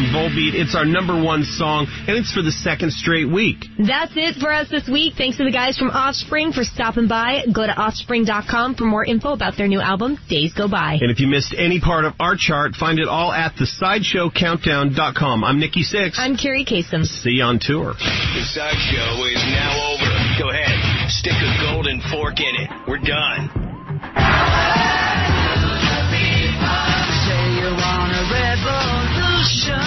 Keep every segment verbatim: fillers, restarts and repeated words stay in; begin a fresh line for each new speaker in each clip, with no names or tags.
from Volbeat. It's our number one song, and it's for the second straight week.
That's it for us this week. Thanks to the guys from Offspring for stopping by. Go to offspring dot com for more info about their new album, Days Go By.
And if you missed any part of our chart, find it all at the sideshow countdown dot com. I'm Nikki Sixx.
I'm Carrie Kasem.
See you on tour.
The Sideshow is now over. Go ahead, stick a golden fork in it. We're done.
Say you want a revolution.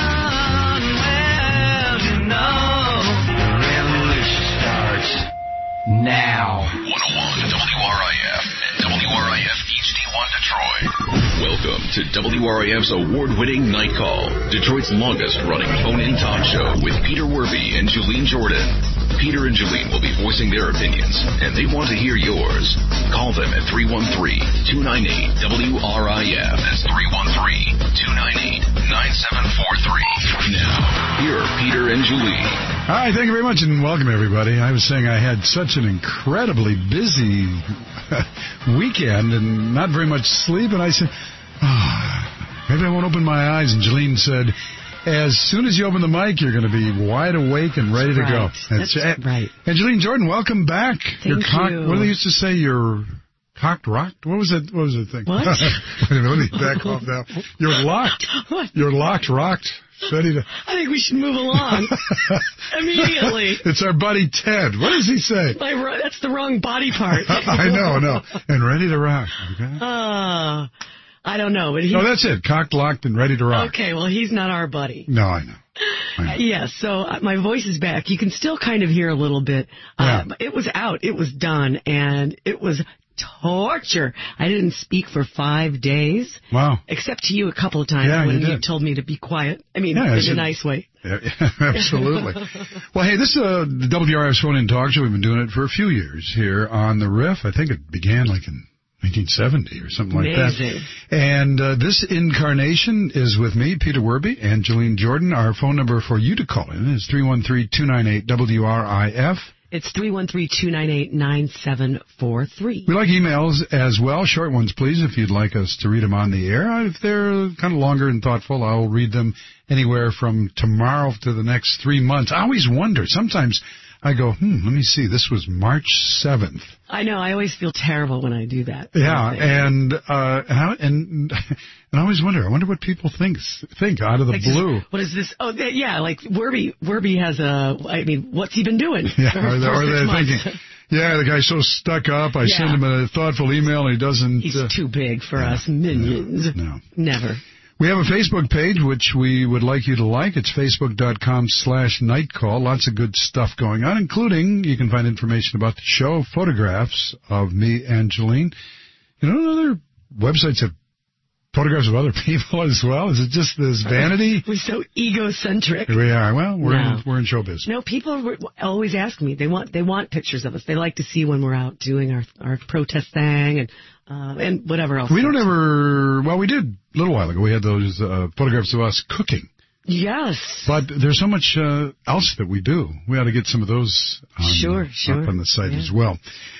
Well, you know, the revolution starts now.
one oh one W R I F and W R I F H D one Detroit. Welcome to W R I F's award-winning Night Call, Detroit's longest-running phone-in talk show with Peter Werby and Julene Jordan. Peter and Julene will be voicing their opinions, and they want to hear yours. Call them at three one three, two nine eight, W R I F. That's three one three, two nine eight, nine seven four three. Now, here are Peter and Julene.
Hi, thank you very much, and welcome, everybody. I was saying I had such an incredibly busy weekend and not very much sleep, and I said, oh, maybe I won't open my eyes. And Julene said, as soon as you open the mic, you're going to be wide awake and ready to
right.
go.
That's, That's right.
And Julene Jordan, welcome back.
Thank
you're cocked,
you.
What do they used to say? You're cocked rocked? What was it? What was the thing?
What?
Wait a minute, let me back off now. You're locked.
What?
You're locked, rocked. Ready to...
I think we should move along immediately.
It's our buddy Ted. What does he say?
My, that's the wrong body part.
I know, no. And ready to rock. Okay.
Uh, I don't know. But he,
no, that's it. Cocked, locked, and ready to rock.
Okay, well, he's not our buddy.
No, I know. I know.
Uh, yes, so uh, my voice is back. You can still kind of hear a little bit. Uh, yeah. It was out. It was done. And it was torture. I didn't speak for five days.
Wow.
Except to you a couple of times
yeah,
when
you,
you told me to be quiet. I mean,
yeah,
in
a
nice way.
Yeah, absolutely. Well, hey, this is uh, the W R I F's phone-in talk show. We've been doing it for a few years here on the Riff. I think it began like in nineteen seventy or something like
Amazing.
that. And uh, this incarnation is with me, Peter Werby, and Julene Jordan. Our phone number for you to call in is three one three, two nine eight, W R I F.
It's three one three, two nine eight, nine seven four three.
We like emails as well. Short ones, please, if you'd like us to read them on the air. If they're kind of longer and thoughtful, I'll read them anywhere from tomorrow to the next three months. I always wonder. Sometimes I go, hmm, let me see. This was March seventh.
I know. I always feel terrible when I do that.
Yeah, and uh, and and and I always wonder. I wonder what people think think out of the
like
blue.
Just, what is this? Oh, they, yeah, like Werby. Werby has a. I mean, what's he been doing?
Yeah,
for,
or,
for
or they're
months?
thinking, yeah, the guy's so stuck up. I
yeah.
send him a thoughtful email, and he doesn't.
He's
uh,
too big for
no,
us minions.
No, no,
never.
We have a Facebook page, which we would like you to like. It's facebook.com slash nightcall. Lots of good stuff going on, including you can find information about the show, photographs of me and Julene. You know, other websites have photographs of other people as well. Is it just this vanity?
We're so egocentric.
We are. Well, we're,
no.
in, we're in showbiz.
No, people always ask me. They want they want pictures of us. They like to see when we're out doing our, our protest thing and Uh, and whatever else.
We don't ever, well, we did a little while ago. We had those uh, photographs of us cooking.
Yes.
But there's so much uh, else that we do. We ought to get some of those on,
sure,
uh,
sure.
up on the site
yeah.
as well.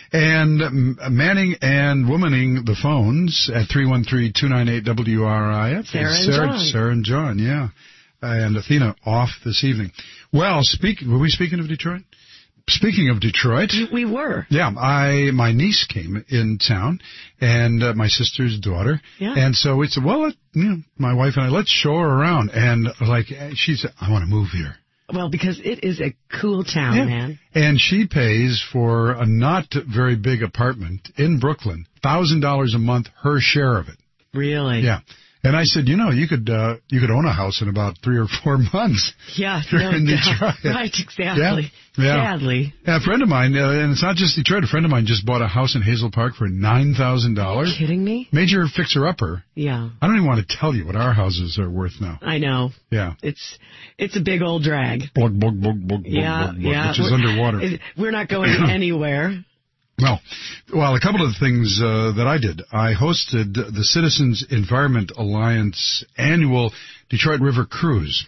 And um, manning and womaning the phones at three one three, two nine eight, W R I F.
Sarah and
Sarah,
John.
Sarah and John, yeah. And Athena off this evening. Well, speak, were we speaking of Detroit? Speaking of Detroit,
we were.
Yeah, I my niece came in town, and uh, my sister's daughter,
yeah.
and so we said, well, let, you know, my wife and I, let's show her around, and like she said, I want to move here.
Well, because it is a cool town,
yeah.
man.
And she pays for a not very big apartment in Brooklyn, thousand dollars a month, her share of it.
Really?
Yeah. And I said, you know, you could uh, you could own a house in about three or four months.
Yeah,
here
no
in
doubt.
Detroit.
Right, exactly.
Yeah, yeah.
Sadly.
Yeah, a friend of mine, uh, and it's not just Detroit, a friend of mine just bought a house in Hazel Park for nine thousand dollars.
Are you kidding me?
Major fixer-upper.
Yeah.
I don't even want to tell you what our houses are worth now.
I know.
Yeah.
It's it's a big old drag.
Blug, blug, blug, blug,
yeah,
blug, blug,
yeah.
which is
we're,
underwater.
It, we're not going anywhere.
Well, well, a couple of things uh, that I did. I hosted the Citizens Environment Alliance annual Detroit River Cruise.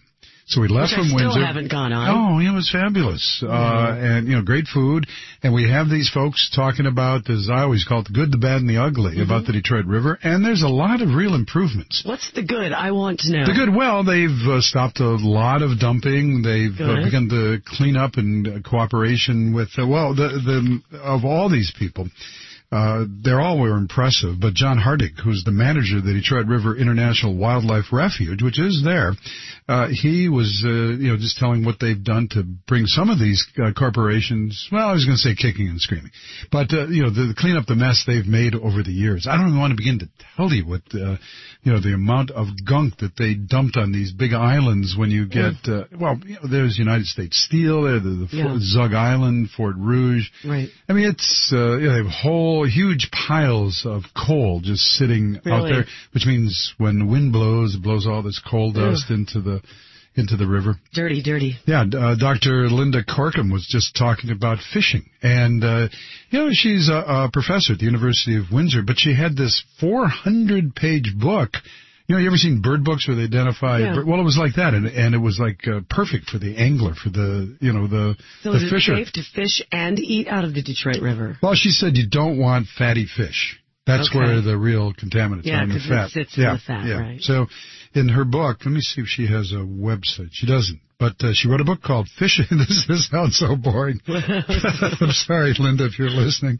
So we left
Which
from
I still
Windsor.
haven't gone on.
Oh, it was fabulous. Uh, and, you know, great food. And we have these folks talking about, as I always call it, the good, the bad, and the ugly mm-hmm. about the Detroit River. And there's a lot of real improvements.
What's the good? I want to know.
The good, well, they've uh, stopped a lot of dumping. They've uh, begun to clean up in uh, cooperation with, uh, well, the, the of all these people. Uh, they're all were impressive, but John Hardig, who's the manager of the Detroit River International Wildlife Refuge, which is there, uh, he was, uh, you know, just telling what they've done to bring some of these uh, corporations, well, I was going to say kicking and screaming, but, uh, you know, the, the clean up the mess they've made over the years. I don't even want to begin to tell you what, uh, you know, the amount of gunk that they dumped on these big islands when you get, uh, well, you know, there's United States Steel, there, the, the yeah. Fort, Zug Island, Fort Rouge.
Right.
I mean, it's, uh, you know, they have whole huge piles of coal just sitting
really?
out there, which means when the wind blows, it blows all this coal dust Ugh. into the into the river.
Dirty, dirty.
Yeah, uh, Doctor Linda Corkum was just talking about fishing, and uh, you know, she's a, a professor at the University of Windsor, but she had this four hundred page book. You know, you ever seen bird books where they identify?
Yeah.
Well, it was like that, and and it was like uh, perfect for the angler, for the you know the
so
the
is it
fisher.
safe to fish and eat out of the Detroit River?
Well, she said you don't want fatty fish. That's
okay.
where the real contaminants
yeah,
are in the fat.
It sits
yeah,
in the fat,
yeah.
right?
So, in her book, let me see if she has a website. She doesn't, but uh, she wrote a book called "Fishing." This, this sounds so boring. I'm sorry, Linda, if you're listening.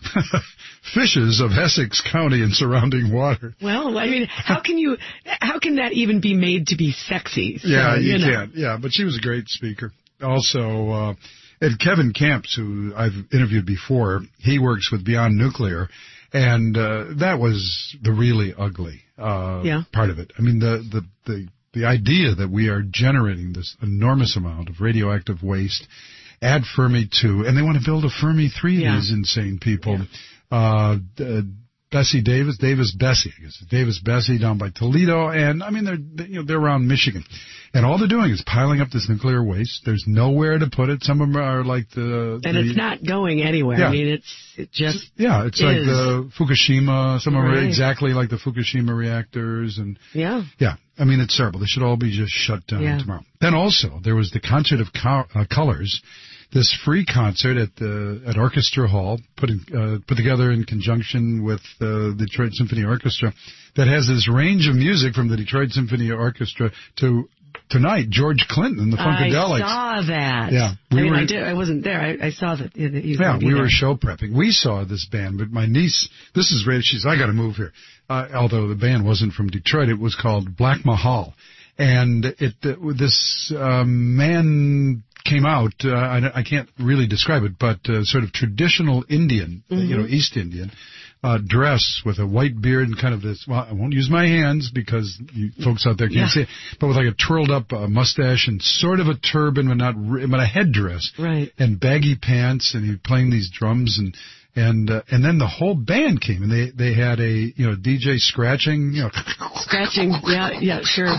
Fishes of Essex County and surrounding water.
Well, I mean, how can you? How can that even be made to be sexy? So,
yeah, you,
you know.
can't. Yeah, but she was a great speaker. Also, uh, and Kevin Camps, who I've interviewed before, he works with Beyond Nuclear. And uh, that was the really ugly uh,
yeah.
part of it. I mean, the, the, the, the idea that we are generating this enormous amount of radioactive waste, add Fermi two, and they want to build a Fermi three,
yeah.
these insane people.
Yeah.
Uh, uh, Bessie Davis, Davis Bessie, I guess, Davis Bessie down by Toledo, and I mean, they're, you know, they're around Michigan. And all they're doing is piling up this nuclear waste. There's nowhere to put it. Some of them are like the...
And
the,
it's not going anywhere.
Yeah.
I mean, it's it just
Yeah, it's
is.
like the Fukushima. Some of them
right.
are exactly like the Fukushima reactors. And
Yeah.
Yeah, I mean, it's terrible. They should all be just shut down
yeah.
tomorrow. Then also, there was the Concert of Co- uh, Colors, this free concert at the at Orchestra Hall, put in, uh, put together in conjunction with uh, the Detroit Symphony Orchestra, that has this range of music from the Detroit Symphony Orchestra to tonight, George Clinton and the Funkadelics.
I saw that.
Yeah,
we I mean,
were,
I did. I wasn't there. I, I saw that. that he was
yeah, we
there.
were show prepping. We saw this band, but my niece, this is great. She's, I got to move here. Uh, although the band wasn't from Detroit, it was called Black Mahal, and it uh, this um, man came out. Uh, I, I can't really describe it, but uh, sort of traditional Indian, mm-hmm. you know, East Indian. Uh, dress with a white beard and kind of this, well, I won't use my hands because you folks out there can't
yeah.
see it, but with like a twirled up uh, mustache and sort of a turban, but not, re- but a headdress.
Right.
And baggy pants, and he playing these drums, and, and, uh, and then the whole band came, and they, they had a, you know, D J scratching, you know.
Scratching, yeah, yeah, sure.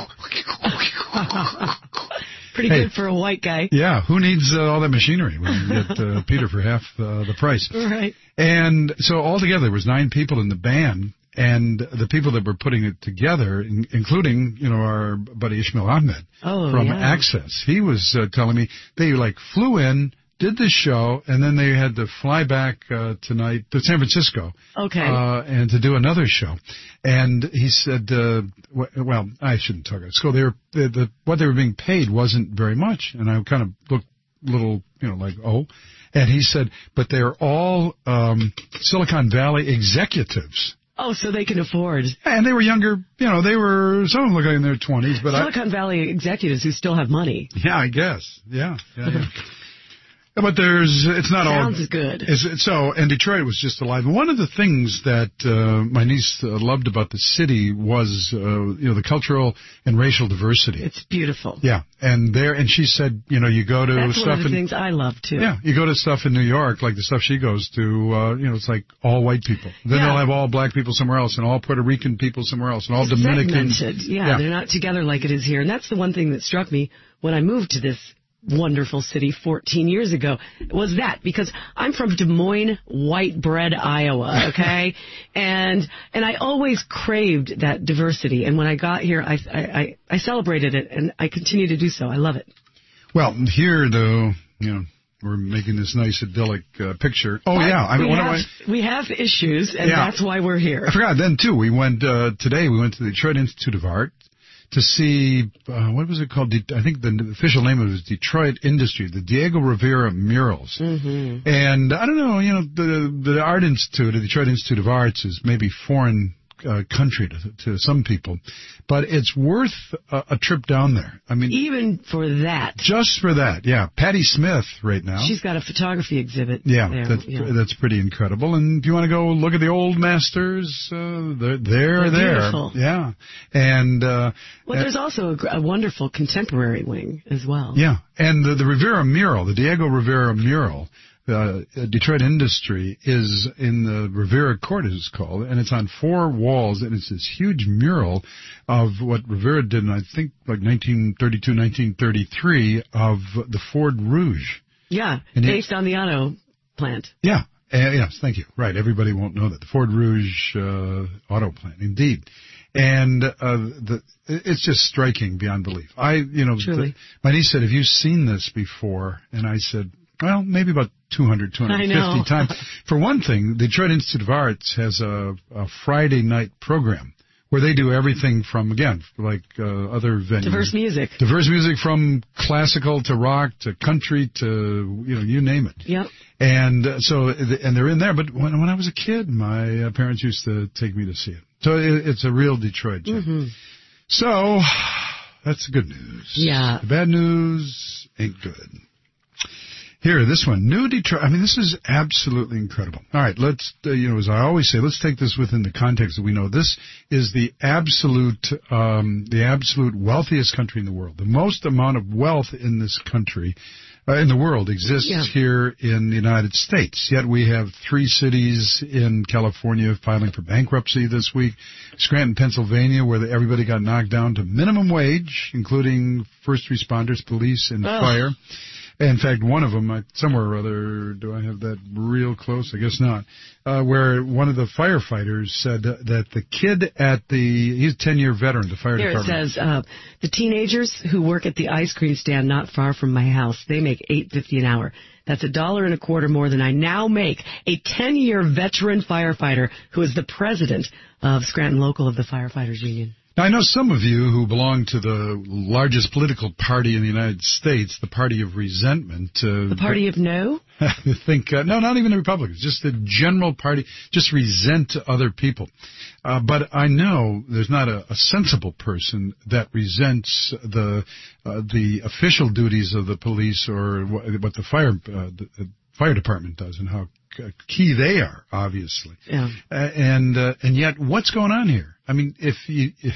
Pretty
hey,
good for a white guy.
Yeah, who needs uh, all that machinery when you get uh, Peter for half uh, the price?
Right.
And so altogether, there was nine people in the band, and the people that were putting it together, in, including, you know, our buddy Ishmael Ahmed
oh,
from
yeah.
Access. He was uh, telling me they, like, flew in, did the show, and then they had to fly back uh, tonight to San Francisco.
Okay.
Uh, and to do another show. And he said, uh, w- well, I shouldn't talk about it. So they were, the, the, what they were being paid wasn't very much. And I kind of looked a little, you know, like, oh. And he said, but they're all um, Silicon Valley executives.
Oh, so they can afford.
And they were younger, you know, they were, some of them look like in their twenties. But
Silicon I, Valley executives who still have money.
Yeah, I guess. Yeah, yeah, yeah. But there's, it's not
Sounds
all.
Sounds good.
It's, so, and Detroit was just alive. And one of the things that uh, my niece uh, loved about the city was, uh, you know, the cultural and racial diversity.
It's beautiful.
Yeah, and there, and she said, you know, you go to
That's
stuff
one of the
in,
things I love too.
Yeah, you go to stuff in New York, like the stuff she goes to. Uh, you know, it's like all white people. Then
yeah.
they'll have all black people somewhere else, and all Puerto Rican people somewhere else, and all Dominican.
Segmented. Yeah,
yeah,
they're not together like it is here. And that's the one thing that struck me when I moved to this wonderful city fourteen years ago was that, because I'm from Des Moines, white bread, Iowa, okay? and and I always craved that diversity. And when I got here, I, I, I celebrated it, and I continue to do so. I love it.
Well, here, though, you know, we're making this nice idyllic uh, picture. Oh,
but
yeah. I mean,
we,
what
have,
I,
we have issues, and
yeah.
that's why we're here.
I forgot then, too. We went, uh, today, we went to the Detroit Institute of Art to see, uh, what was it called? De- I think the official name of it was Detroit Industry, the Diego Rivera Murals.
Mm-hmm.
And I don't know, you know, the the Art Institute, the Detroit Institute of Arts is maybe foreign uh, country to, to some people, but it's worth a, a trip down there. I mean,
even for that.
Just for that, yeah. Patty Smith right now.
She's got a photography exhibit.
Yeah,
there.
that's,
yeah.
that's pretty incredible. And if you want to go look at the old masters, uh, they're, they're, they're there.
Beautiful.
Yeah. And, uh,
well, there's also a, a wonderful contemporary wing as well.
Yeah. And the, the Rivera mural, the Diego Rivera mural, uh, Detroit Industry is in the Rivera Court, as it's called, and it's on four walls, and it's this huge mural of what Rivera did in, I think, like nineteen thirty-two, nineteen thirty-three, of the Ford Rouge.
Yeah,
and
based
it,
on the auto plant.
Yeah. Uh, yes, thank you. Right, everybody won't know that. The Ford Rouge uh, auto plant, indeed. And uh, the, it's just striking beyond belief. I, you know, the, my niece said, have you seen this before? And I said, well, maybe about two hundred, two hundred fifty times. For one thing, the Detroit Institute of Arts has a, a Friday night program where they do everything from, again, like uh, other venues.
Diverse music.
Diverse music from classical to rock to country to, you know, you name it.
Yep.
And uh, so, and they're in there. But when, when I was a kid, my uh, parents used to take me to see it. So it, it's a real Detroit gem.
Mm-hmm.
So that's the good news.
Yeah.
The bad news ain't good. Here, this one, new Detroit. I mean, this is absolutely incredible. All right, let's, uh, you know, as I always say, let's take this within the context that we know. This is the absolute, um, the absolute wealthiest country in the world. The most amount of wealth in this country, uh, in the world, exists
yeah.
here in the United States. Yet we have three cities in California filing for bankruptcy this week. Scranton, Pennsylvania, where the, everybody got knocked down to minimum wage, including first responders, police, and
oh.
fire. In fact, one of them, I, somewhere or other, do I have that real close? I guess not. Uh, where one of the firefighters said that the kid at the, he's a ten-year veteran, the fire
Here
department.
Here it says, uh, the teenagers who work at the ice cream stand not far from my house, they make eight fifty an hour. That's a dollar and a quarter more than I now make. A ten-year veteran firefighter who is the president of Scranton Local of the Firefighters Union.
Now, I know some of you who belong to the largest political party in the United States, the party of resentment. Uh,
the party of no?
think uh, no, not even the Republicans, just the general party, just resent other people. Uh, but I know there's not a, a sensible person that resents the uh, the official duties of the police or what, what the fire uh, the fire department does and how key they are, obviously.
Yeah.
Uh, and uh, and yet, what's going on here? I mean, if you, if,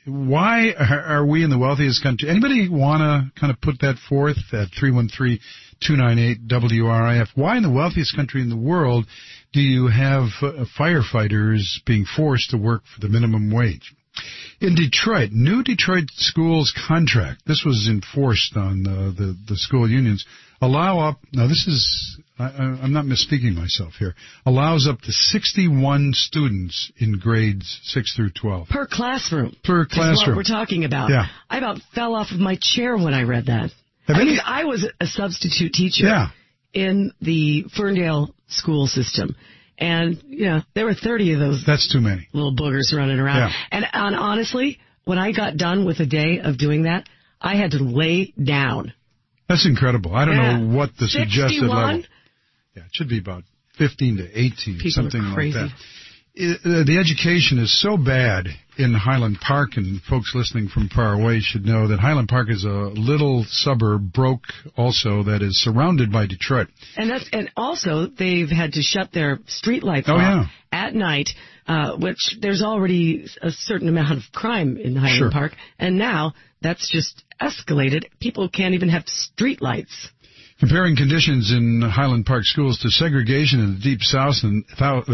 why are, are we in the wealthiest country? Anybody want to kind of put that forth at three one three, two nine eight, W R I F? Why in the wealthiest country in the world do you have uh, firefighters being forced to work for the minimum wage? In Detroit, new Detroit schools contract, this was enforced on uh, the, the school unions, allow up, now this is, I, I'm not misspeaking myself here, allows up to sixty-one students in grades six through twelve.
Per classroom.
Per classroom.
Is what we're talking about.
Yeah.
I about fell off of my chair when I read that.
Have
I
any,
mean, I was a substitute teacher
yeah.
in the Ferndale school system. And, you know, there were thirty of those.
That's too many.
Little boogers running around.
Yeah.
And, and honestly, when I got done with a day of doing that, I had to lay down.
That's incredible. I don't
yeah.
know what the suggested
sixty-one?
level. Yeah, it should be about fifteen to eighteen,
People
something
are crazy.
like that. It, uh, the education is so bad in Highland Park, and folks listening from far away should know that Highland Park is a little suburb, broke also, that is surrounded by Detroit.
And that's and also they've had to shut their street lights
oh,
off
yeah.
at night, uh, which there's already a certain amount of crime in Highland
sure.
Park, and now that's just escalated. People can't even have street lights.
Comparing conditions in Highland Park schools to segregation in the Deep South and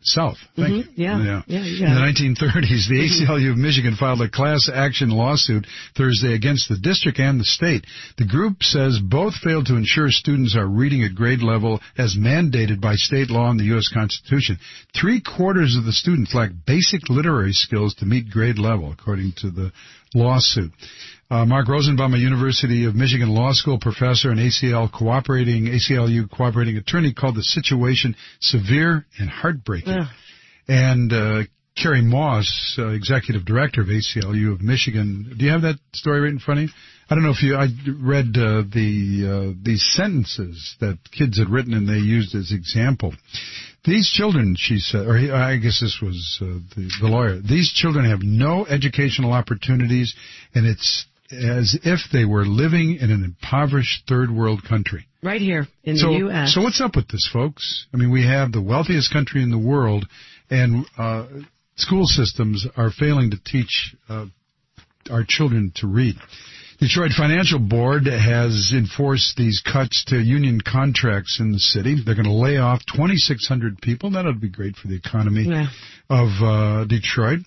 South. Thank
Mhm.
you.
Yeah.
Yeah.
Yeah, you got
In the
it.
nineteen thirties, the A C L U of Michigan filed a class action lawsuit Thursday against the district and the state. The group says both failed to ensure students are reading at grade level as mandated by state law and the U S Constitution. Three quarters of the students lack basic literary skills to meet grade level, according to the lawsuit. Uh, Mark Rosenbaum, a University of Michigan Law School professor and A C L cooperating, A C L U cooperating attorney, called the situation severe and heartbreaking.
Yeah.
And uh, Carrie Moss, uh, executive director of A C L U of Michigan, do you have that story right in front of you? I don't know if you, I read uh, the uh, these sentences that kids had written and they used as example. These children, she said, or I guess this was uh, the, the lawyer, these children have no educational opportunities, and it's as if they were living in an impoverished third world country.
Right here in
so,
the U S
So what's up with this, folks? I mean, we have the wealthiest country in the world, and uh, school systems are failing to teach uh, our children to read. Detroit Financial Board has enforced these cuts to union contracts in the city. They're going to lay off twenty-six hundred people. That would be great for the economy
Yeah.
of uh, Detroit.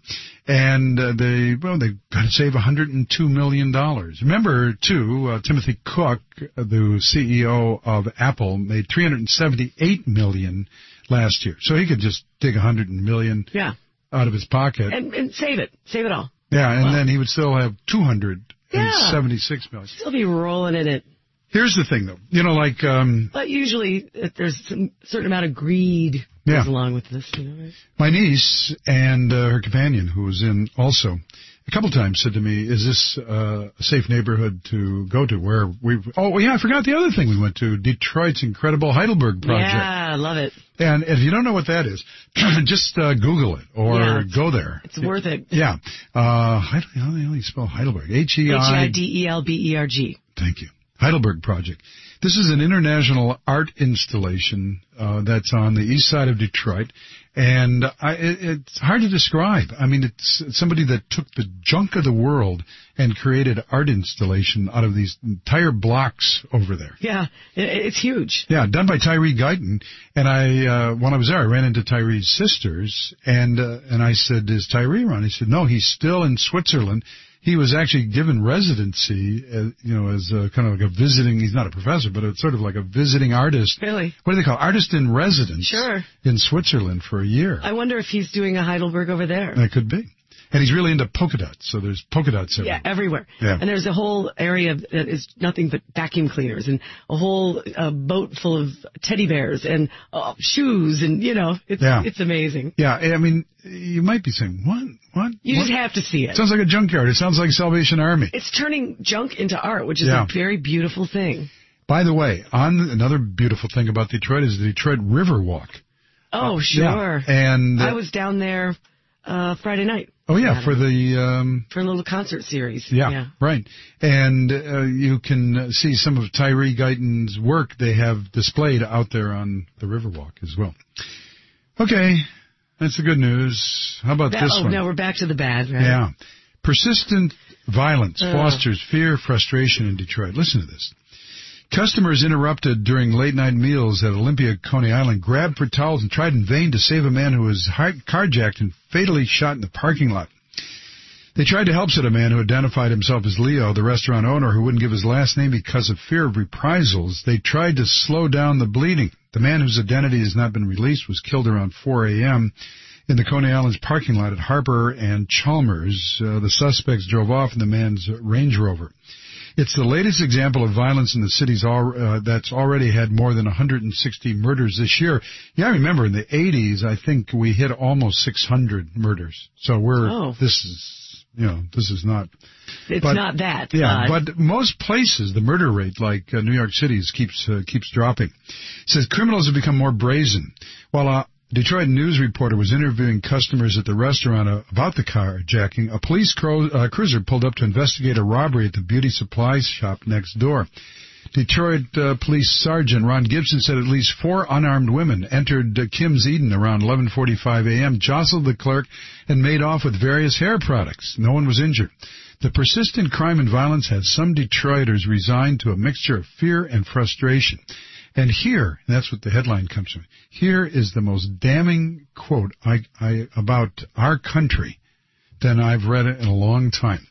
And uh, they, well, they've got to save one hundred two million dollars. Remember, too, uh, Timothy Cook, the C E O of Apple, made three hundred seventy-eight million dollars last year. So he could just take one hundred million dollars
Yeah.
out of his pocket.
And, and save it. Save it all.
Yeah, and
Wow.
then he would still have two hundred
Yeah.
seventy-six million dollars.
Still be rolling in it.
Here's the thing, though. You know, like, um,
But usually uh, there's some certain amount of greed
Yeah.
goes along with this. You know, right?
my niece and uh, her companion, who was in also, a couple times said to me, is this uh, a safe neighborhood to go to? Where we Oh, yeah, I forgot the other thing we went to, Detroit's incredible Heidelberg Project.
Yeah, I love it.
And if you don't know what that is, just uh, Google it or
Yeah,
go there.
It's worth it.
Yeah. Uh, how do you spell Heidelberg? H E
H
I
I D E L B E R G.
Thank you. Heidelberg Project. This is an international art installation uh, that's on the east side of Detroit, and I, it, it's hard to describe. I mean, it's somebody that took the junk of the world and created art installation out of these entire blocks over there.
Yeah, it, it's huge.
Yeah, done by Tyree Guyton. And I, uh, when I was there, I ran into Tyree's sisters, and uh, and I said, "Is Tyree around?" He said, "No, he's still in Switzerland." He was actually given residency, uh, you know, as a, kind of like a visiting, he's not a professor, but it's sort of like a visiting artist.
Really?
What do they call it? Artist in residence.
Sure.
In Switzerland for a year.
I wonder if he's doing a Heidelberg over there.
That could be. And he's really into polka dots, so there's polka dots everywhere.
Yeah, everywhere.
Yeah.
And there's a whole area that is nothing but vacuum cleaners and a whole uh, boat full of teddy bears and uh, shoes and, you know, it's
Yeah.
it's amazing.
Yeah, I mean, you might be saying, what? What?
You
what?
just have to see it.
Sounds like a junkyard. It sounds like Salvation Army.
It's turning junk into art, which is
Yeah.
a very beautiful thing.
By the way, on another beautiful thing about Detroit is the Detroit River Walk.
Oh,
Uh,
sure.
yeah. And uh,
I was down there uh, Friday night.
oh yeah, for the um,
For a little concert series.
yeah,
Yeah.
right. And uh, you can see some of Tyree Guyton's work they have displayed out there on the Riverwalk as well. Okay, that's the good news. How about
That,
this
oh,
one?
no, we're back to the bad, right?
Yeah. Persistent violence
Ugh.
fosters fear, frustration in Detroit. Listen to this. Customers interrupted during late-night meals at Olympia, Coney Island, grabbed for towels and tried in vain to save a man who was hi- carjacked and fatally shot in the parking lot. They tried to help, said a man who identified himself as Leo, the restaurant owner, who wouldn't give his last name because of fear of reprisals. They tried to slow down the bleeding. The man whose identity has not been released was killed around four a.m. in the Coney Island's parking lot at Harper and Chalmers. Uh, the suspects drove off in the man's Range Rover. It's the latest example of violence in the city's all, uh, that's already had more than one hundred sixty murders this year. Yeah, I remember in the eighties, I think we hit almost six hundred murders. So we're,
Oh.
this is, you know, this is not.
It's
but-
not that.
Yeah,
but
but most places, the murder rate, like uh, New York City's, keeps uh, keeps dropping. It says criminals have become more brazen. While a Detroit news reporter was interviewing customers at the restaurant uh, about the carjacking, a police cru- uh, cruiser pulled up to investigate a robbery at the beauty supply shop next door. Detroit uh, Police Sergeant Ron Gibson said at least four unarmed women entered uh, Kim's Eden around eleven forty-five a.m., jostled the clerk, and made off with various hair products. No one was injured. The persistent crime and violence has some Detroiters resigned to a mixture of fear and frustration. And here, and that's what the headline comes from, here is the most damning quote I, I, about our country than I've read it in a long time.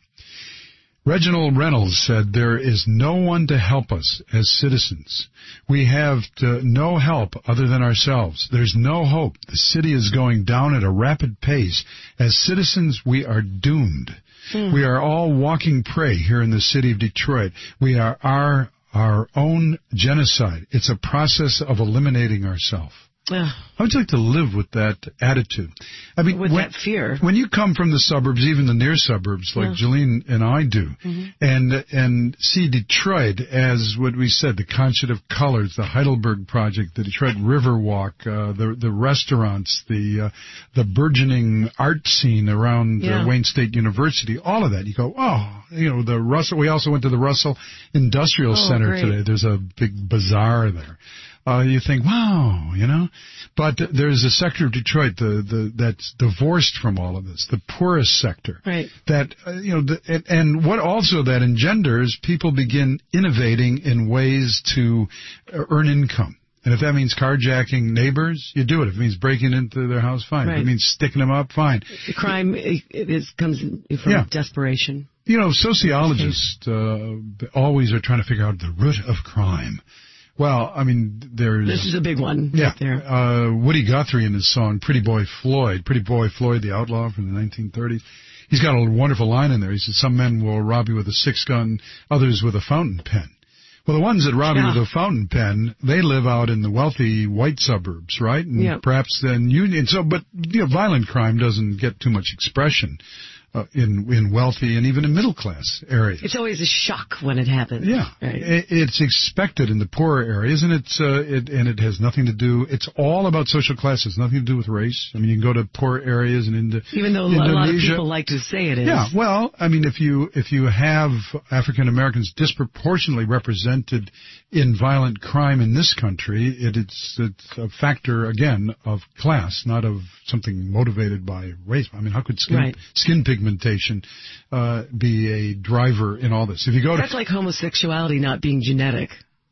Reginald Reynolds said, there is no one to help us as citizens. We have to, no help other than ourselves. There's no hope. The city is going down at a rapid pace. As citizens, we are doomed. Hmm. We are all walking prey here in the city of Detroit. We are our, our own genocide. It's a process of eliminating ourselves. How would you like to live with that attitude? I mean,
with
when,
that fear.
When you come from the suburbs, even the near suburbs, like yeah. Jolene and I do, mm-hmm. and and see Detroit as what we said, the concert of colors, the Heidelberg Project, the Detroit Riverwalk, uh, the the restaurants, the uh, the burgeoning art scene around yeah. uh, Wayne State University, all of that. You go, oh, you know, the Russell. We also went to the Russell Industrial
oh,
Center
great.
today. There's a big bazaar there. Uh, you think, wow, you know, but there's a sector of Detroit the, the, that's divorced from all of this, the poorest sector.
Right.
That, uh, you know, the, and, and what also that engenders, people begin innovating in ways to earn income. And if that means carjacking neighbors, you do it. If it means breaking into their house, fine.
Right.
If it means sticking them up, fine.
The crime it, it is, comes from
yeah.
desperation.
You know, sociologists uh, always are trying to figure out the root of crime. Well, I mean, there's...
This is a big one
yeah,
right there.
Uh, Woody Guthrie in his song Pretty Boy Floyd, Pretty Boy Floyd, the outlaw from the nineteen thirties, he's got a wonderful line in there. He says, some men will rob you with a six-gun, others with a fountain pen. Well, the ones that rob yeah. you with a fountain pen, they live out in the wealthy white suburbs, right? And
yep.
perhaps then Union. So, but, you know, violent crime doesn't get too much expression. Uh, in in wealthy and even in middle class areas.
It's always a shock when it happens.
Yeah,
right.
it, it's expected in the poorer areas, and it's uh, it and it has nothing to do. It's all about social classes, nothing to do with race. I mean, you can go to poor areas and into
even though
Indonesia.
a lot of people like to say it is.
Yeah, well, I mean, if you if you have African Americans disproportionately represented in violent crime in this country, it, it's it's a factor again of class, not of something motivated by race. I mean, how could skin
right.
skin pigmentation uh, be a driver in all this? If you go
That's
to,
like homosexuality not being genetic.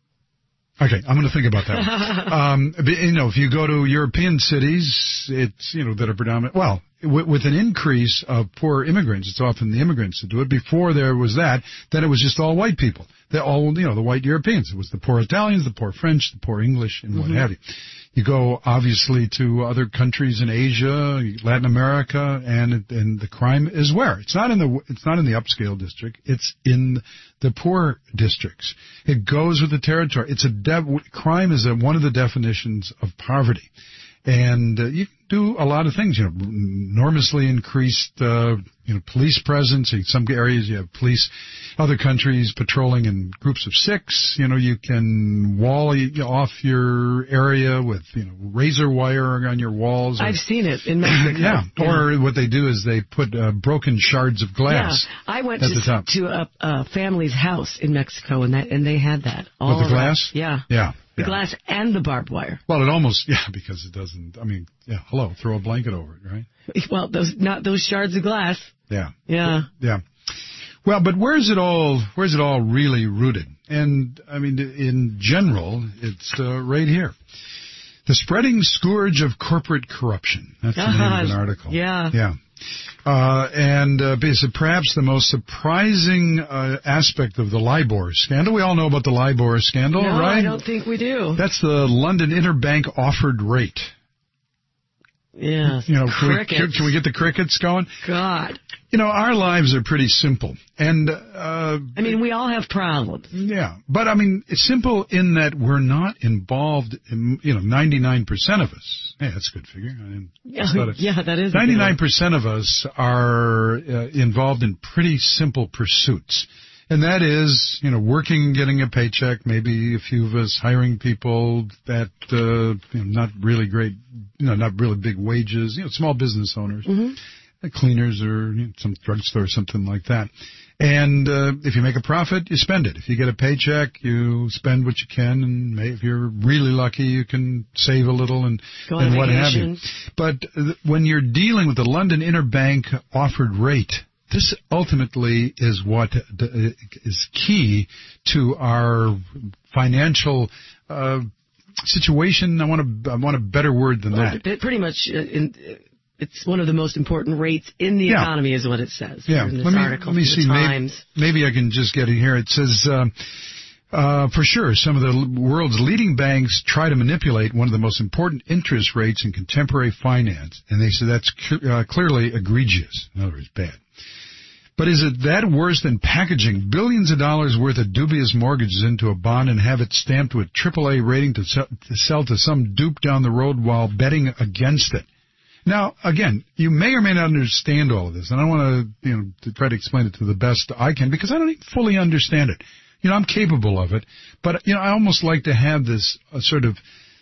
Okay, I'm going to think about that. um, you know, if you go to European cities, it's, you know, that are predominant, well, w- with an increase of poor immigrants, it's often the immigrants that do it. Before there was that, then it was just all white people. They're all, you know, the white Europeans. It was the poor Italians, the poor French, the poor English, and what mm-hmm. have you. You go, obviously, to other countries in Asia, Latin America, and and the crime is where? It's not in the it's not in the upscale district. It's in the poor districts. It goes with the territory. It's a de- crime is a, one of the definitions of poverty. And uh, you can do a lot of things, you know, enormously increased, uh, you know, police presence. In some areas you have police, other countries patrolling in groups of six. You know, you can wall off your area with, you know, razor wire on your walls. Or,
I've seen it in Mexico.
yeah. yeah. Or what they do is they put uh, broken shards of glass.
Yeah. I went
at
to,
the top.
to a, a family's house in Mexico, and that and they had that. All
with the glass?
That. Yeah.
Yeah.
The
yeah.
glass and the barbed wire.
Well, it almost, yeah, because it doesn't, I mean, yeah, hello, throw a blanket over it, right?
Well, those not those shards of glass.
Yeah.
Yeah.
Yeah. Well, but where's it all, where's it all really rooted? And, I mean, in general, it's uh, right here. The Spreading Scourge of Corporate Corruption. That's the name of an article.
Yeah.
Yeah. Uh, and uh, perhaps the most surprising uh, aspect of the LIBOR scandal. We all know about the LIBOR scandal,
no,
right?
I don't think we do.
That's the London Interbank Offered Rate.
Yes.
You know, can
crickets.
we, can we get the crickets going?
God.
You know, our lives are pretty simple. And, uh...
I mean, we all have problems.
Yeah. But, I mean, it's simple in that we're not involved in, you know, ninety-nine percent of us. Hey, that's a good figure. I mean,
yeah, yeah, that is.
ninety-nine percent of us are uh, involved in pretty simple pursuits. And that is, you know, working and getting a paycheck, maybe a few of us hiring people at, uh, you know, not really great, you know, not really big wages, you know, small business owners, mm-hmm. cleaners or you know, some drugstore or something like that. And uh, if you make a profit, you spend it. If you get a paycheck, you spend what you can, and maybe if you're really lucky, you can save a little and, and what have you. But uh, when you're dealing with the London Interbank Offered Rate, this ultimately is what d- is key to our financial uh, situation. I want a, I want a better word than
well,
that.
Pretty much, uh, in, it's one of the most important rates in the
yeah.
economy, is what it says.
Yeah.
In this
let me,
article
let me
from
see.
the
Maybe,
Times.
maybe I can just get it here. It says. Uh, Uh, for sure, some of the world's leading banks try to manipulate one of the most important interest rates in contemporary finance, and they say that's uh, clearly egregious. In other words, bad. But is it that worse than packaging billions of dollars worth of dubious mortgages into a bond and have it stamped with triple A rating to, sell, to sell to some dupe down the road while betting against it? Now, again, you may or may not understand all of this, and I want to, you know, to try to explain it to the best I can, because I don't even fully understand it. You know, I'm capable of it, but, you know, I almost like to have this uh, sort of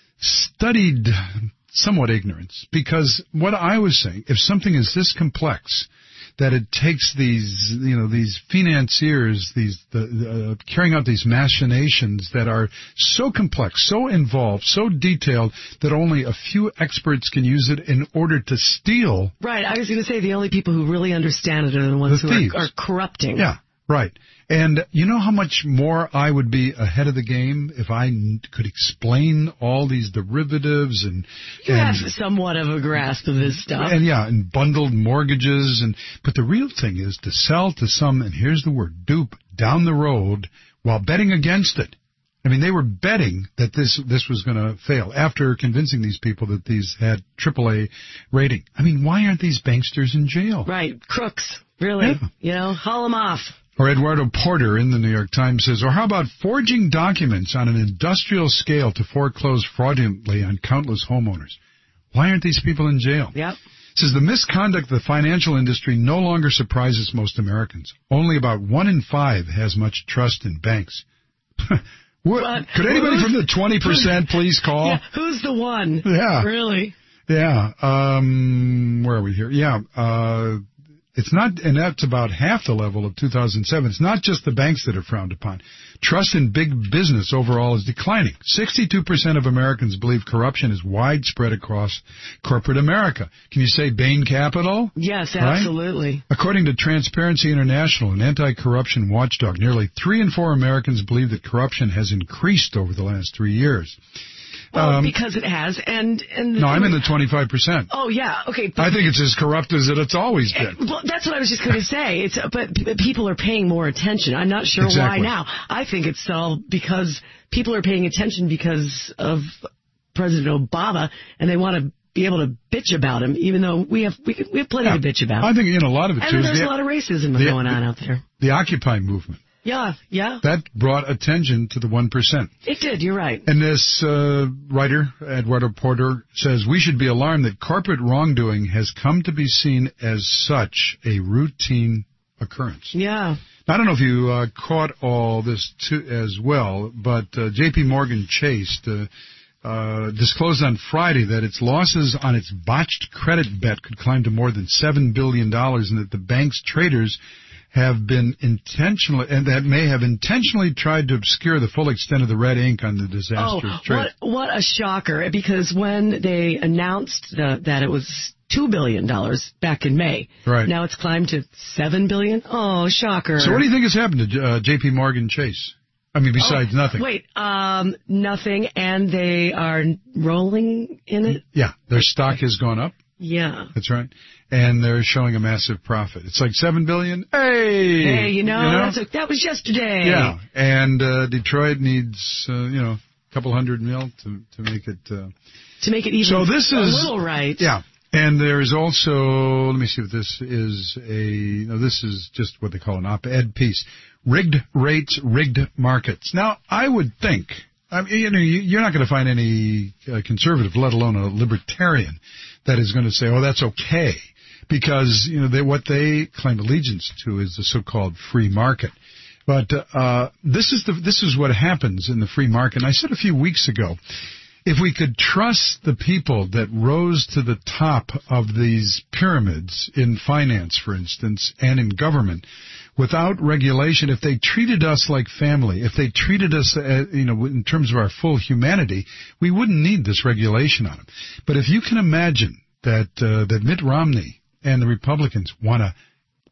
studied, somewhat ignorance, because what I was saying, if something is this complex, that it takes these, you know, these financiers, these, the, uh, carrying out these machinations that are so complex, so involved, so detailed, that only a few experts can use it in order to steal.
Right, I was going to say the only people who really understand it are the ones
the
who
thieves.
are, are corrupting.
Yeah, right. And you know how much more I would be ahead of the game if I n- could explain all these derivatives and
You
and,
have somewhat of a grasp of this stuff.
and yeah, and bundled mortgages, and but the real thing is to sell to some, and here's the word, dupe, down the road while betting against it. I mean, they were betting that this this was going to fail after convincing these people that these had triple A rating. I mean, why aren't these banksters in jail?
Right, crooks, really.
Yeah.
You know, haul them off.
Or Eduardo Porter in the New York Times says, or how about forging documents on an industrial scale to foreclose fraudulently on countless homeowners? Why aren't these people in jail?
Yep.
Says the misconduct of the financial industry no longer surprises most Americans. Only about one in five has much trust in banks. What,
But,
could anybody
well,
from the twenty percent please call?
Yeah, who's the one?
Yeah.
Really?
Yeah. Um, where are we here? Yeah. Uh, It's not, and that's about half the level of two thousand seven. It's not just the banks that are frowned upon. Trust in big business overall is declining. sixty-two percent of Americans believe corruption is widespread across corporate America. Can you say Bain Capital?
Yes,
Right?
absolutely.
According to Transparency International, an anti-corruption watchdog, nearly three in four Americans believe that corruption has increased over the last three years.
Well,
Um,
because it has, and... and
No, I'm in the twenty-five percent.
Oh, yeah, okay.
I think it's as corrupt as it it's always been.
Well, that's what I was just going to say. It's but p- people are paying more attention. I'm not sure
Exactly.
why now. I think it's all because people are paying attention because of President Obama, and they want to be able to bitch about him, even though we have we, we have plenty
Yeah.
to bitch about.
I think, you know, a lot of it, too,
and
is
there's
the,
a lot of racism
the-
going on out there.
the Occupy movement.
Yeah, yeah.
That brought attention to the one percent.
It did, you're right.
And this uh, writer, Eduardo Porter, says, we should be alarmed that corporate wrongdoing has come to be seen as such a routine occurrence.
Yeah.
I don't know if you uh, caught all this too, as well, but uh, J P Morgan Chase uh, uh, disclosed on Friday that its losses on its botched credit bet could climb to more than seven billion dollars, and that the bank's traders have been intentionally, and that may have intentionally tried to obscure the full extent of the red ink on the disastrous
Oh,
trade.
what, what a shocker, because when they announced the, that it was two billion dollars back in May,
Right.
now it's climbed to seven billion dollars. Oh, shocker.
So what do you think has happened to uh, J P Morgan Chase? I mean, besides
Oh,
nothing.
Wait, um, nothing, and they are rolling in it?
Yeah, their stock has gone up.
Yeah.
That's right. And they're showing a massive profit. It's like seven billion. Hey!
Hey, you know, That's a, that was yesterday.
Yeah. And uh, Detroit needs, uh, you know, a couple hundred mil to, to make it. Uh,
To make it even
so this
a
is,
little right.
Yeah. And there is also, let me see if this is a, no, this is just what they call an op-ed piece. Rigged rates, rigged markets. Now, I would think, I mean, you know, you're not going to find any uh, conservative, let alone a libertarian, that is going to say, oh, that's okay. Because, you know, they, what they claim allegiance to is the so-called free market. But uh, this is the this is what happens in the free market. And I said a few weeks ago, if we could trust the people that rose to the top of these pyramids in finance, for instance, and in government, without regulation, if they treated us like family, if they treated us, uh, you know, in terms of our full humanity, we wouldn't need this regulation on them. But if you can imagine that uh, that Mitt Romney and the Republicans want to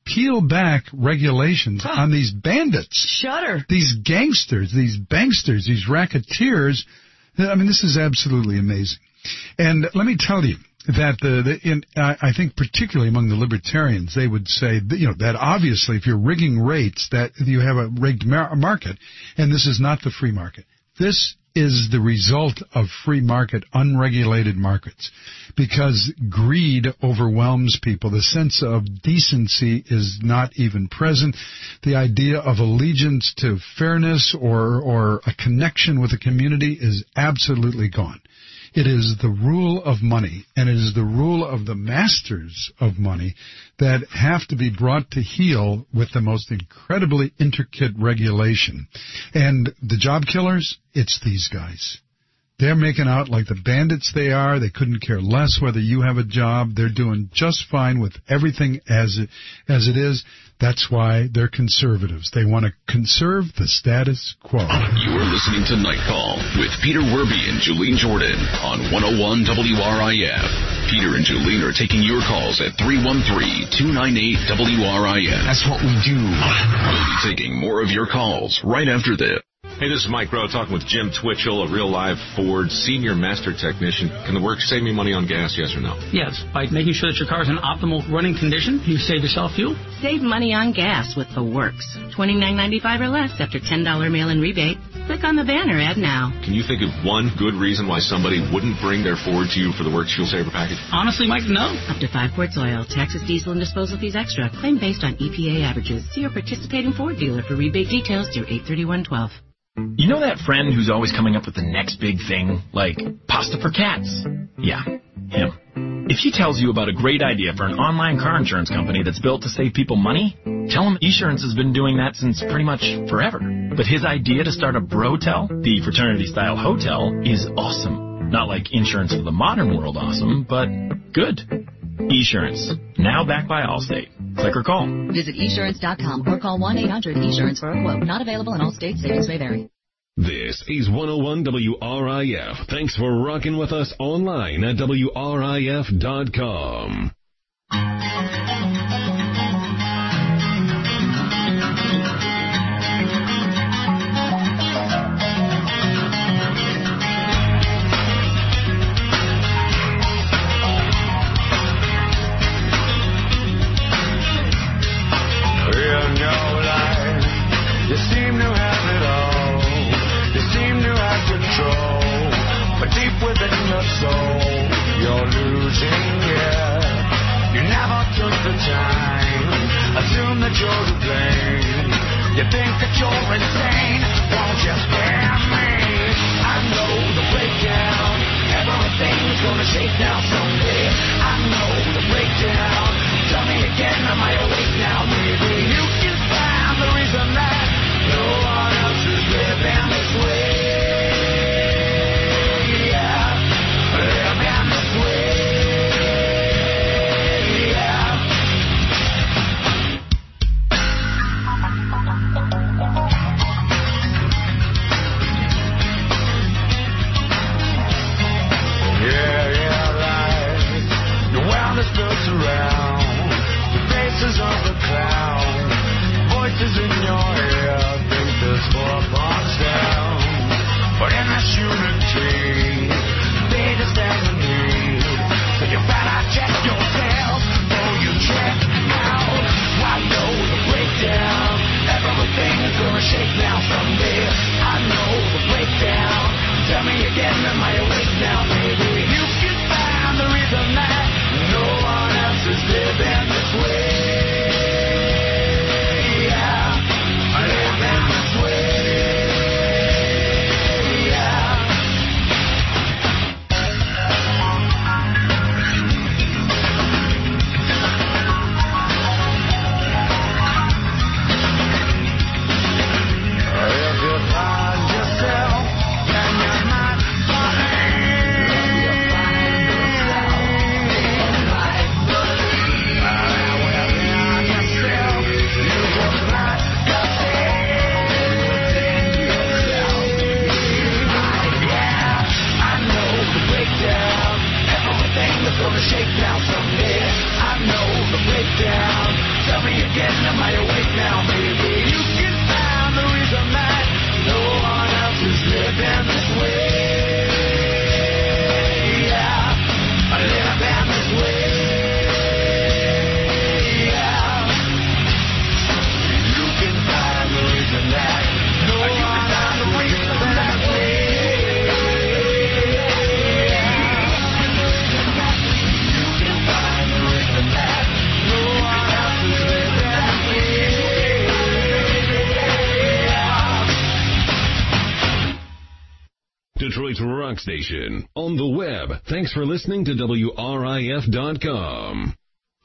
peel back regulations huh. on these bandits.
Shudder.
These gangsters, these banksters, these racketeers. I mean, this is absolutely amazing. And let me tell you that the, the in, I, I think particularly among the libertarians, they would say, that, you know, that obviously if you're rigging rates, that you have a rigged mar- market, and this is not the free market. This is the result of free market, unregulated markets, because greed overwhelms people. The sense of decency is not even present. The idea of allegiance to fairness or, or a connection with the community is absolutely gone. It is the rule of money, and it is the rule of the masters of money that have to be brought to heel with the most incredibly intricate regulation. And the job killers, it's these guys. They're making out like the bandits they are. They couldn't care less whether you have a job. They're doing just fine with everything as it, as it is. That's why they're conservatives. They want to conserve the status quo.
You're listening to Night Call with Peter Werby and Julene Jordan on one oh one W R I F. Peter and Julene are taking your calls at three one three, two nine eight, W R I F.
That's what we do.
We'll be taking more of your calls right after this.
Hey, this is Mike Rowe talking with Jim Twitchell, a real live Ford senior master technician. Can the work save me money on gas, yes or no?
Yes, by making sure that your car is in optimal running condition, you save yourself fuel.
Save money on gas with The Works. twenty-nine ninety-five or less after ten dollars mail-in rebate. Click on the banner ad now.
Can you think of one good reason why somebody wouldn't bring their Ford to you for the Works Fuel Saver package?
Honestly, Mike, no.
Up to five quarts oil, taxes, diesel, and disposal fees extra. Claim based on E P A averages. See your participating Ford dealer for rebate details through eight thirty-one twelve.
You know that friend who's always coming up with the next big thing, like pasta for cats? Yeah, him. If he tells you about a great idea for an online car insurance company that's built to save people money, tell him Esurance has been doing that since pretty much forever. But his idea to start a brotel, the fraternity-style hotel, is awesome. Not like insurance for the modern world awesome, but good. Esurance, now backed by Allstate. Click or call.
Visit esurance dot com or call one eight hundred insurance for a quote. Not available in all states. Savings may vary.
This is one oh one W R I F. Thanks for rocking with us online at W R I F dot com.
You seem to have it all. You seem to have control. But deep within your soul, you're losing, yeah. You never took the time. Assume that you're to blame. You think that you're insane. Won't you spare me? I know the breakdown. Everything's gonna shake down someday. I know the breakdown. Tell me again, am I awake now? Maybe you can find the reason that no one else is living this way. Yeah, living this way. Yeah. Yeah, yeah, right. Your world is built around the faces of the clown. Voices in your ear think there's four blocks down. But in this unity, they just stand in need. So you better check yourself before you check out. I know the breakdown. Everything is gonna shake down someday. I know the breakdown. Tell me again, am I awake now? Maybe you can find the reason that no one else is living this way.
Detroit's rock station. On the web, thanks for listening to W R I F dot com.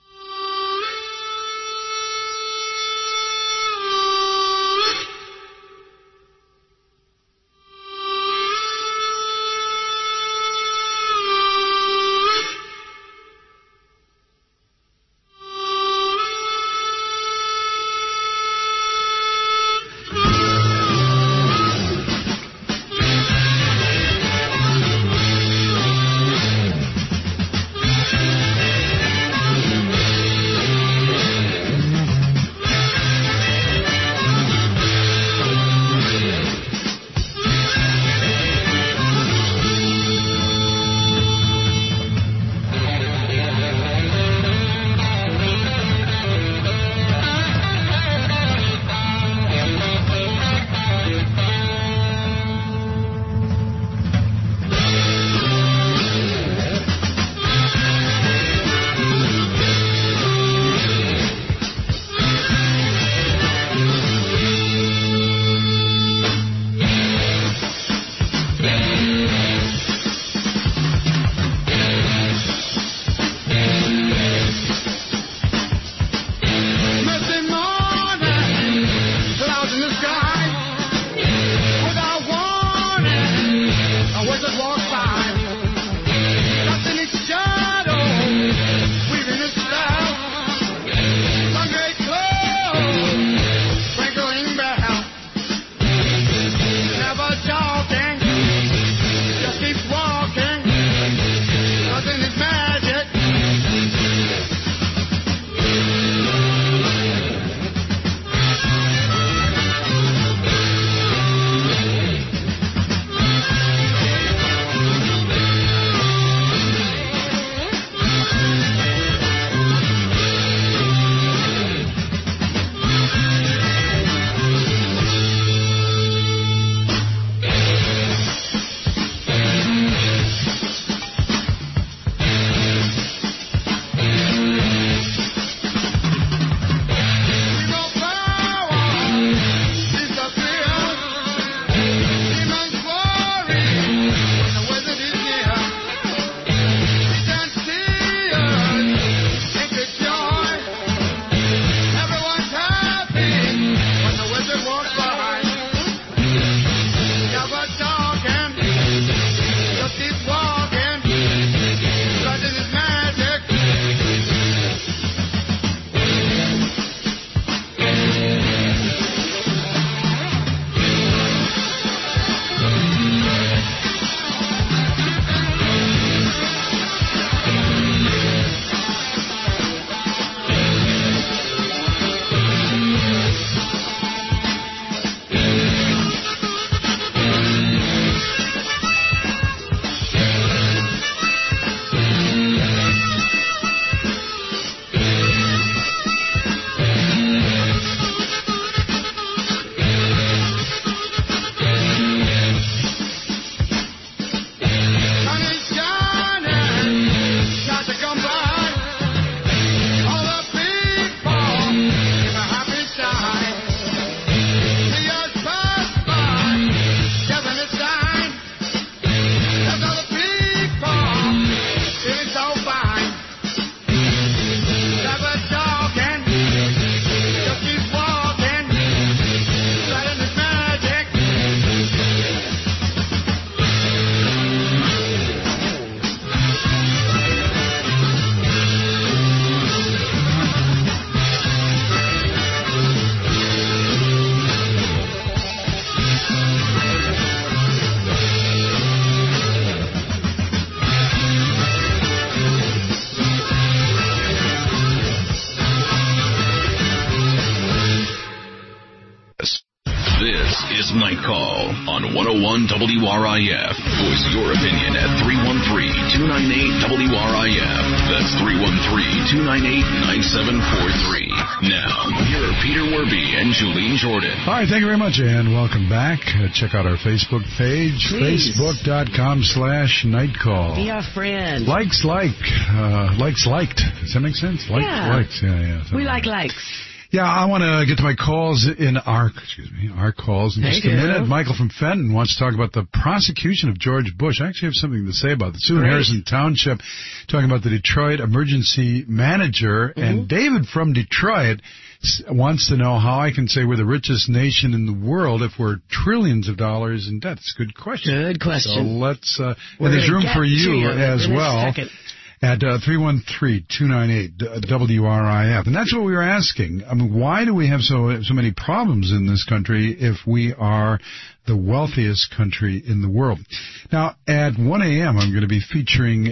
is Night Call on one oh one W R I F. Voice your opinion at three one three, two nine eight, W R I F. That's three one three, two nine eight, nine seven four three. Now, here are Peter Werby and Julene Jordan.
All right, thank you very much, and welcome back. Uh, check out our Facebook page,
Please.
facebook.com slash nightcall.
Be our friend.
Likes, like. Uh, likes, liked. Does that make sense? Likes,
Yeah.
likes. Yeah, yeah.
We like likes.
Yeah, I want to get to my calls in our, excuse me, our calls in
Thank
just a
you.
minute. Michael from Fenton wants to talk about the prosecution of George Bush. I actually have something to say about this. Sue in
Great.
Harrison Township talking about the Detroit emergency manager.
Mm-hmm.
And David from Detroit s- wants to know how I can say we're the richest nation in the world if we're trillions of dollars in debt. It's a good question.
Good question.
So let's, uh,
We're
and there's
gonna
room
get
for
to
you
you
as
in a
well.
second.
At uh, three one three, two nine eight, W R I F. And that's what we were asking. I mean, why do we have so so many problems in this country if we are the wealthiest country in the world? Now, at one a.m., I'm going to be featuring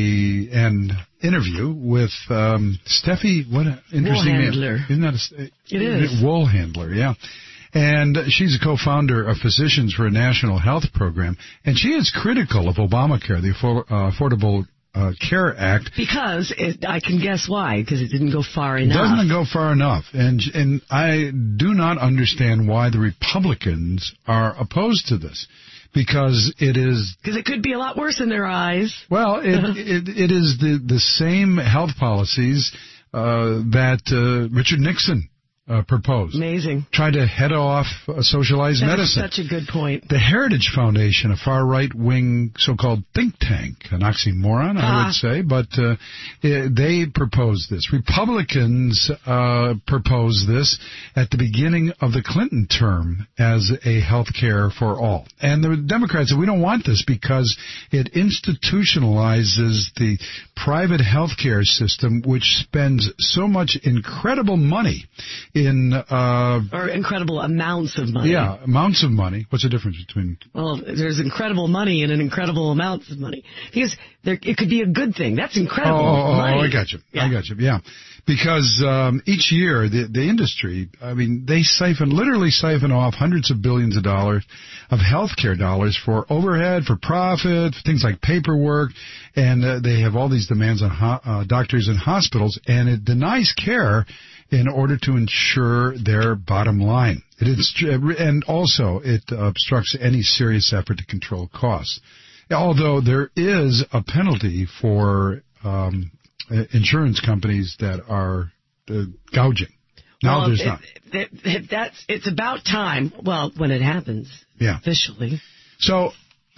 a an interview with um, Steffi, what an interesting name.
Woolhandler.
Isn't that a...
It is.
Woolhandler, yeah. And she's a co-founder of Physicians for a National Health Program. And she is critical of Obamacare, the Affor- uh, Affordable Uh, Care Act.
Because it, I can guess why, because it didn't go far enough.
Doesn't go far enough. And and I do not understand why the Republicans are opposed to this. Because it is...
Because it could be a lot worse in their eyes.
Well, it it, it is the, the same health policies uh, that uh, Richard Nixon uh, proposed.
Amazing.
Tried to head off uh, socialized
That
medicine.
is such a good point.
The Heritage Foundation, a far-right-wing so-called think tank, an oxymoron, I
Ah.
would say, but uh, eh, they proposed this. Republicans uh, proposed this at the beginning of the Clinton term as a health care for all. And the Democrats said, we don't want this because it institutionalizes the private health care system, which spends so much incredible money in... Uh,
Or incredible amounts of money.
yeah, amounts of money. What's the difference between...
Well, there's incredible money and an incredible amounts of money. Because there, it could be a good thing. That's incredible
Oh, oh,
money.
oh, I got you.
Yeah.
I got you. Yeah. Because um, each year, the, the industry, I mean, they siphon, literally siphon off hundreds of billions of dollars of healthcare dollars for overhead, for profit, for things like paperwork, and uh, they have all these demands on ho- uh, doctors and hospitals, and it denies care in order to ensure their bottom line. It is, and also it obstructs any serious effort to control costs. Although there is a penalty for um, insurance companies that are uh, gouging. Now
well,
there's
it,
not.
It, it, that's, it's about time, well, when it happens,
Yeah.
officially.
So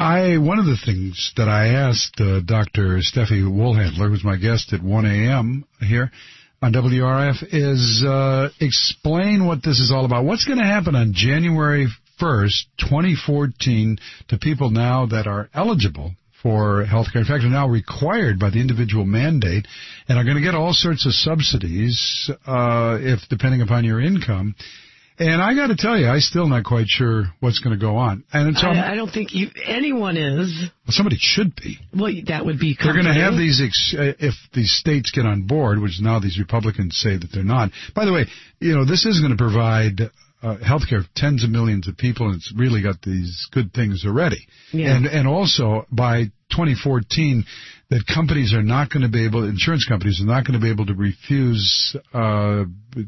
I one of the things that I asked uh, Doctor Steffi Woolhandler, who's my guest at one a.m. here on W R I F, is uh, explain what this is all about. What's going to happen on January first, twenty fourteen, to people now that are eligible for health care. In fact, are now required by the individual mandate and are going to get all sorts of subsidies uh, if depending upon your income. And I got to tell you, I'm still not quite sure what's going to go on. And it's
I, I don't think you, anyone is.
well, somebody should be.
Well, that would be
They're going to have
comforting.
these, ex- uh, if these states get on board, which now these Republicans say that they're not. By the way, you know, this is going to provide uh, health care for tens of millions of people, and it's really got these good things already.
Yeah.
And and also, by twenty fourteen, that companies are not going to be able, insurance companies are not going to be able to refuse uh,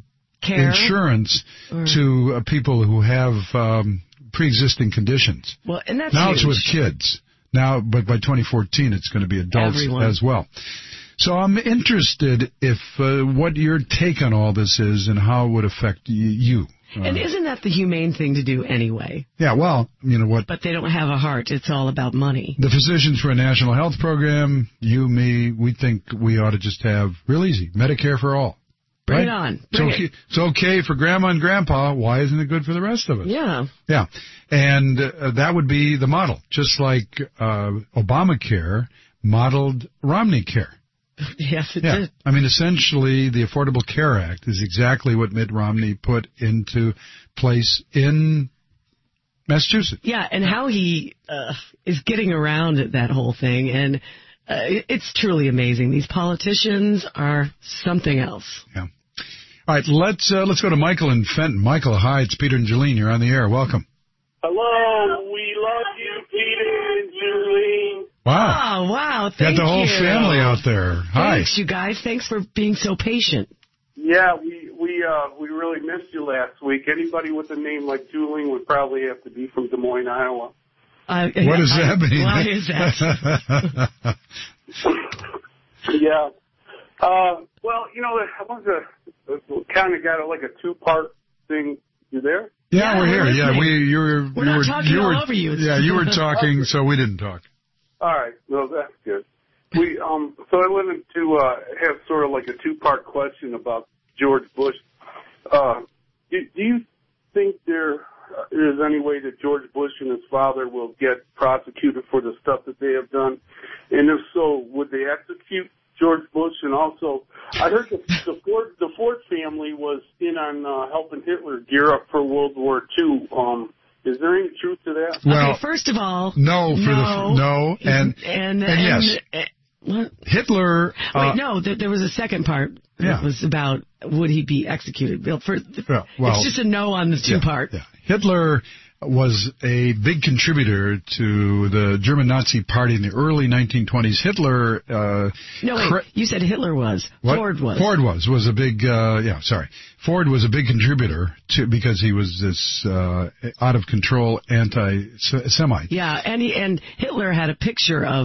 Care?
insurance
Or-
to uh, people who have um, pre-existing conditions.
Well, and that's
Now it's
huge.
with kids. Now, but by twenty fourteen, it's going to be adults
Everyone.
as well. So I'm interested if uh, what your take on all this is and how it would affect y- you. Uh,
And isn't that the humane thing to do anyway?
yeah, well, you know what?
But they don't have a heart. It's all about money.
The Physicians for a National Health Program, you, me, we think we ought to just have real easy Medicare for all.
Bring
right?
it on.
It's
Bring
okay,
it.
it's okay for grandma and grandpa. Why isn't it good for the rest of us?
Yeah.
Yeah, and uh, that would be the model, just like uh, Obamacare modeled Romney Care.
Yes, it
Yeah,
did.
I mean, essentially, the Affordable Care Act is exactly what Mitt Romney put into place in Massachusetts.
Yeah, and how he uh, is getting around that whole thing, and uh, it- it's truly amazing. These politicians are something else.
Yeah. All right, let's uh, let's go to Michael in Fenton. Michael, hi, it's Peter and Jolene. You're on the air. Welcome.
Hello, we love you, Peter and Julie.
Wow.
Oh, wow.
Got
Thank
the whole
you.
family out there. Hi.
Thanks, you guys. Thanks for being so patient.
Yeah, we we uh we really missed you last week. Anybody with a name like Julie would probably have to be from Des Moines, Iowa.
Uh,
What does that mean?
Why is that?
Yeah. Uh, well, you know, I was a, kind of got a, like a two-part thing. You there?
Yeah,
Yeah,
we're here.
we're
Yeah,
listening.
we you were
We're
you
not
were
talking
you
all
were
over you.
yeah you were talking, so we didn't talk.
All right. No, that's good. We um. So I wanted to uh, have sort of like a two-part question about George Bush. Uh, do, do you think there is any way that George Bush and his father will get prosecuted for the stuff that they have done? And if so, would they execute George Bush? And also, I heard the, the Ford the Ford family was in on uh, helping Hitler gear up for World War Two. Um, is there any truth to that?
Well,
okay, first of all,
no, for
no,
the no, and
and, and,
and yes,
and, what?
Hitler.
Wait,
uh,
no, there, there was a second part
Yeah.
that was about would he be executed. Well, for,
Yeah, well,
it's just a no on the two
yeah,
part.
Yeah. Hitler was a big contributor to the German Nazi Party in the early nineteen twenties. Hitler. Uh,
No, wait,
cre-
you said Hitler was.
What?
Ford was.
Ford was was a big uh, yeah sorry Ford was a big contributor to because he was this uh, out of control anti-Semite
Yeah, and he, and Hitler had a picture of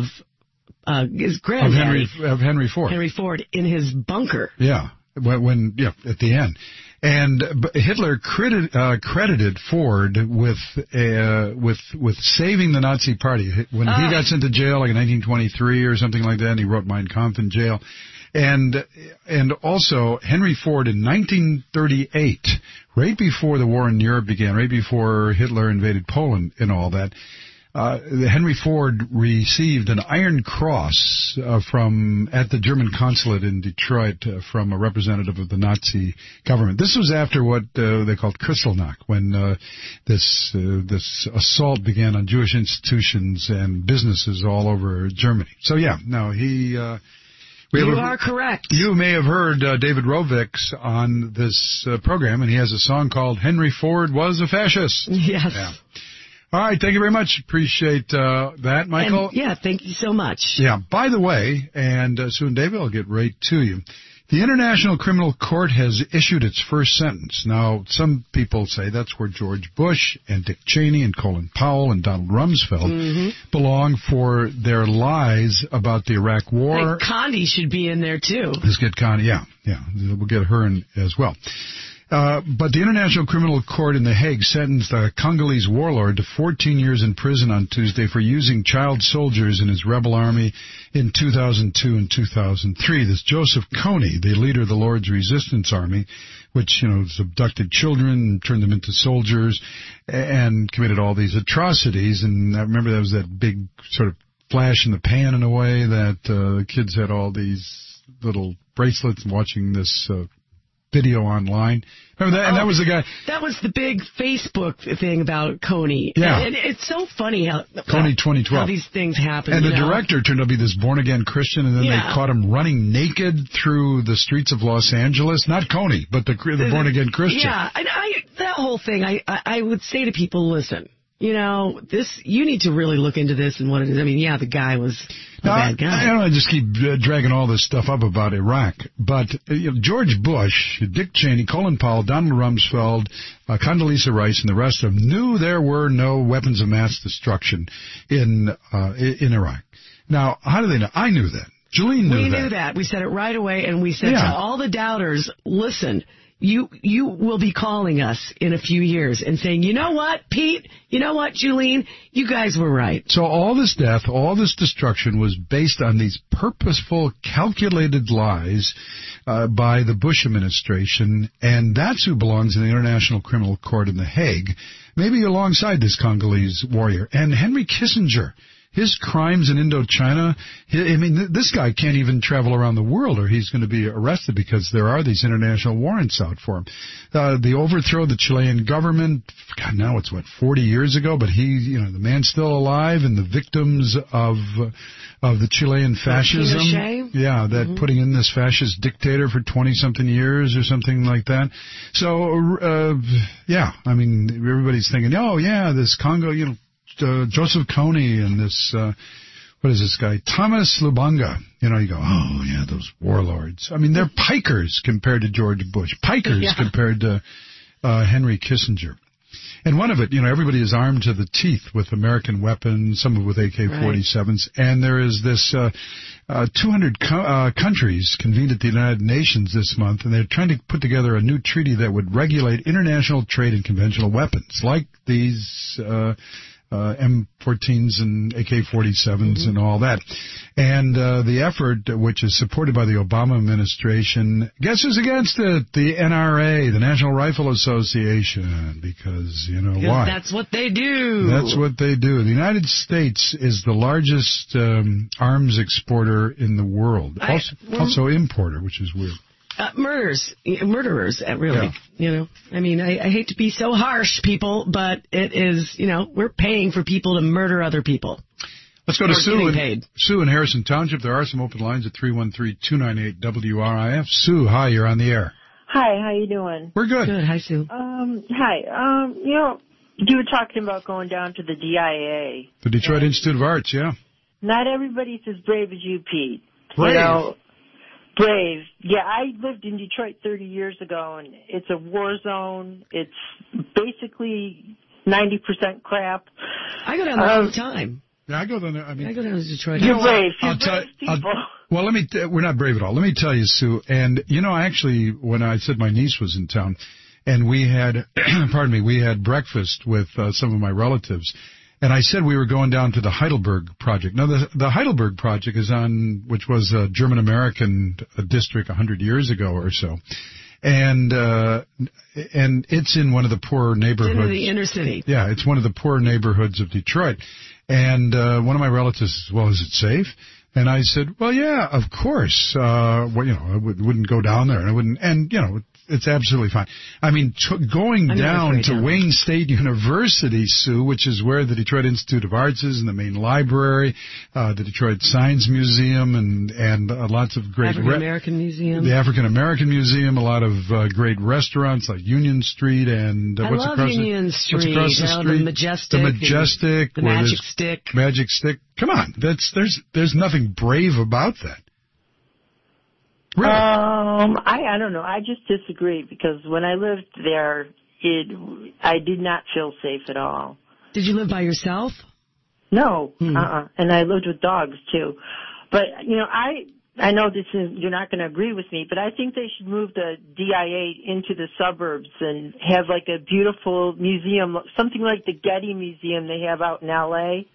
uh, his
of
granddaddy,
Henry of Henry Ford.
Henry Ford, in his bunker.
Yeah, when, when yeah at the end, and but Hitler credit, uh, credited Ford with uh, with with saving the Nazi Party when
Ah.
he got sent to jail like in nineteen twenty-three or something like that. And he wrote Mein Kampf in jail. And and also Henry Ford in nineteen thirty-eight, right before the war in Europe began, right before Hitler invaded Poland and all that, uh, Henry Ford received an Iron Cross uh, from at the German consulate in Detroit uh, from a representative of the Nazi government. This was after what uh, they called Kristallnacht, when uh, this uh, this assault began on Jewish institutions and businesses all over Germany. So yeah, no, he. Uh, We
You
have a-
are correct.
You may have heard uh, David Rovics on this uh, program, and he has a song called Henry Ford Was a Fascist.
Yes.
Yeah. All right, thank you very much. Appreciate uh, that, Michael.
And, yeah, thank you so much.
Yeah, by the way, and uh, soon, David, I'll get right to you. The International Criminal Court has issued its first sentence. Now, some people say that's where George Bush and Dick Cheney and Colin Powell and Donald Rumsfeld
Mm-hmm.
belong for their lies about the Iraq War.
Hey, Condi should be in there, too.
Let's get Connie, yeah, yeah, we'll get her in as well. Uh, but the International Criminal Court in The Hague sentenced a Congolese warlord to fourteen years in prison on Tuesday for using child soldiers in his rebel army in two thousand two and two thousand three. This Joseph Kony, the leader of the Lord's Resistance Army, which, you know, has abducted children and turned them into soldiers and committed all these atrocities. And I remember that was that big sort of flash in the pan in a way that uh, the kids had all these little bracelets and watching this uh, video online. Remember that? And that was the guy.
That was the big Facebook thing about Coney.
Yeah.
And it's so funny how
Coney twenty twelve.
how these things happen.
And
you
the
know?
director turned out to be this born-again Christian, and then
Yeah.
they caught him running naked through the streets of Los Angeles. Not Coney, but the, the born-again Christian.
Yeah, and I that whole thing, I, I I would say to people, listen, you know, this you need to really look into this and what it is. I mean, yeah, the guy was a
Now,
bad guy.
I don't want to just keep uh, dragging all this stuff up about Iraq, but uh, you know, George Bush, Dick Cheney, Colin Powell, Donald Rumsfeld, uh, Condoleezza Rice, and the rest of them knew there were no weapons of mass destruction in uh, in Iraq. Now, how do they know? I knew that. Jolene knew
we
that.
knew that. We said it right away, and we said
Yeah.
to all the doubters, listen, you you will be calling us in a few years and saying, you know what, Pete, you know what, Julene, you guys were right.
So all this death, all this destruction was based on these purposeful, calculated lies uh, by the Bush administration, and that's who belongs in the International Criminal Court in The Hague, maybe alongside this Congolese warrior. And Henry Kissinger, his crimes in Indochina, I mean, th- this guy can't even travel around the world or he's going to be arrested because there are these international warrants out for him. Uh, the overthrow of the Chilean government, God, now it's what, forty years ago, but he, you know, the man's still alive, and the victims of uh, of the Chilean fascism.
Pinochet?
Yeah, that
Mm-hmm.
putting in this fascist dictator for twenty-something years or something like that. So, uh, yeah, I mean, everybody's thinking, oh, yeah, this Congo, you know, Uh, Joseph Kony and this, uh, what is this guy? Thomas Lubanga. You know, you go, oh, yeah, those warlords. I mean, they're pikers compared to George Bush. Pikers
Yeah.
compared to uh, Henry Kissinger. And one of it, you know, everybody is armed to the teeth with American weapons, some with A K forty-sevens, right. And there is this uh, uh, two hundred co- uh, countries convened at the United Nations this month, and they're trying to put together a new treaty that would regulate international trade in conventional weapons, like these uh, uh, M fourteens and A K forty-sevens mm-hmm. and all that. And uh, the effort, which is supported by the Obama administration, guess who's against it? The N R A, the National Rifle Association, because, you know,
because
why?
That's what they do.
That's what they do. The United States is the largest um, arms exporter in the world,
I,
also, also importer, which is weird.
Uh, murders, murderers, really.
Yeah.
You know, I mean, I, I hate to be so harsh, people, but it is, you know, we're paying for people to murder other people.
Let's go to
We're
Sue in,
paid.
Sue in Harrison Township. There are some open lines at three one three, two nine eight, W R I F. Sue, hi, you're on the air.
Hi, how you doing?
We're good.
Good, hi, Sue.
Um, hi, um, you know, you were talking about going down to the D I A.
The Detroit Institute of Arts, yeah.
Not everybody's as brave as you, Pete.
Brave?
You know, brave. Yeah, I lived in Detroit thirty years ago, and it's a war zone. It's basically ninety percent crap.
I go down there
um,
all the time.
Yeah, I go down there. I mean,
I go down to Detroit.
You're brave. You're
I'll
brave
tell,
people.
I'll, well, let me. T- we're not brave at all. Let me tell you, Sue. And you know, actually, when I said my niece was in town, and we had, pardon me, we had breakfast with uh, some of my relatives, and I said we were going down to the Heidelberg Project. Now, the the Heidelberg Project is on, which was a German American district a hundred years ago or so. And uh and it's in one of the poorer neighborhoods.
In the inner city.
Yeah, it's one of the poor neighborhoods of Detroit. And uh one of my relatives said, well, is it safe? And I said, well, yeah, of course. Uh well, you know, I would, wouldn't go down there, and I wouldn't. And you know, it's absolutely fine. I mean, t- going
I'm
down to
down.
Wayne State University, Sue, which is where the Detroit Institute of Arts is, and the main library, uh, the Detroit Science Museum, and and uh, lots of great
African American re- Museum,
the African American Museum, a lot of uh, great restaurants like Union Street and uh,
I
what's
love
across
Union
the,
Street,
what's across the
oh,
street,
the Majestic,
the Majestic,
the
where
Magic
there's
Stick,
Magic Stick. Come on, that's there's there's nothing brave about that. Really?
Um, I I don't know. I just disagree because when I lived there, it I did not feel safe at all.
Did you live by yourself?
No,
hmm.
uh-uh. And I lived with dogs too. But you know, I I know this is you're not going to agree with me, but I think they should move the D I A into the suburbs and have like a beautiful museum, something like the Getty Museum they have out in L A.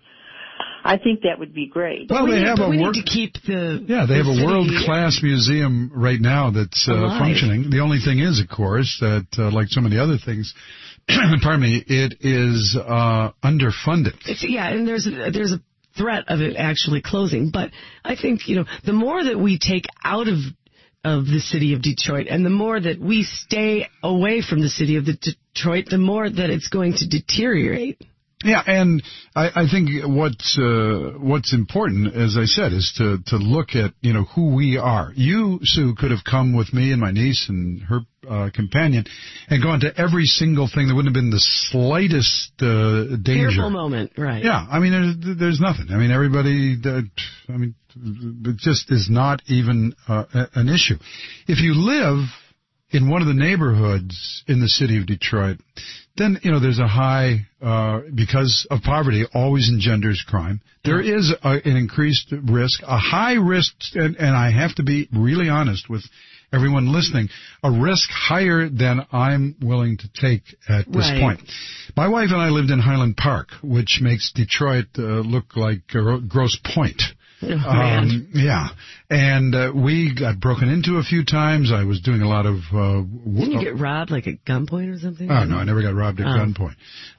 I think that would be great.
Well,
we
they
need,
have
but
a
we
wor-
need to keep the
yeah. They
the
have a
city
world-class museum right now that's uh,
alive.
functioning. The only thing is, of course, that uh, like so many other things, pardon me, it is uh, underfunded.
It's, yeah, and there's a, there's a threat of it actually closing. But I think, you know, the more that we take out of of the city of Detroit and the more that we stay away from the city of the Detroit, the more that it's going to deteriorate.
Yeah, and I, I think what's uh, what's important, as I said, is to to look at, you know, who we are. You, Sue, could have come with me and my niece and her uh, companion and gone to every single thing. There wouldn't have been the slightest uh, danger.
Fearful moment, right?
Yeah, I mean, there's, there's nothing. I mean, everybody. Uh, I mean, it just is not even uh, an issue. If you live in one of the neighborhoods in the city of Detroit, then, you know, there's a high, uh, because of poverty, always engenders crime. There is a, an increased risk, a high risk, and, and I have to be really honest with everyone listening, a risk higher than I'm willing to take at this
right.
point. My wife and I lived in Highland Park, which makes Detroit uh, look like uh, Grosse Pointe.
Oh,
um, yeah, and uh, we got broken into a few times. I was doing a lot of. Uh,
Didn't you get robbed like at gunpoint or something?
Oh no, I never got robbed at
oh.
gunpoint.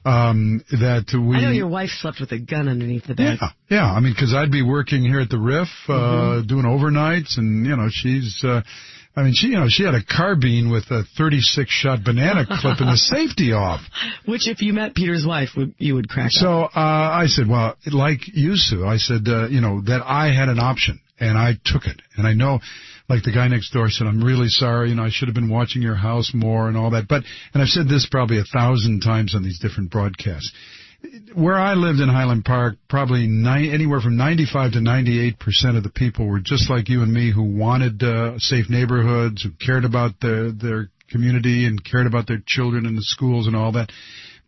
Um, that we.
I know your wife slept with a gun underneath the bed.
Yeah, yeah. I mean, because I'd be working here at the R I F, uh,
mm-hmm.
doing overnights, and you know, she's. Uh, I mean, she, you know, she had a carbine with a thirty-six shot banana clip and the safety off.
Which, if you met Peter's wife, would you would crack
so,
up.
So, uh, I said, well, like you, Sue, I said, uh, you know, that I had an option, and I took it. And I know, like the guy next door said, I'm really sorry, you know, I should have been watching your house more and all that. But, and I've said this probably a thousand times on these different broadcasts. Where I lived in Highland Park, probably ni- anywhere from ninety-five to ninety-eight percent of the people were just like you and me, who wanted uh, safe neighborhoods, who cared about their their community and cared about their children in the schools and all that.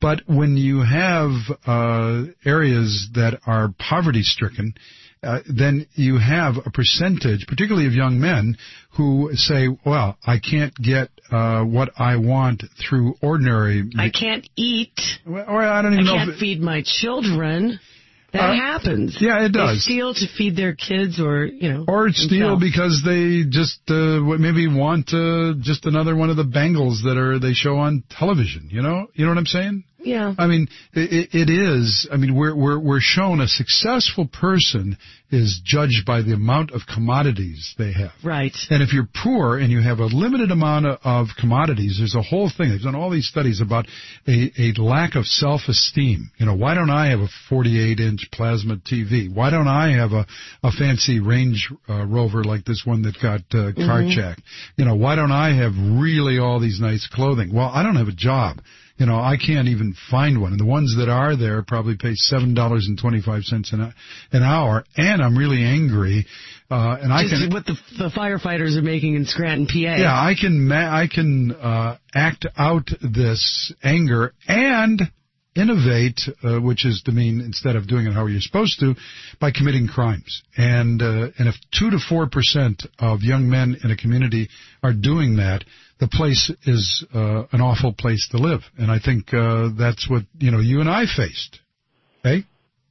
But when you have uh, areas that are poverty-stricken, uh, then you have a percentage, particularly of young men, who say, well, I can't get uh, what I want through ordinary...
I can't eat.
Or I don't even
I
know...
can't
if,
feed my children. That
uh,
happens.
Yeah, it does.
They steal to feed their kids, or you know,
or steal
themselves.
because they just uh, maybe want uh, just another one of the bangles that are they show on television. You know, you know what I'm saying?
Yeah.
I mean, it, it is. I mean, we're we're we're shown a successful person is judged by the amount of commodities they have.
Right.
And if you're poor and you have a limited amount of, of commodities, there's a whole thing. They've done all these studies about a, a lack of self-esteem. You know, why don't I have a forty-eight inch plasma T V? Why don't I have a, a fancy Range uh, Rover like this one that got uh, carjacked? Mm-hmm. You know, why don't I have really all these nice clothing? Well, I don't have a job. You know, I can't even find one. And the ones that are there probably pay seven dollars and twenty-five cents an, an hour. And I'm really angry. Uh, and I
Just
can.
what the, the firefighters are making in Scranton, P A.
Yeah, I can, ma- I can, uh, act out this anger and innovate, uh, which is to mean instead of doing it how you're supposed to, by committing crimes. And, uh, and if two to four percent of young men in a community are doing that, the place is uh, an awful place to live. And I think uh, that's what, you know, you and I faced. Hey?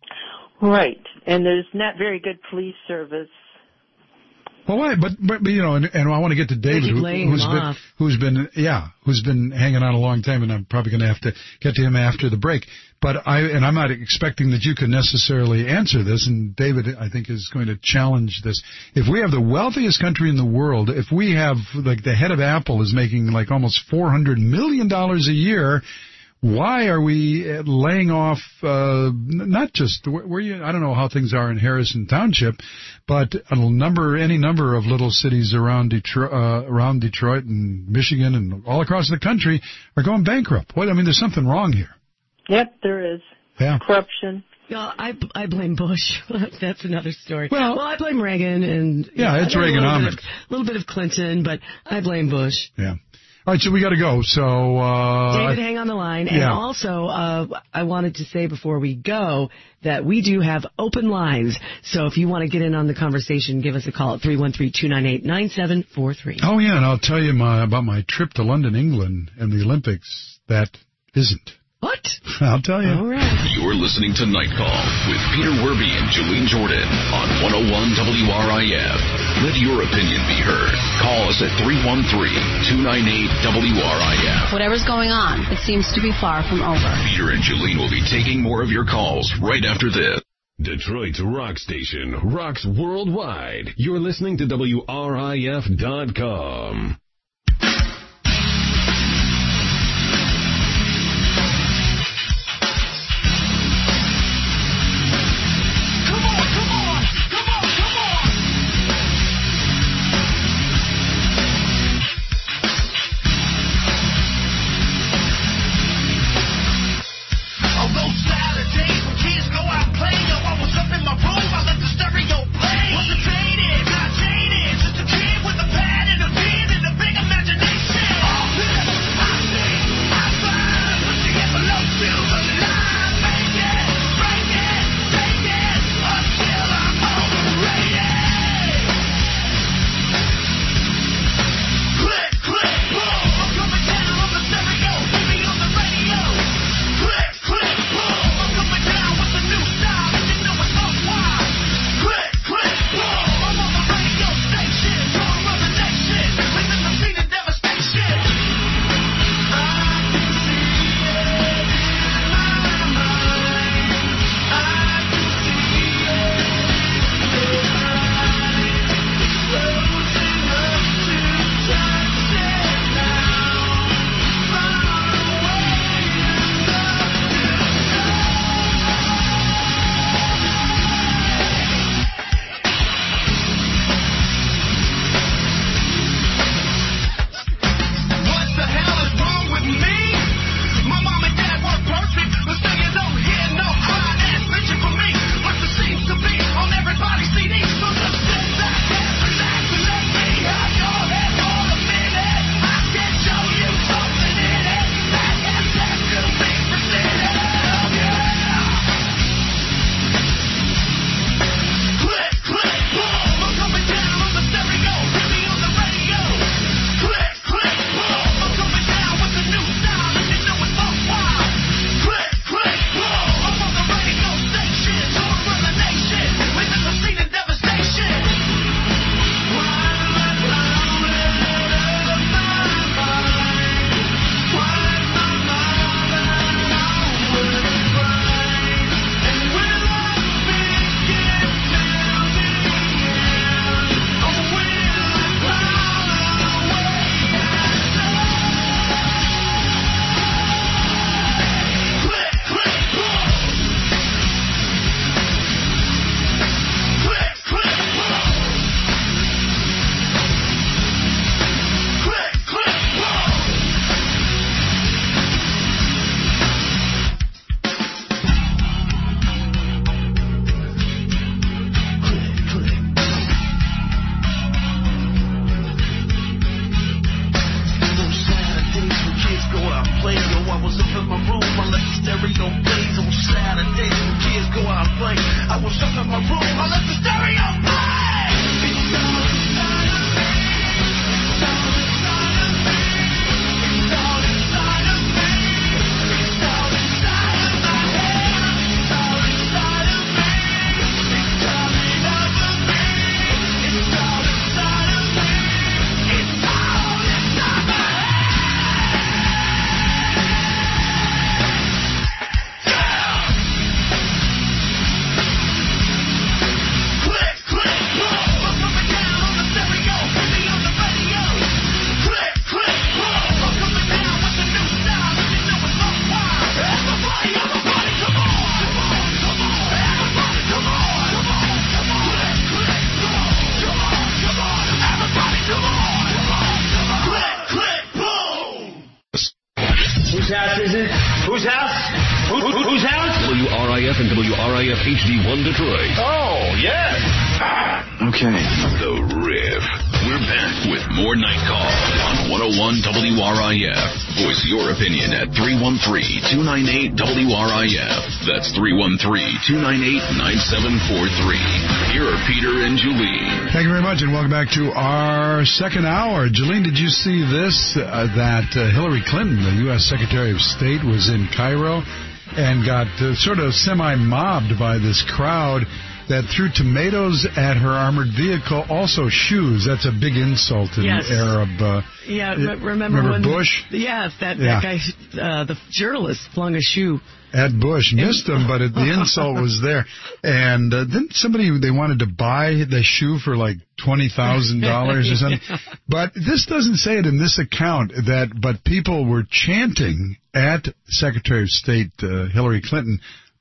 Right. And there's not very good police service.
Well, why? But, but, you know, and, and I want to get to David, who, who's been,
off.
who's been, yeah, who's been hanging on a long time, and I'm probably going to have to get to him after the break. But I, and I'm not expecting that you can necessarily answer this, and David, I think, is going to challenge this. If we have the wealthiest country in the world, if we have, like, the head of Apple is making, like, almost four hundred million dollars a year, why are we laying off, uh, not just, where you, I don't know how things are in Harrison Township, but a number, any number of little cities around Detroit, uh, around Detroit and Michigan and all across the country are going bankrupt. What, I mean, there's something wrong here.
Yep, there is.
Yeah.
Corruption.
Yeah, I, I blame Bush. That's another story.
Well,
well I blame Reagan and
yeah,
yeah,
it's
a
Reaganomics.
little, a little bit of Clinton, but I blame Bush.
Yeah. All right, so we got to go. So uh,
David, hang on the line. And
yeah.
also, uh, I wanted to say before we go that we do have open lines. So if you want to get in on the conversation, give us a call at three one three, two nine eight, nine seven four three.
Oh, yeah, and I'll tell you my, about my trip to London, England, and the Olympics. That isn't.
What?
I'll tell you.
All right.
You're listening to Night Call with Peter Werby and Jolene Jordan on one oh one W R I F. Let your opinion be heard. Call us at three one three, two nine eight, W R I F.
Whatever's going on, it seems to be far from over.
Peter and Jolene will be taking more of your calls right after this.
Detroit's rock station rocks worldwide. You're listening to W R I F dot com.
Stereo play. Wasn't faded, not jaded, just a kid with a pad and a pen and a
house is it? Whose house? Who, who, whose house?
W R I F and W R I F H D one Detroit.
Oh, yes.
Okay. The Riff. We're back with more Night Call on one oh one W R I F. Voice your opinion at three one three, two nine eight, W R I F. That's three one three, two nine eight, nine seven four three. Here are Peter and Jolene.
Thank you very much, and welcome back to our second hour. Jolene, did you see this, uh, that uh, Hillary Clinton, the U S Secretary of State, was in Cairo and got uh, sort of semi-mobbed by this crowd that threw tomatoes at her armored vehicle, also shoes. That's a big insult in
yes.
Arab. Uh,
yeah,
it,
remember,
remember
when
Bush?
Yes, that,
yeah.
that guy, uh, the journalist, flung a shoe
at Bush, missed him, but it, the insult was there. And uh, then somebody, they wanted to buy the shoe for like twenty thousand dollars or something. Yeah. But this doesn't say it in this account, that, but people were chanting at Secretary of State uh, Hillary Clinton,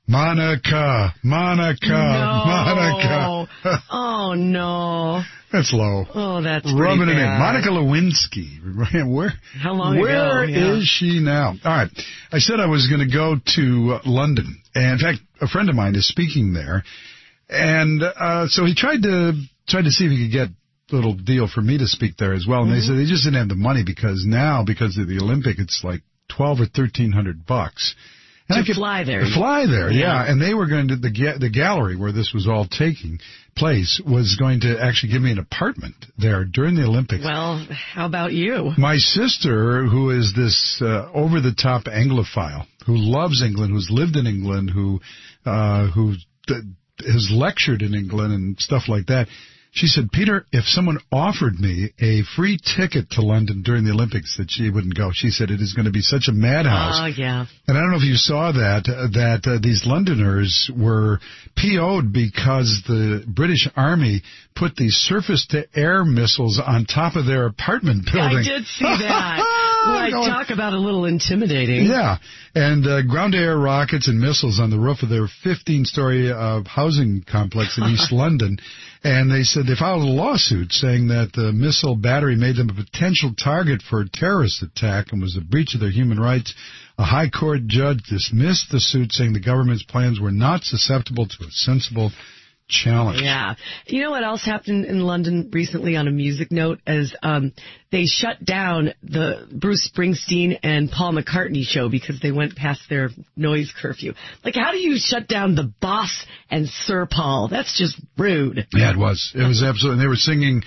Monica, Monica,
no.
Monica.
Oh, no.
That's low.
Oh, that's
rubbing
pretty
it
bad.
in. Monica Lewinsky. Where?
How long
Where
ago? Yeah.
is she now? All right. I said I was going to go to uh, London, and in fact, a friend of mine is speaking there, and uh, so he tried to tried to see if he could get a little deal for me to speak there as well. And mm-hmm. they said they just didn't have the money because now, because of the Olympic, it's like twelve or thirteen hundred bucks. And
to
I could
fly there.
Fly there, yeah. yeah. And they were going to, the ga- the gallery where this was all taking place was going to actually give me an apartment there during the Olympics.
Well, how about you?
My sister, who is this uh, over-the-top Anglophile, who loves England, who's lived in England, who, uh, who th- has lectured in England and stuff like that, she said, Peter, if someone offered me a free ticket to London during the Olympics, that she wouldn't go. She said it is going to be such a madhouse.
Oh, yeah.
And I don't know if you saw that, uh, that uh, these Londoners were P O'd because the British Army put these surface-to-air missiles on top of their apartment building.
I did see that. Like, talk about a little intimidating.
Yeah. And uh, ground-to-air rockets and missiles on the roof of their fifteen-story uh, housing complex in East London. And they said they filed a lawsuit saying that the missile battery made them a potential target for a terrorist attack and was a breach of their human rights. A high court judge dismissed the suit, saying the government's plans were not susceptible to a sensible challenge.
Yeah. You know what else happened in London recently on a music note is um, they shut down the Bruce Springsteen and Paul McCartney show because they went past their noise curfew. Like, how do you shut down the Boss and Sir Paul? That's just rude.
Yeah, it was. It was absolutely. And they were singing,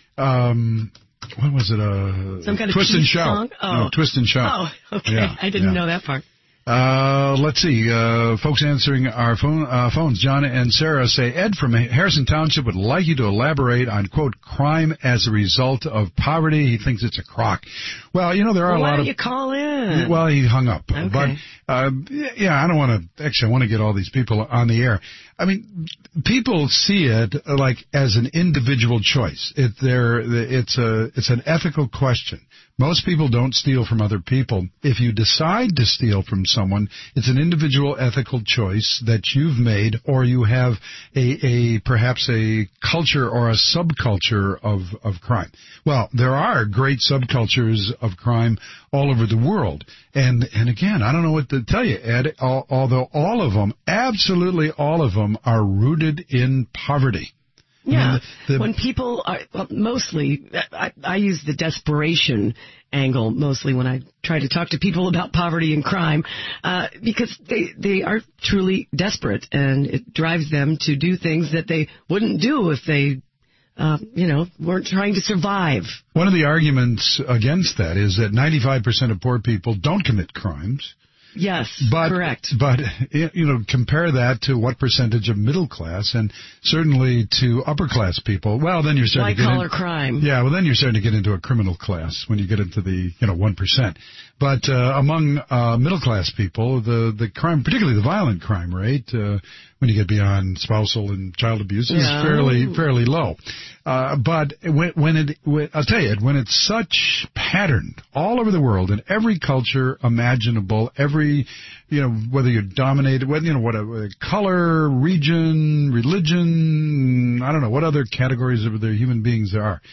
um, what was it? Uh,
Some kind of
Twist and Shout.
Song? Oh.
No, Twist and Shout.
Oh, okay.
Yeah,
I didn't
yeah.
know that part.
Uh, let's see, uh, folks answering our phone, uh, phones. John and Sarah say, Ed from Harrison Township would like you to elaborate on, quote, crime as a result of poverty. He thinks it's a crock. Well, you know, there are
well,
a lot
why don't
of...
you call in?
Well, he hung up.
Okay.
But, uh, yeah, I don't want to... Actually, I want to get all these people on the air. I mean, people see it like as an individual choice. It, they're, it's a, it's an ethical question. Most people don't steal from other people. If you decide to steal from someone, it's an individual ethical choice that you've made, or you have a, a perhaps a culture or a subculture of, of crime. Well, there are great subcultures of crime all over the world. And, and again, I don't know what to tell you, Ed, although all of them, absolutely all of them, are rooted in poverty.
Yeah,
I mean, the, the,
when people are, well, mostly, I, I use the desperation angle mostly when I try to talk to people about poverty and crime, uh, because they, they are truly desperate, and it drives them to do things that they wouldn't do if they, uh, you know, weren't trying to survive.
One of the arguments against that is that ninety-five percent of poor people don't commit crimes.
Yes,
but,
correct.
But, you know, compare that to what percentage of middle class and certainly to upper class people. Well, then you're starting to get
white-collar
in,
crime.
Yeah, well, then you're starting to get into a criminal class when you get into the, you know, one percent. But uh, among uh, middle class people, the, the crime, particularly the violent crime rate, uh, when you get beyond spousal and child abuse, is
yeah.
fairly fairly low. Uh, but when, when it, when, I'll tell you, when it's such patterned all over the world in every culture imaginable, every, you know, whether you're dominated, whether, you know, what a, color, region, religion, I don't know what other categories of the human beings there are.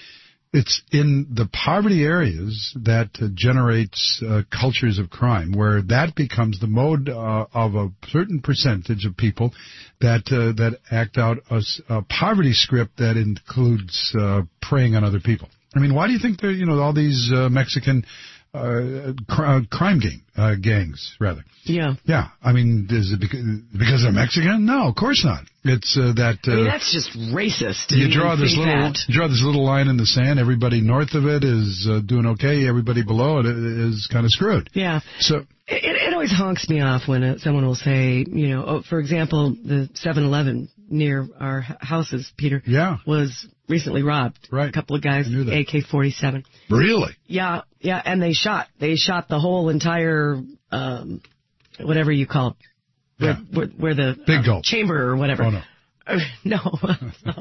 it's in the poverty areas that uh, generates uh, cultures of crime, where that becomes the mode uh, of a certain percentage of people that uh, that act out a, a poverty script that includes uh, preying on other people. I mean, why do you think there, you know, all these uh, Mexican uh, cr- crime gang, uh, gangs, rather?
Yeah.
Yeah. I mean, is it because, because they're Mexican? No, of course not. It's uh, that. Uh,
I mean, that's just racist.
You draw this little,
that.
you draw this little line in the sand. Everybody north of it is uh, doing okay. Everybody below it is kind of screwed.
Yeah.
So
it, it always honks me off when uh, someone will say, you know, oh, for example, the seven eleven near our h- houses, Peter,
yeah.
was recently robbed.
Right.
A couple of guys, A K forty-seven.
Really?
Yeah, yeah, and they shot. They shot the whole entire, um, whatever you call it, where,
yeah.
where, where the
Big
uh,
gulp.
chamber or whatever.
Oh, no.
Uh, no. no.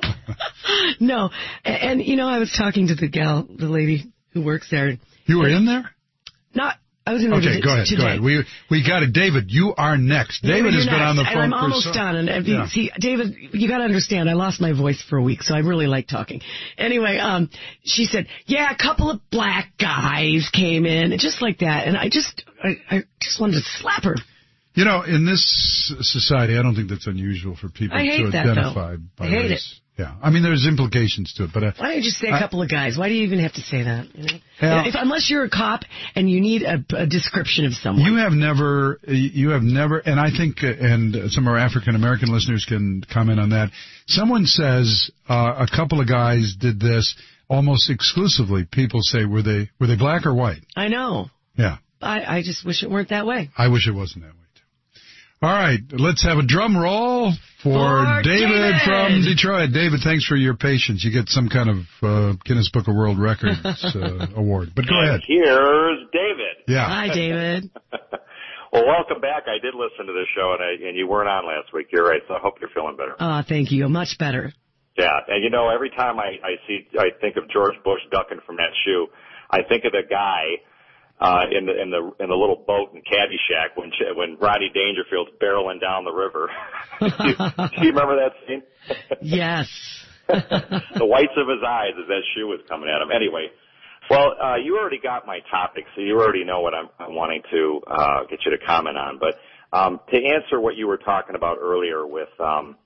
no. And, and, you know, I was talking to the gal, the lady who works there.
You were in there?
Not. I was in there
Okay,
t-
go ahead.
today.
Go ahead. We we got it, David. You are next. David
David,
has been
next.
on the
and
phone.
I'm
for
almost
so-
done. And, and
yeah.
see, David, you got to understand, I lost my voice for a week, so I really like talking. Anyway, um, she said, "Yeah, a couple of black guys came in, and just like that." And I just, I, I just wanted to slap her.
You know, in this society, I don't think that's unusual for people
I hate
to
that,
identify
though.
by
I hate
race. Yeah, I mean, there's implications to it, but uh,
Why don't you just say a
I-
couple of guys? Why do you even have to say that? You know?
Yeah.
If, unless you're a cop and you need a, a description of someone.
You have never, you have never, and I think, uh, and some of our African American listeners can comment on that. Someone says uh, a couple of guys did this almost exclusively. People say, were they were they black or white?
I know.
Yeah,
I, I just wish it weren't that way.
I wish it wasn't that way too. All right, let's have a drum roll for,
For
David,
David
from Detroit. David, thanks for your patience. You get some kind of uh, Guinness Book of World Records uh, award. But go ahead.
Here's David.
Yeah.
Hi, David.
Well, welcome back. I did listen to the show, and, I, and you weren't on last week. You're right, so I hope you're feeling better.
Ah, thank you. Much better.
Yeah, and you know, every time I, I see, I think of George Bush ducking from that shoe, I think of the guy uh, in the in the in the little boat in Caddyshack when when Rodney Dangerfield's barreling down the river. do, you, do you remember that scene?
Yes.
The whites of his eyes as that shoe was coming at him. Anyway, well, uh, you already got my topic, so you already know what I'm, I'm wanting to uh, get you to comment on. But um, to answer what you were talking about earlier with um,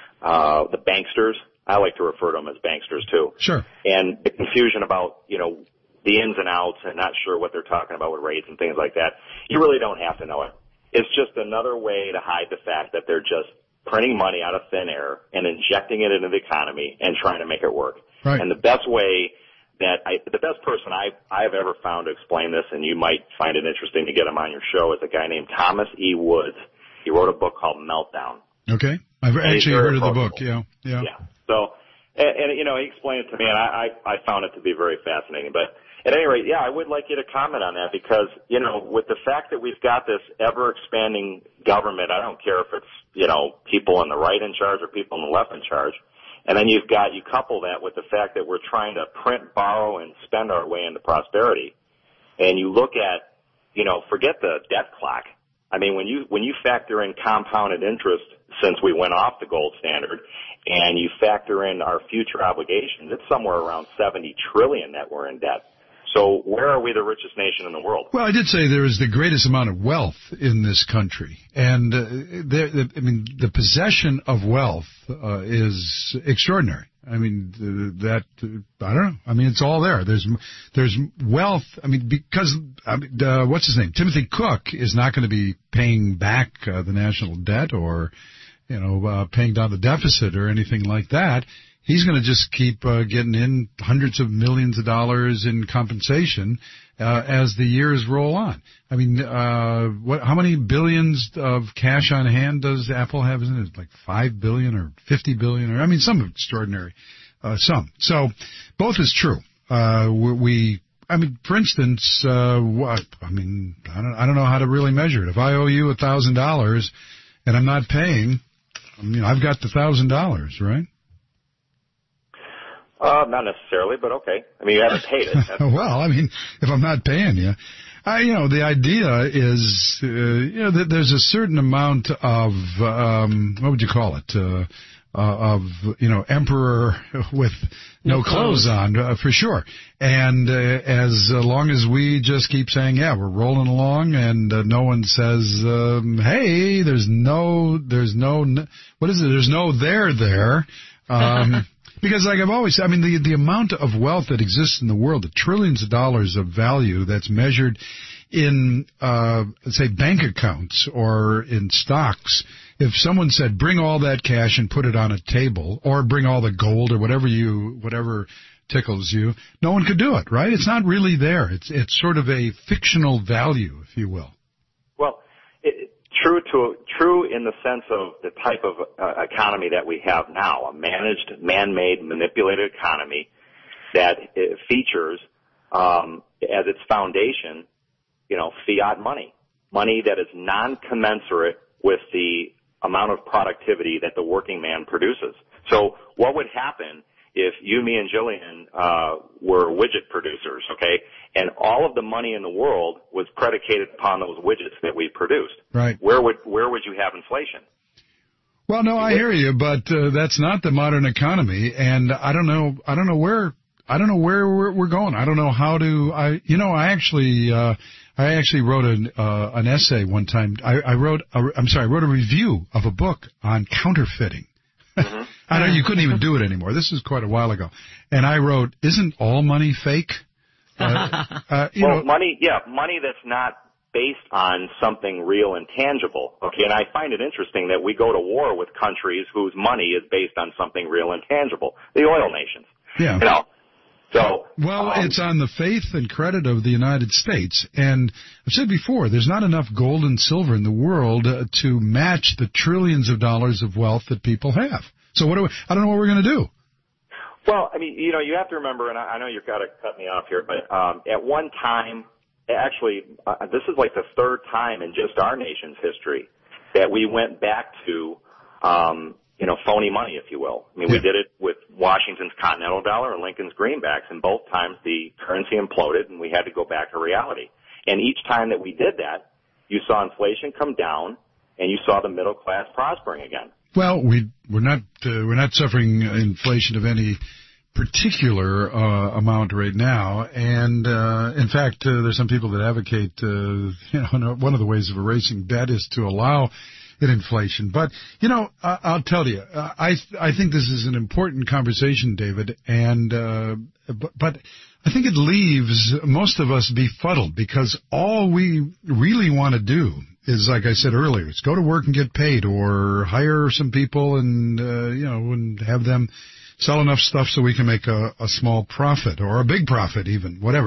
uh, the banksters, I like to refer to them as banksters too.
Sure.
And the confusion about, you know, the ins and outs and not sure what they're talking about with rates and things like that. You really don't have to know it. It's just another way to hide the fact that they're just printing money out of thin air and injecting it into the economy and trying to make it work.
Right.
And the best way that I, the best person I, I've ever found to explain this, and you might find it interesting to get him on your show, is a guy named Thomas E. Woods. He wrote a book called Meltdown.
Okay. I've
And he's
actually
very
heard of the book.
approachable.
Yeah. Yeah.
Yeah. So, and, and you know, he explained it to me, and I, I, I found it to be very fascinating. But at any rate, yeah, I would like you to comment on that because, you know, with the fact that we've got this ever-expanding government, I don't care if it's, you know, people on the right in charge or people on the left in charge, and then you've got, you couple that with the fact that we're trying to print, borrow, and spend our way into prosperity, and you look at, you know, forget the debt clock. I mean, when you, when you factor in compounded interest since we went off the gold standard, and you factor in our future obligations, it's somewhere around seventy trillion that we're in debt. So where are we the richest nation in the world?
Well, I did say there is the greatest amount of wealth in this country, and uh, there, I mean, the possession of wealth uh, is extraordinary. I mean, uh, that uh, I don't know. I mean, it's all there. There's there's wealth. I mean, because I mean, uh, what's his name? Timothy Cook is not going to be paying back uh, the national debt or, you know, uh, paying down the deficit or anything like that. He's going to just keep uh, getting in hundreds of millions of dollars in compensation uh, as the years roll on. I mean, uh, what? How many billions of cash on hand does Apple have? Isn't it like five billion or fifty billion? Or I mean, some extraordinary uh, sum. So both is true. Uh, we, I mean, for instance, uh, what? I mean, I don't, I don't know how to really measure it. If I owe you a thousand dollars and I'm not paying, I mean, I've got the thousand dollars, right?
Uh, not necessarily, but okay. I mean, you haven't paid it. That's
Well, I mean, if I'm not paying you, I, you know, the idea is, uh, you know, that there's a certain amount of, um, what would you call it, uh, uh, of you know emperor with no, no clothes. clothes on uh, for sure. And uh, as uh, long as we just keep saying, yeah, we're rolling along, and uh, no one says, um, hey, there's no, there's no, what is it? There's no there there. Um, because like I've always said, I mean, the, the amount of wealth that exists in the world, the trillions of dollars of value that's measured in, uh, say, bank accounts or in stocks, if someone said, bring all that cash and put it on a table, or bring all the gold or whatever you, whatever tickles you, no one could do it, right? It's not really there. It's, it's sort of a fictional value, if you will.
Well, it, true to, true in the sense of the type of uh, economy that we have now, a managed, man-made, manipulated economy that uh, features, um, as its foundation, you know, fiat money, money that is non-commensurate with the amount of productivity that the working man produces. So what would happen if you, me, and Jillian uh, were widget producers, okay, and all of the money in the world was predicated upon those widgets that we produced?
Right.
Where would where would you have inflation?
Well, no, I hear you, but uh, that's not the modern economy, and I don't know. I don't know where. I don't know where we're, we're going. I don't know how to. I, you know, I actually. Uh, I actually wrote an uh, an essay one time. I, I wrote. A, I'm sorry. I wrote a review of a book on counterfeiting. Mm-hmm. I know you couldn't even do it anymore. This is quite a while ago, and I wrote, "Isn't all money fake?" Uh, uh, you
well,
know,
money. Yeah, money that's not based on something real and tangible. Okay, and I find it interesting that we go to war with countries whose money is based on something real and tangible. The oil nations.
Yeah.
You know. So,
well,
um,
it's on the faith and credit of the United States. And I've said before, there's not enough gold and silver in the world uh, to match the trillions of dollars of wealth that people have. So what do we, I don't know what we're going to do.
Well, I mean, you know, you have to remember, and I know you've got to cut me off here, but um, at one time, actually, uh, this is like the third time in just our nation's history that we went back to um you know, phony money, if you will. I mean, yeah. we did it with Washington's Continental Dollar and Lincoln's Greenbacks, and both times the currency imploded and we had to go back to reality. And each time that we did that, you saw inflation come down and you saw the middle class prospering again.
Well, we, we're not, uh, we're not suffering inflation of any particular uh, amount right now. And, uh, in fact, uh, there's some people that advocate, uh, you know, one of the ways of erasing debt is to allow in inflation. But, you know, uh, I'll tell you, uh, I I think this is an important conversation, David, and uh, but, but I think it leaves most of us befuddled because all we really want to do is, like I said earlier, is go to work and get paid or hire some people and, uh, you know, and have them sell enough stuff so we can make a, a small profit or a big profit even, whatever.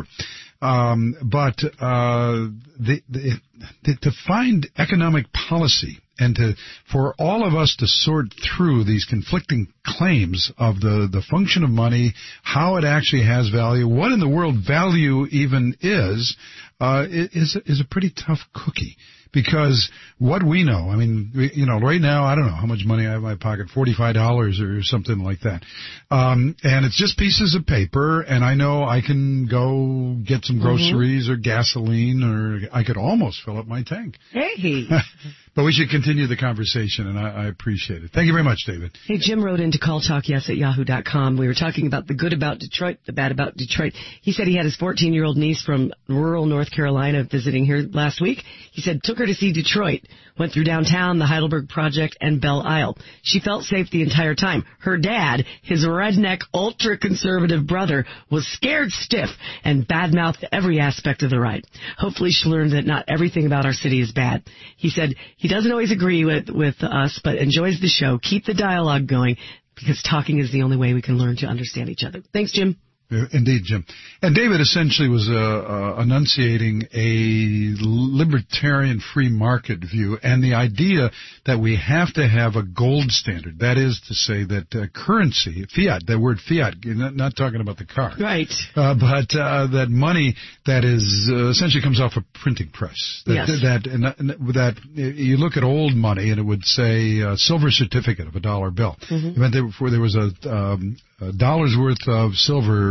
Um, but uh, the, the, the, to find economic policy and to for all of us to sort through these conflicting claims of the, the function of money, how it actually has value, what in the world value even is, uh, is is a pretty tough cookie. Because what we know, I mean, we, you know, right now, I don't know how much money I have in my pocket, forty-five dollars or something like that. Um, and it's just pieces of paper, and I know I can go get some groceries mm-hmm. or gasoline, or I could almost fill up my tank.
Hey.
But we should continue the conversation, and I, I appreciate it. Thank you very much, David.
Hey, Jim wrote into call talk yes at yahoo dot com. We were talking about the good about Detroit, the bad about Detroit. He said he had his fourteen-year-old niece from rural North Carolina visiting here last week. He said took her to see Detroit, went through downtown, the Heidelberg Project, and Belle Isle. She felt safe the entire time. Her dad, his redneck, ultra-conservative brother, was scared stiff and badmouthed every aspect of the ride. Hopefully she learned that not everything about our city is bad. He said he doesn't always agree with, with us, but enjoys the show. Keep the dialogue going, because talking is the only way we can learn to understand each other. Thanks, Jim.
Indeed, Jim. And David essentially was uh, uh, enunciating a libertarian free market view and the idea that we have to have a gold standard. That is to say that uh, currency, fiat, that word fiat, not, not talking about the car.
Right.
Uh, but uh, that money that is uh, essentially comes off a printing press. That,
yes.
That, and, and that you look at old money and it would say uh, silver certificate of a dollar bill. Mm-hmm. It meant that before there was a... Um, a dollar's worth of silver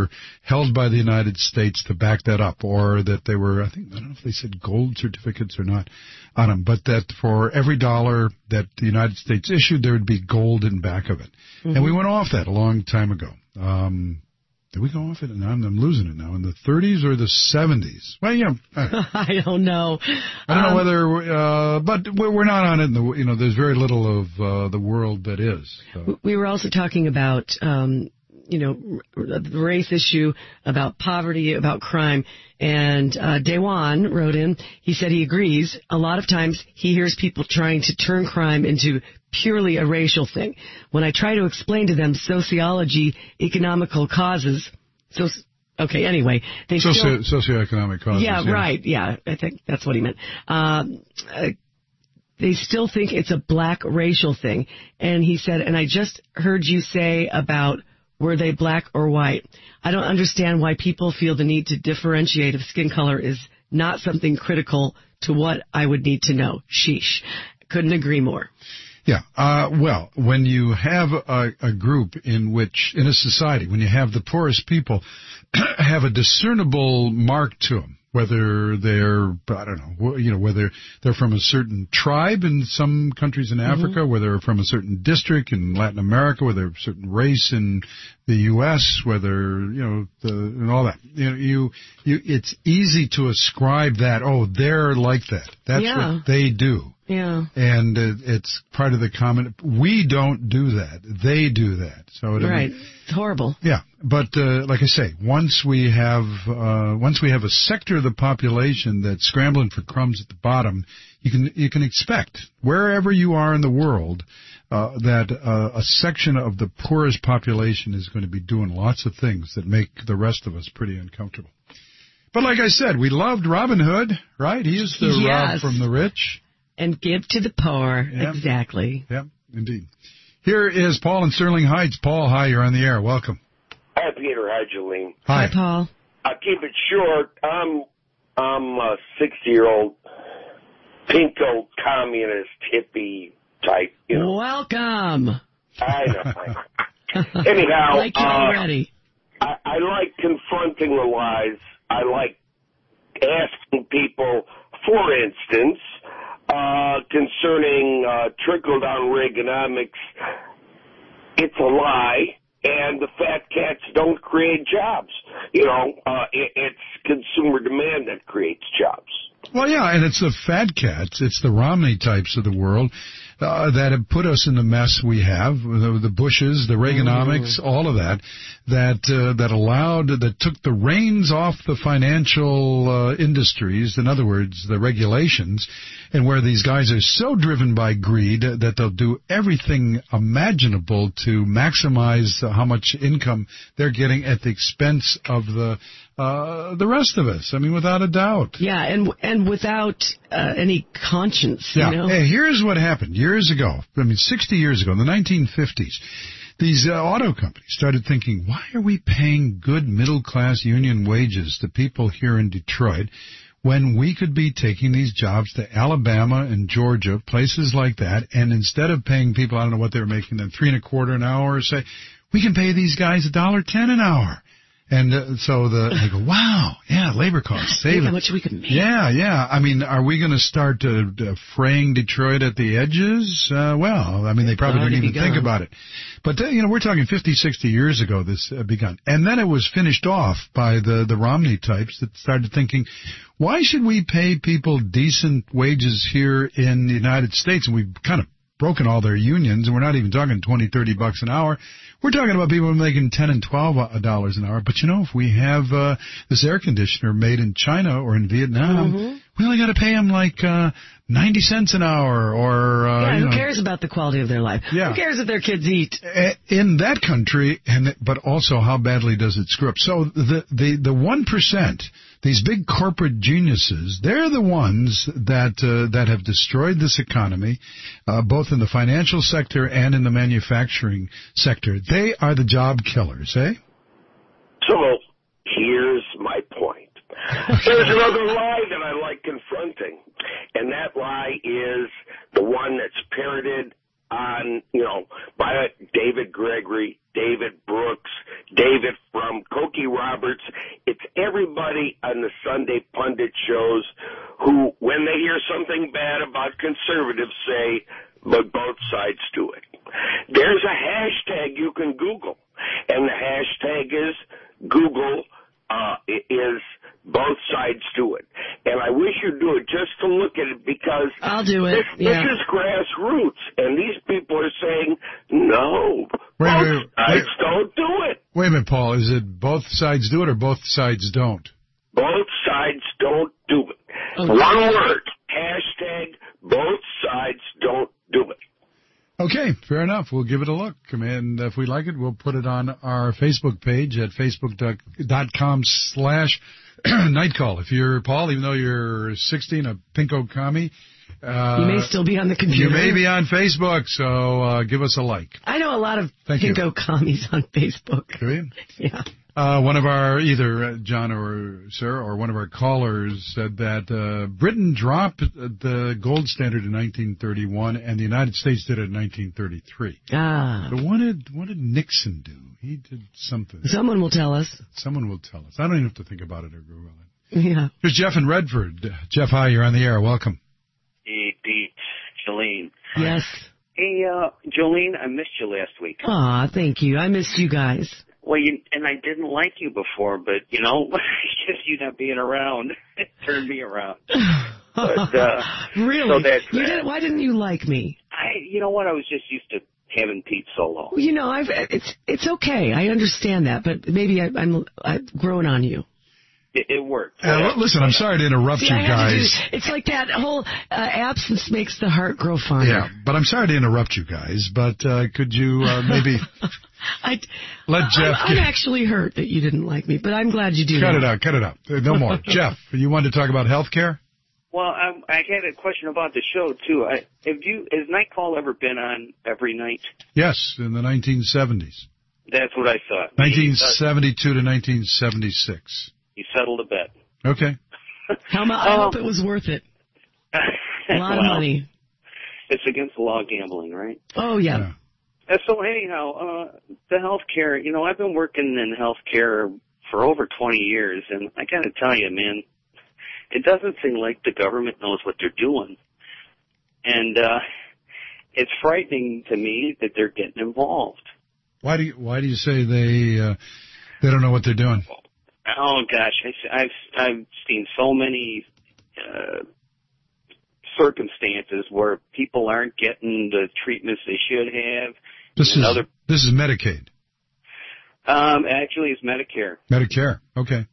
were held by the United States to back that up, or that they were, I think, I don't know if they said gold certificates or not on them, but that for every dollar that the United States issued, there would be gold in back of it. Mm-hmm. And we went off that a long time ago. Um, did we go off it? Now I'm, I'm losing it now. In the thirties or the seventies? Well, yeah. I,
I don't know.
I don't
um,
know whether, uh, but we're, we're not on it. In the, you know, there's very little of uh, the world that is. So.
We were also talking about, um, you know, the race issue, about poverty, about crime. And uh, Dewan wrote in, he said he agrees. A lot of times he hears people trying to turn crime into purely a racial thing. When I try to explain to them sociology, economical causes, so okay, anyway, they
Soci-
still,
socioeconomic causes.
Yeah,
yeah,
right, yeah, I think that's what he meant. Um, uh, they still think it's a black racial thing. And he said, and I just heard you say about were they black or white? I don't understand why people feel the need to differentiate if skin color is not something critical to what I would need to know. Sheesh. Couldn't agree more.
Yeah. Uh, well, when you have a, a group in which, in a society, when you have the poorest people have a discernible mark to them, whether they're, I don't know, you know, whether they're from a certain tribe in some countries in Africa, mm-hmm. whether they're from a certain district in Latin America, whether they're a certain race in the U S, whether, you know, the, and all that. You know, you, you, it's easy to ascribe that, oh, they're like that. That's
yeah.
what they do.
Yeah.
And uh, it's part of the common, we don't do that. They do that. So it,
right.
I mean,
it's horrible.
Yeah. But, uh, like I say, once we have, uh, once we have a sector of the population that's scrambling for crumbs at the bottom, you can, you can expect, wherever you are in the world, uh, that, uh, a section of the poorest population is going to be doing lots of things that make the rest of us pretty uncomfortable. But like I said, we loved Robin Hood, right? He is the
yes.
rob from the rich.
And give to the poor.
Yep.
Exactly.
Yep, indeed. Here is Paul in Sterling Heights. Paul, hi, you're on the air. Welcome.
Hi, Peter. Hi, Jolene.
Hi.
Hi, Paul.
I'll keep it short. I'm I'm a sixty-year-old pinko communist hippie type. You know.
Welcome.
I know. Anyhow,
like you
uh,
already.
I, I like confronting the lies. I like asking people, for instance, uh, concerning uh, trickle-down Reaganomics, it's a lie, and the fat cats don't create jobs. You know, uh, it, it's consumer demand that creates jobs.
Well, yeah, and it's the fat cats, it's the Romney types of the world uh, that have put us in the mess we have, the, the Bushes, the Reaganomics, mm. all of that, that uh, that allowed, that took the reins off the financial uh, industries, in other words, the regulations, and where these guys are so driven by greed that they'll do everything imaginable to maximize how much income they're getting at the expense of the uh the rest of us. I mean, without a doubt.
Yeah, and and without uh, any conscience.
Yeah.
You know?
Hey, here's what happened years ago. I mean, sixty years ago, in the nineteen fifties. These uh, auto companies started thinking, why are we paying good middle-class union wages to people here in Detroit when we could be taking these jobs to Alabama and Georgia, places like that, and instead of paying people, I don't know what they were making then, three and a quarter an hour, say, we can pay these guys a dollar ten an hour. And uh, so the they go, wow, yeah, labor costs, save
how much we could make.
Yeah, yeah. I mean, are we going to start uh, uh, fraying Detroit at the edges? Uh, well, I mean, they probably didn't even think about it. But, uh, you know, we're talking fifty, sixty years ago this uh, begun. And then it was finished off by the, the Romney types that started thinking, why should we pay people decent wages here in the United States? And we've kind of broken all their unions, and we're not even talking twenty, thirty bucks an hour. We're talking about people making ten and twelve dollars an hour. But, you know, if we have uh, this air conditioner made in China or in Vietnam, mm-hmm. we only got to pay them like uh, ninety cents an hour. Or uh,
yeah,
you
who
know,
cares about the quality of their life?
Yeah.
Who cares if their kids eat?
In that country, and but also how badly does it screw up? So the the the one percent, these big corporate geniuses, they're the ones that uh, that have destroyed this economy, uh, both in the financial sector and in the manufacturing sector. They are the job killers, eh?
So here's my point. There's another lie that I like confronting, and that lie is the one that's parroted on, you know, by David Gregory, David Brooks, David from Cokie Roberts. It's everybody on the Sunday pundit shows who, when they hear something bad about conservatives, say, but both sides do it. There's a hashtag you can Google, and the hashtag is Google uh, is both sides do it. And I wish you'd do it just to look at it, because
I'll do it.
This,
yeah.
this is grassroots, and these people are saying, no,
Wait,
both
wait,
sides
wait.
don't do it.
Wait a minute, Paul. Is it both sides do it or both sides don't?
Both sides don't do it.
Okay.
One word, hashtag both sides don't do it.
Okay, fair enough. We'll give it a look. And if we like it, we'll put it on our Facebook page at facebook.com slash nightcall. If you're, Paul, even though you're sixteen, a pinko commie, uh,
you may still be on the computer.
You may be on Facebook, so uh, give us a like.
I know a lot of
Thank
pinko
you.
commies on Facebook.
Do you?
Yeah.
Uh, one of our, either uh, John or Sir, or one of our callers said that uh, Britain dropped the gold standard in nineteen thirty-one, and the United States did it in nineteen thirty-three.
Ah.
But what did what did Nixon do? He did something.
Someone will tell us.
Someone will tell us. I don't even have to think about it or Google it.
Yeah.
Here's Jeff in Redford. Jeff, hi, you're on the air. Welcome.
Hey, Pete, Jolene.
Yes.
Hey, uh, Jolene, I missed you last week.
Aw, thank you. I missed you guys.
Well, you, and I didn't like you before, but, you know, just you not being around turned me around. But, uh,
really?
So that's
you
that.
didn't, why didn't you like me?
I, you know what, I was just used to having Pete solo.
Well, you know, I've, it's it's okay. I understand that, but maybe I, I'm I've grown on you.
It, it worked.
Uh, l- listen, I'm sorry to interrupt
See,
you
I had to
guys.
do- it's like that whole uh, absence makes the heart grow fonder.
Yeah, but I'm sorry to interrupt you guys, but uh, could you uh, maybe
I,
let Jeff
I'm, I'm
get-
actually hurt that you didn't like me, but I'm glad you do.
Cut
that.
it out, cut it out. Uh, No more. Jeff, you wanted to talk about health care?
Well, I, I had a question about the show, too. I, have you, has Nightcall ever been on every night?
Yes, in the nineteen seventies.
That's what I thought.
nineteen seventy-two to nineteen seventy-six.
You settled a bet.
Okay.
How mu- I hope it was worth it. A lot of
Well,
money.
It's against the law of gambling, right?
Oh, yeah.
Uh, so anyhow, uh, the healthcare, you know, I've been working in healthcare for over twenty years, and I gotta tell you, man, it doesn't seem like the government knows what they're doing. And, uh, it's frightening to me that they're getting involved.
Why do you, why do you say they uh, they don't know what they're doing?
Oh gosh, I, I've, I've seen so many, uh, circumstances where people aren't getting the treatments they should have.
This is
Another,
this is Medicaid.
um, actually it's Medicare.
Medicare. Okay.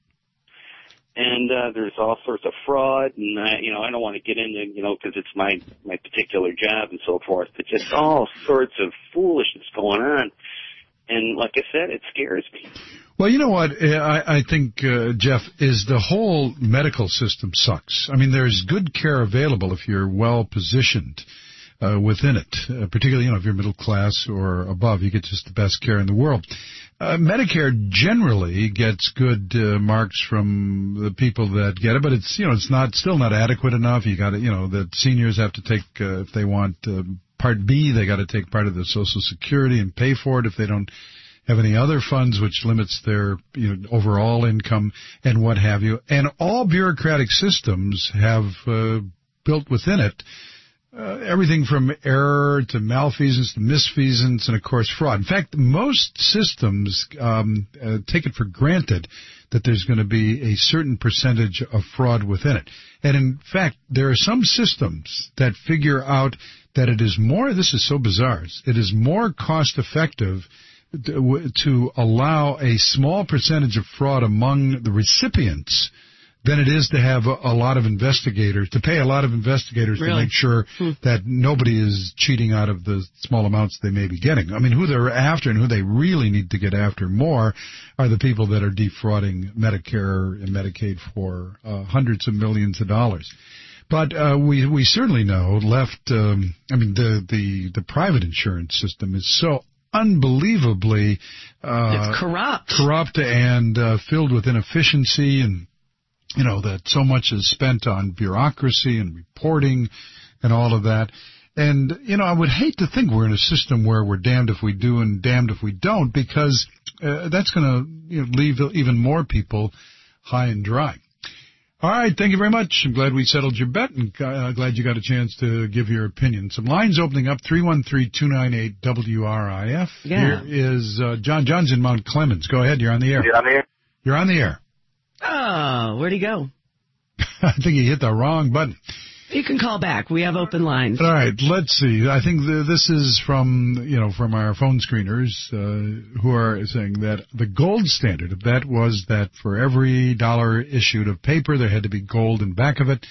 And, uh, there's all sorts of fraud, and I, you know, I don't want to get into, you know, because it's my, my particular job and so forth, but just all sorts of foolishness going on. And like I said, it scares me.
Well, you know what? I, I think, uh, Jeff, is the whole medical system sucks. I mean, there's good care available if you're well positioned uh, within it, uh, particularly, you know, if you're middle class or above, you get just the best care in the world. Uh, Medicare generally gets good uh, marks from the people that get it, but it's, you know, it's not, still not adequate enough. You got to, you know, the seniors have to take, uh, if they want uh, Part B, they got to take part of the Social Security and pay for it if they don't have any other funds, which limits their, you know, overall income and what have you. And all bureaucratic systems have uh, built within it uh, everything from error to malfeasance to misfeasance and, of course, fraud. In fact, most systems um, uh, take it for granted that there's going to be a certain percentage of fraud within it. And, in fact, there are some systems that figure out that it is more, this is so bizarre, it is more cost-effective to allow a small percentage of fraud among the recipients than it is to have a, a lot of investigators, to pay a lot of investigators
Really?
to make sure
Hmm.
that nobody is cheating out of the small amounts they may be getting. I mean, who they're after and who they really need to get after more are the people that are defrauding Medicare and Medicaid for uh, hundreds of millions of dollars. But uh, we we certainly know left. Um, I mean, the, the the private insurance system is so unbelievably uh,
It's corrupt.
corrupt and uh, filled with inefficiency, and you know that so much is spent on bureaucracy and reporting and all of that. And you know, I would hate to think we're in a system where we're damned if we do and damned if we don't, because uh, that's going to you know, leave even more people high and dry. All right, thank you very much. I'm glad we settled your bet, and uh, glad you got a chance to give your opinion. Some lines opening up, three one three, two nine eight, W R I F.
Yeah.
Here is uh, John. John's in Mount Clemens. Go ahead, you're on the air.
You're on the air?
You're on the air.
Oh, where'd he go?
I think he hit the wrong button.
You can call back. We have open lines.
All right, let's see. I think the, this is from, you know, from our phone screeners uh, who are saying that the gold standard of that was that for every dollar issued of paper, there had to be gold in back of it.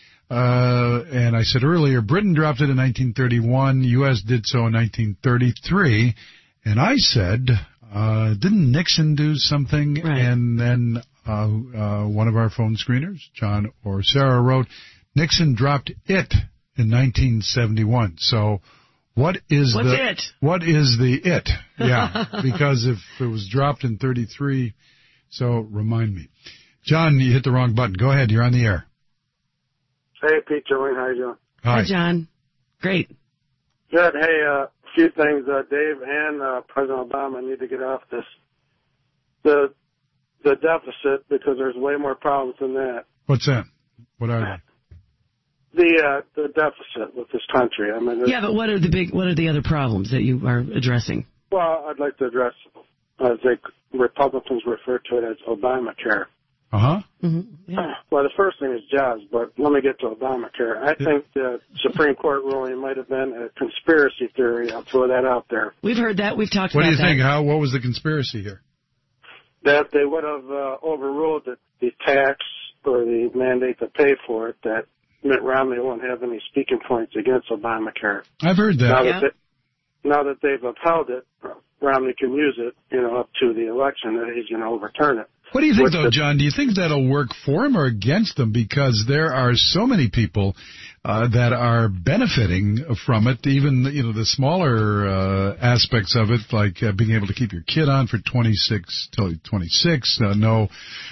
Uh, and I said earlier, Britain dropped it in nineteen thirty-one. U S did so in nineteen thirty-three. And I said, uh, didn't Nixon do something?
Right.
And then uh, uh, one of our phone screeners, John or Sarah, wrote, Nixon dropped it in nineteen seventy-one. So what is
What's
the
it?
What is the it? Yeah, because if it was dropped in thirty-three, so remind me. John, you hit the wrong button. Go ahead. You're on the air.
Hey, Pete, Jolene, how you doing?
Hi.
Hi, John. Great.
Good. Hey, a uh, few things. Uh, Dave and uh, President Obama need to get off this the the deficit because there's way more problems than that.
What's that? What are they?
The uh, the deficit with this country. I mean,
Yeah, but what are the big? What are the other problems that you are addressing?
well, I'd like to address, as they Republicans refer to it as Obamacare.
Uh huh.
Mm-hmm. Yeah.
Well, the first thing is jobs, but let me get to Obamacare. I think the Supreme Court ruling might have been a conspiracy theory. I'll throw that out there.
We've heard that. We've talked
What
about
do you
that.
think? How? What was the conspiracy here?
That they would have uh, overruled the, the tax or the mandate to pay for it, that Mitt Romney won't have any speaking points against Obamacare.
I've heard that.
Now,
Yeah.
that, they, now that they've upheld it, Romney can use it, you know, up to the election, that he's going to overturn it.
What do you think,
With
though,
the-
John? Do you think that'll work for him or against them? Because there are so many people uh, that are benefiting from it, even, you know, the smaller uh, aspects of it, like uh, being able to keep your kid on for twenty-six till twenty-six, uh, no,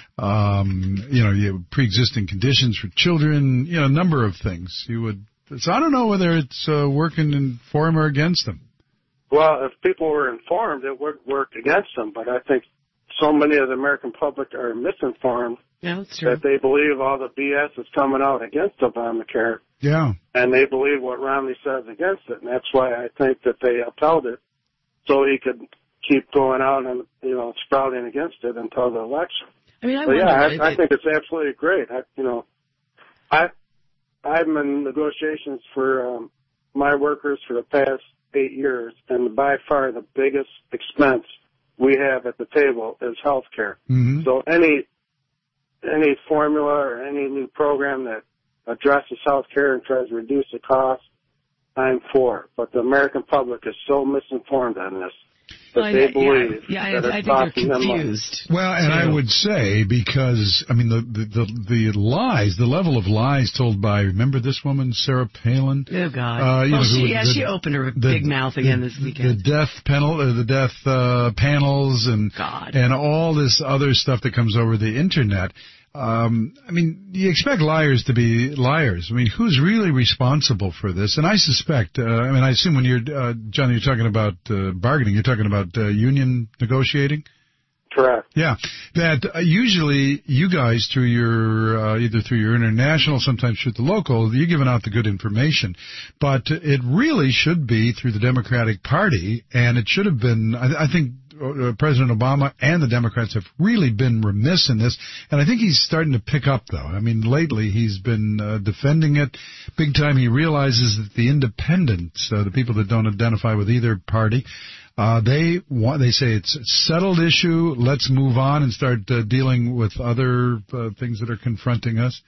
um, you know, you have pre-existing conditions for children, you know, a number of things. You would. So I don't know whether it's uh, working in, for him or against them.
Well, if people were informed, it would work against them, but I think so many of the American public are misinformed
Yeah, that's true.
that they believe all the B S is coming out against Obamacare,
Yeah.
and they believe what Romney says against it, and that's why I think that they upheld it, so he could keep going out and, you know, sprouting against it until the election.
I mean, I
But
wonder.
yeah,
if
I, I
it-
think it's absolutely great. I, you know, I I'm in negotiations for um, my workers for the past eight years, and by far the biggest expense we have at the table is health care.
Mm-hmm.
So any any formula or any new program that addresses health care and tries to reduce the cost, I'm for. But the American public is so misinformed on this that
Well,
they
yeah,
believe
yeah, I-
that
I
it's
think they're
costing them money.
confused.
Well, and I would say, because, I mean, the, the, the, the lies, the level of lies told by, remember this woman, Sarah Palin?
Oh, God.
Uh, you
well,
know, who-
she, yeah,
the-
she opened her
the-
big mouth again this
The
weekend.
death panel, uh, the death uh, panels, and
God.
and all this other stuff that comes over the internet. Um, I mean, you expect liars to be liars. I mean, who's really responsible for this? And I suspect, uh, I mean, I assume when you're, uh, Johnny, you're talking about uh, bargaining, you're talking about uh, union negotiating?
Correct.
Yeah, that uh, usually you guys, through your uh, either through your international, sometimes through the local, you're giving out the good information. But it really should be through the Democratic Party, and it should have been. I, I think uh, President Obama and the Democrats have really been remiss in this, and I think he's starting to pick up, though. I mean, lately he's been uh, defending it big time. He realizes that the independents, uh, the people that don't identify with either party, Uh, they want, they say it's a settled issue. Let's move on and start uh, dealing with other uh, things that are confronting us.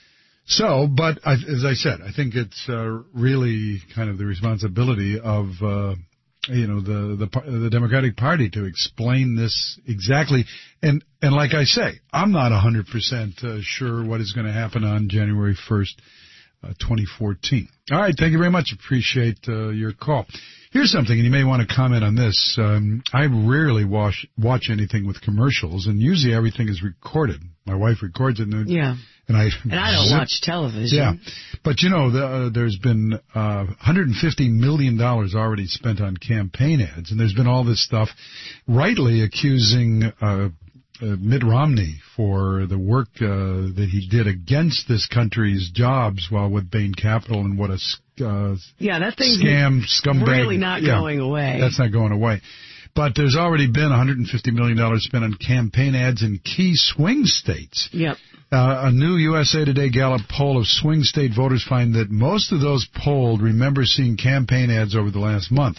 So, but I, as I said, I think it's uh, really kind of the responsibility of, uh, you know, the, the the Democratic Party to explain this exactly. And and like I say, I'm not one hundred percent uh, sure what is going to happen on January first, uh, twenty fourteen. All right, thank you very much. Appreciate uh, your call. Here's something, and you may want to comment on this. Um, I rarely watch watch anything with commercials, and usually everything is recorded. My wife records it, and
Yeah.
And I,
and I don't
zip,
watch television.
Yeah. But, you know, the, uh, there's been uh, one hundred fifty million dollars already spent on campaign ads, and there's been all this stuff rightly accusing uh, uh, Mitt Romney for the work uh, that he did against this country's jobs while with Bain Capital, and what a uh,
yeah, that thing's
scam, scumbag.
really not
yeah,
going away.
That's not going away. But there's already been one hundred fifty million dollars spent on campaign ads in key swing states.
Yep.
Uh, a new U S A Today Gallup poll of swing state voters find that most of those polled remember seeing campaign ads over the last month.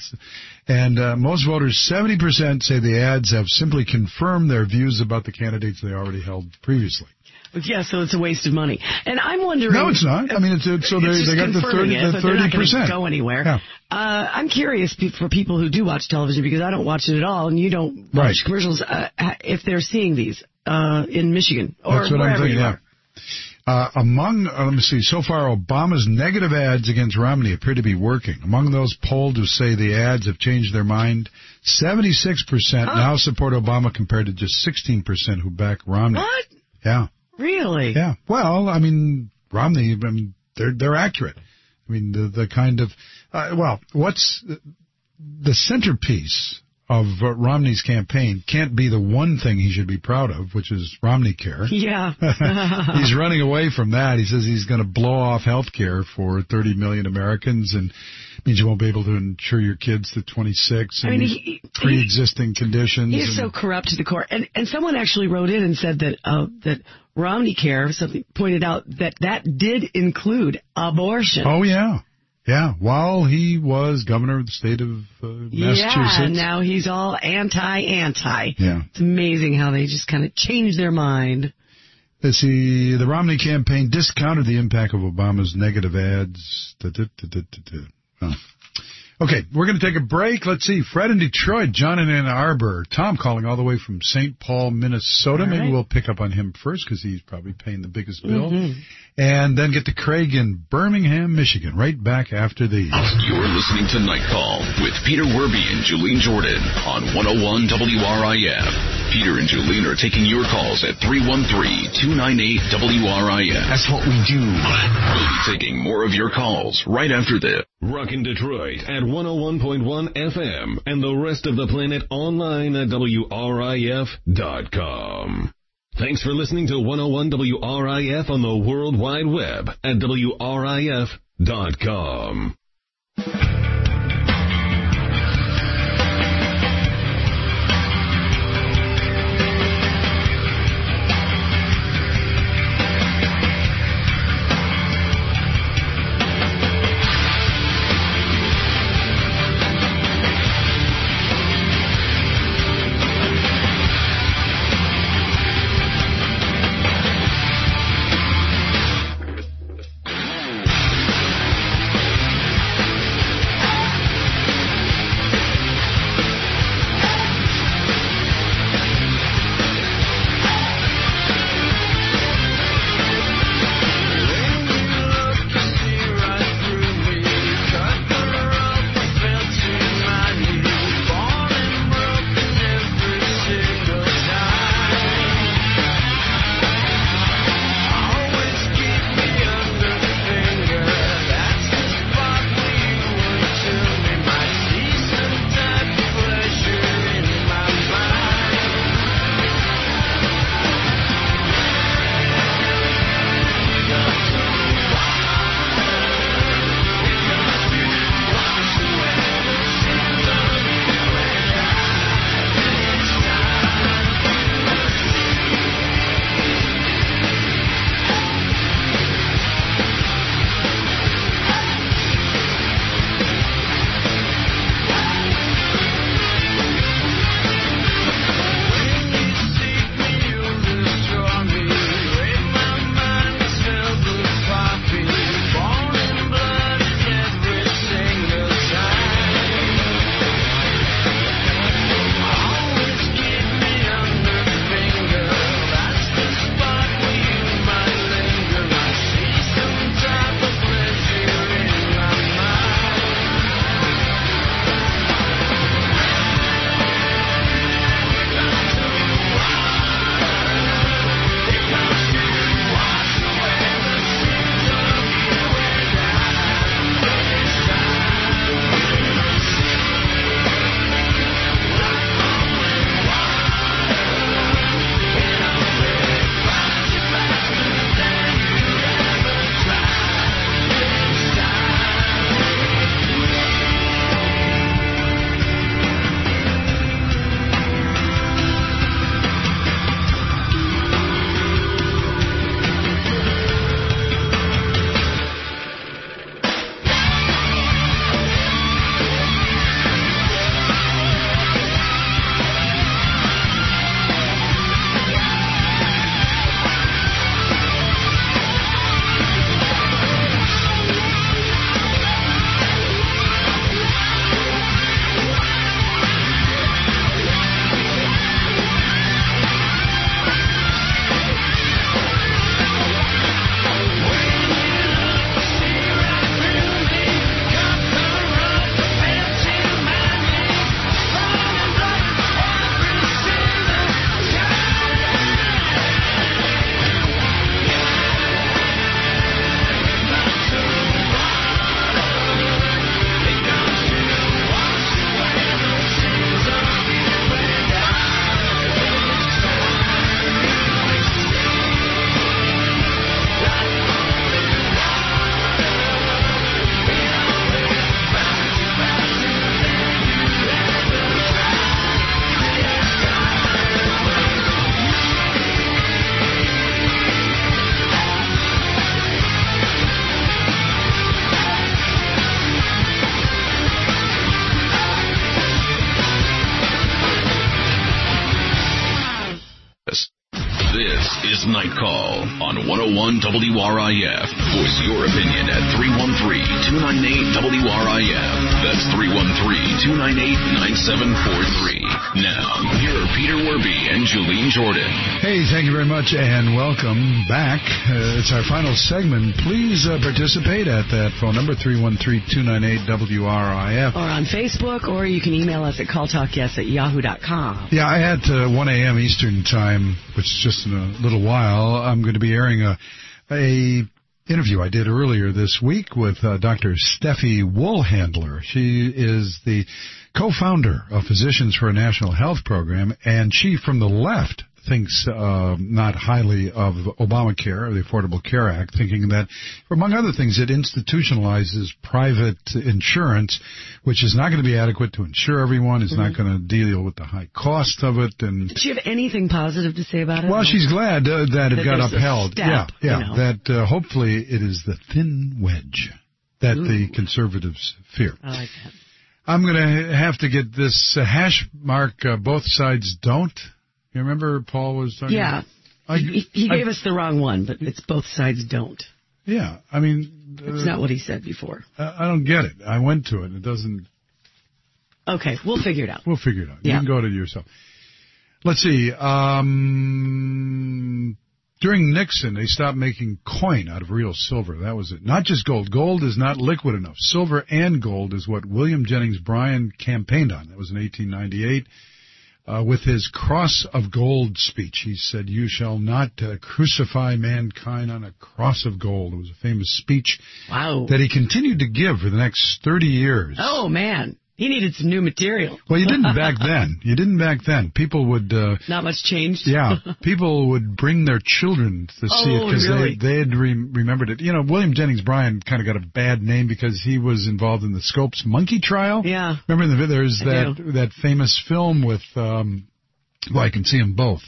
And uh, most voters, seventy percent, say the ads have simply confirmed their views about the candidates they already held previously.
Yeah, so it's a waste of money. And I'm wondering...
No, it's not. I mean, it's, it's so they,
it's
they got the thirty
it,
the thirty percent.
Go anywhere.
Yeah.
Uh, I'm curious for people who do watch television, because I don't watch it at all, and you don't watch
right.
commercials, uh, if they're seeing these uh, in Michigan or
That's what
wherever
I'm thinking,
you
yeah.
are.
Uh, among, uh, let me see, so far Obama's negative ads against Romney appear to be working. Among those polled who say the ads have changed their mind, seventy-six percent huh. now support Obama compared to just sixteen percent who back Romney.
What?
Yeah.
Really?
Yeah. Well, I mean, Romney, I mean, they're, they're accurate. I mean, the, the kind of, uh, well, what's the centerpiece of uh, Romney's campaign can't be the one thing he should be proud of, which is Romney Care.
Yeah.
He's running away from that. He says he's going to blow off health care for thirty million Americans, and means you won't be able to insure your kids to twenty-six and
I mean, he,
pre-existing
he,
conditions.
He's so corrupt to the core. And and someone actually wrote in and said that uh, that Romney Care, something pointed out that that did include abortion.
Oh, yeah. Yeah, while he was governor of the state of uh, Massachusetts.
Yeah, now he's all anti-anti.
Yeah.
It's amazing how they just kind of change their mind.
Let's see, the Romney campaign discounted the impact of Obama's negative ads. Da, da, da, da, da, da. Oh. Okay, we're going to take a break. Let's see, Fred in Detroit, John in Ann Arbor, Tom calling all the way from Saint Paul, Minnesota.
All
Maybe
right.
we'll pick up on him first because he's probably paying the biggest bill.
Mm-hmm.
And then get to Craig in Birmingham, Michigan, right back after these.
You're listening to Night Call with Peter Werby and Julene Jordan on one oh one W R I F. Peter and Julene are taking your calls at three one three, two nine eight, W R I F. That's what we do. We'll be taking more of your calls right after this.
Rockin' Detroit at one oh one point one F M and the rest of the planet online at W R I F dot com. Thanks for listening to one oh one W R I F on the World Wide Web at W R I F dot com.
This is Night Call on one oh one W R I F. Voice your opinion at three one three, two nine eight, W R I F. That's three one three, two nine eight, nine seven four three. Now, here are Peter Werby and Julene Jordan.
Hey, thank you very much, and welcome back. Uh, it's our final segment. Please uh, participate at that phone number, three one three, two nine eight, W R I F.
Or on Facebook, or you can email us at calltalkyes at yahoo dot com.
Yeah, I had uh, one a.m. Eastern Time, which is just in a little while. I'm going to be airing a, a interview I did earlier this week with uh, Doctor Steffi Woolhandler. She is the co-founder of Physicians for a National Health Program, and she, from the left, thinks uh, not highly of Obamacare, or the Affordable Care Act, thinking that, among other things, it institutionalizes private insurance, which is not going to be adequate to insure everyone. It's mm-hmm. not going to deal with the high cost of it. And
does she have anything positive to say about it?
Well, she's glad uh, that it
that
got upheld.
Step,
yeah, yeah.
You know.
That uh, hopefully it is the thin wedge that Ooh. the conservatives fear.
I like that.
I'm going to have to get this uh, hash mark. Uh, both sides don't. You remember Paul was talking
Yeah.
about? I,
he he gave
I,
us the wrong one, but it's both sides don't.
Yeah, I mean...
It's uh, not what he said before.
I, I don't get it. I went to it. It doesn't...
Okay, we'll figure it out.
We'll figure it out.
Yeah.
You can go to it yourself. Let's see. Um, during Nixon, they stopped making coin out of real silver. That was it. Not just gold. Gold is not liquid enough. Silver and gold is what William Jennings Bryan campaigned on. That was in eighteen ninety-eight. Uh, with his Cross of Gold speech, he said, "You shall not uh, crucify mankind on a cross of gold." It was a famous speech
wow.
that he continued to give for the next thirty years.
Oh, man. He needed some new material.
Well, you didn't back then. You didn't back then. People would... Uh,
Not much changed?
Yeah. People would bring their children to see
oh,
it because
really?
they, they had re- remembered it. You know, William Jennings Bryan kind of got a bad name because he was involved in the Scopes monkey trial.
Yeah.
Remember, the, there's
I
that
do.
that famous film with... Um, well, I can see them both.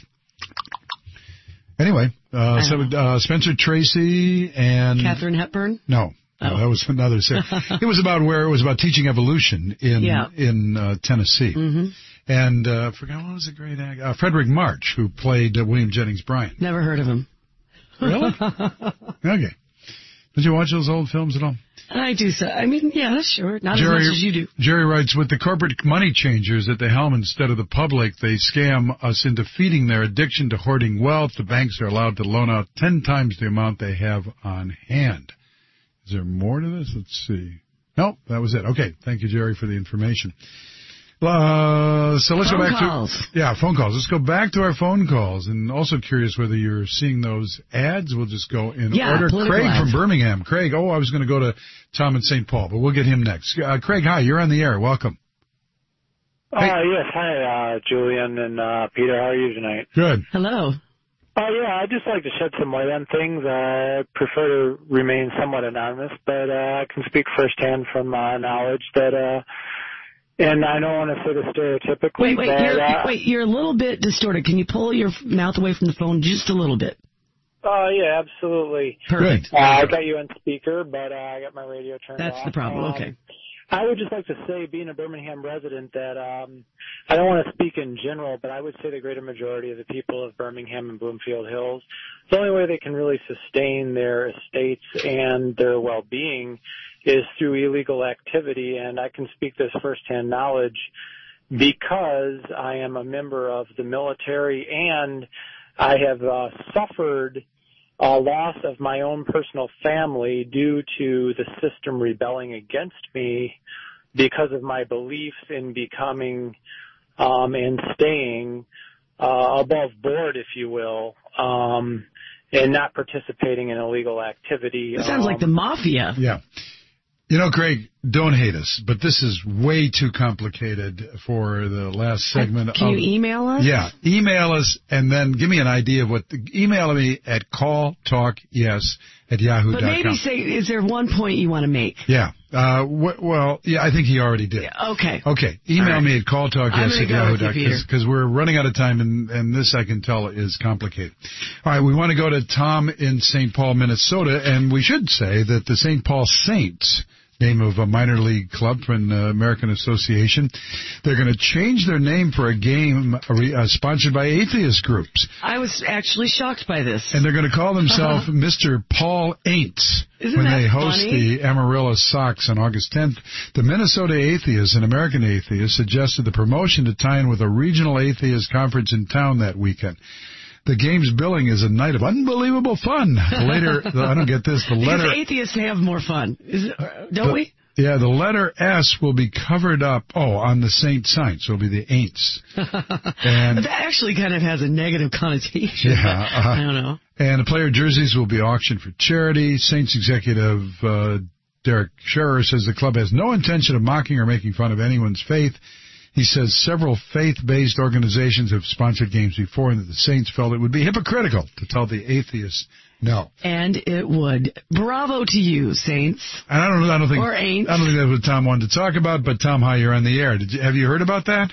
Anyway, uh, so uh, Spencer Tracy and...
Catherine Hepburn?
No. No,
oh.
that was another series. It was about where it was about teaching evolution in
yeah.
in uh, Tennessee.
Mm-hmm.
And uh, I forgot what was the great actor? Uh, Frederick March, who played uh, William Jennings Bryan.
Never heard of him.
Really? Okay. Did you watch those old films at all?
I do. So. I mean, yeah, sure. Not
Jerry,
as much as you do.
Jerry writes, with the corporate money changers at the helm instead of the public, they scam us into feeding their addiction to hoarding wealth. The banks are allowed to loan out ten times the amount they have on hand. Is there more to this? Let's see. Nope, that was it. Okay, thank you, Jerry, for the information. Uh, so let's
phone
go back
calls.
to... Yeah, phone calls. Let's go back to our phone calls. And also curious whether you're seeing those ads. We'll just go in
yeah,
order. Craig
ads.
from Birmingham. Craig, oh, I was going to go to Tom in Saint Paul, but we'll get him next. Uh, Craig, hi, you're on the air. Welcome.
Uh,
hey.
Yes, hi, uh, Julian and uh, Peter. How are you tonight?
Good.
Hello.
Oh, yeah, I'd just like to shed some light on things. I prefer to remain somewhat anonymous, but uh, I can speak firsthand from uh, knowledge that, uh, and I don't want to say this stereotypically,
Wait, wait,
but,
you're,
uh,
wait, you're a little bit distorted. Can you pull your mouth away from the phone just a little bit?
Oh, yeah, absolutely.
Perfect.
Uh, I got you on speaker, but uh, I got my radio turned
That's
off.
the problem,
Um,
okay.
I would just like to say, being a Birmingham resident, that um, I don't want to speak in general, but I would say the greater majority of the people of Birmingham and Bloomfield Hills, the only way they can really sustain their estates and their well-being is through illegal activity, and I can speak this firsthand knowledge because I am a member of the military and I have uh, suffered a loss of my own personal family due to the system rebelling against me because of my beliefs in becoming um, and staying uh, above board, if you will, um, and not participating in illegal activity.
It sounds
um,
like the mafia.
Yeah. You know, Craig, don't hate us, but this is way too complicated for the last segment.
Can
of,
you email us?
Yeah, email us and then give me an idea of what. The, email me at calltalkyes at yahoo dot com.
But maybe say, is there one point you want to make?
Yeah. Uh, wh- well, yeah, I think he already did.
Yeah, okay.
Okay. Email
right.
me at calltalkyes at yahoo dot com because we're running out of time, and, and this I can tell is complicated. All right, we want to go to Tom in Saint Paul, Minnesota, and we should say that the Saint Paul Saints name of a minor league club from the American Association. They're going to change their name for a game uh, sponsored by atheist groups.
I was actually shocked by this.
And they're going to call themselves Mister Paul Aints.
Isn't
when
that
they host
funny?
the Amarillo Sox on August tenth. The Minnesota Atheists and American Atheists suggested the promotion to tie in with a regional atheist conference in town that weekend. The game's billing is a night of unbelievable fun. Later, I don't get this, the letter...
Because atheists have more fun, is it, don't
the,
we?
Yeah, the letter S will be covered up, oh, on the Saint sign, so it'll be the Aints. And
But that actually kind of has a negative connotation.
Yeah, uh,
I don't know.
And the player jerseys will be auctioned for charity. Saints executive uh, Derek Scherer says the club has no intention of mocking or making fun of anyone's faith. He says several faith-based organizations have sponsored games before and that the Saints felt it would be hypocritical to tell the atheists no.
And it would. Bravo to you, Saints.
And I don't, I don't think,
Or Aints.
I don't think that's what Tom wanted to talk about, but Tom, hi, you're on the air. Did you, have you heard about that?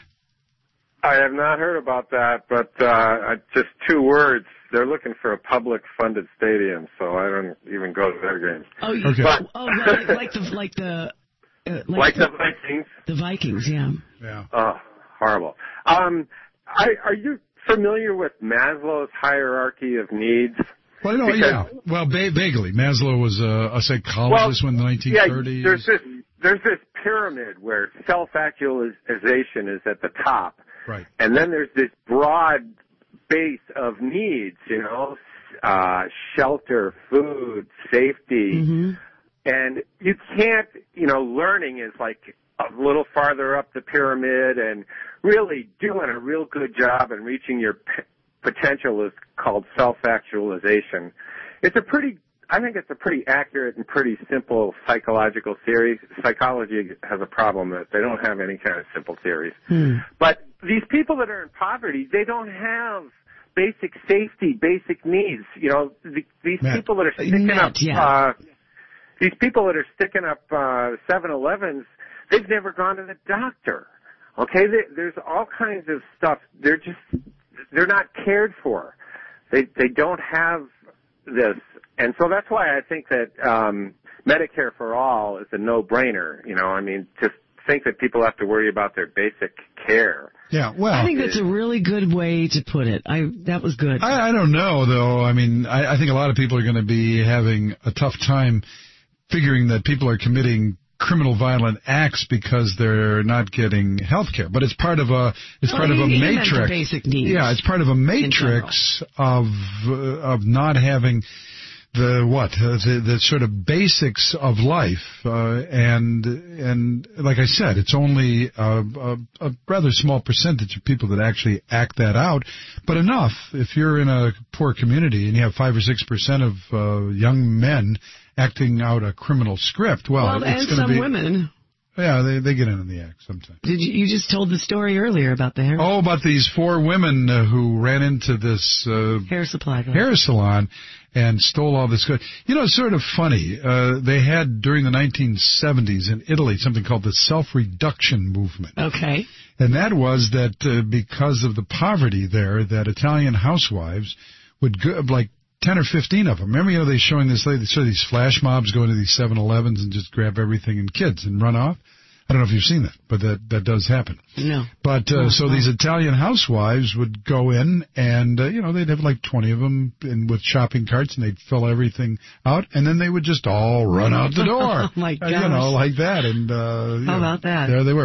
I have not heard about that, but uh, just two words. They're looking for a public-funded stadium, so I don't even go to their games.
Oh, you,
Okay.
but, oh like, like the like the uh, like,
Like
the,
the Vikings.
the Vikings, yeah.
Yeah.
Oh, horrible. Um, I, are you familiar with Maslow's hierarchy of needs?
Well, no,
Because-
yeah. Well, ba- vaguely. Maslow was a, a psychologist
Well,
in the nineteen thirties.
Yeah, there's this there's this pyramid where self-actualization is at the top,
Right.
and then there's this broad base of needs. You know, uh, shelter, food, safety,
Mm-hmm.
and you can't. You know, learning is like a little farther up the pyramid, and really doing a real good job and reaching your p- potential is called self-actualization. It's a pretty, I think it's a pretty accurate and pretty simple psychological theory. Psychology has a problem that they don't have any kind of simple theories.
Hmm.
But these people that are in poverty, they don't have basic safety, basic needs. You know, the, these
Matt.
people that are sticking
Matt,
up,
yeah.
uh, these people that are sticking up uh, seven elevens, they've never gone to the doctor. Okay, they, there's all kinds of stuff. They're just, they're not cared for. They they don't have this, and so that's why I think that um, Medicare for all is a no-brainer. You know, I mean, just think that people have to worry about their basic care.
Yeah, well,
I think that's a really good way to put it. I that was good.
I, I don't know, though. I mean, I, I think a lot of people are going to be having a tough time figuring that people are committing criminal violent acts because they're not getting health care. But it's part of a it's
Well,
part of a
he- he meant the
matrix.
basic needs
Yeah, it's part of a matrix of uh, of not having the what uh, the, the sort of basics of life, uh, and and like I said, it's only a, a, a rather small percentage of people that actually act that out, but enough. If you're in a poor community and you have five or six percent of uh, young men acting out a criminal script, well,
well,
it's
and
going to
some
be
women.
yeah, they they get in on the act sometimes.
Did you, you just told the story earlier about the hair
Oh, about these four women uh, who ran into this uh,
hair supply? place.
hair salon and stole all this good. You know, it's sort of funny. Uh, they had during the nineteen seventies in Italy something called the self-reduction movement.
Okay.
And that was that uh, because of the poverty there, that Italian housewives would go, like ten or fifteen of them. Remember, you know, they showing this, they show these flash mobs go into these seven elevens and just grab everything and kids and run off. I don't know if you've seen that, but that, that does happen.
No.
But, uh,
No,
so
no.
these Italian housewives would go in and, uh, you know, they'd have like twenty of them in, with shopping carts and they'd fill everything out and then they would just all run out the door.
Oh, my
Uh, you know,
gosh.
like that. And, uh, you
How
know,
about that?
There they were.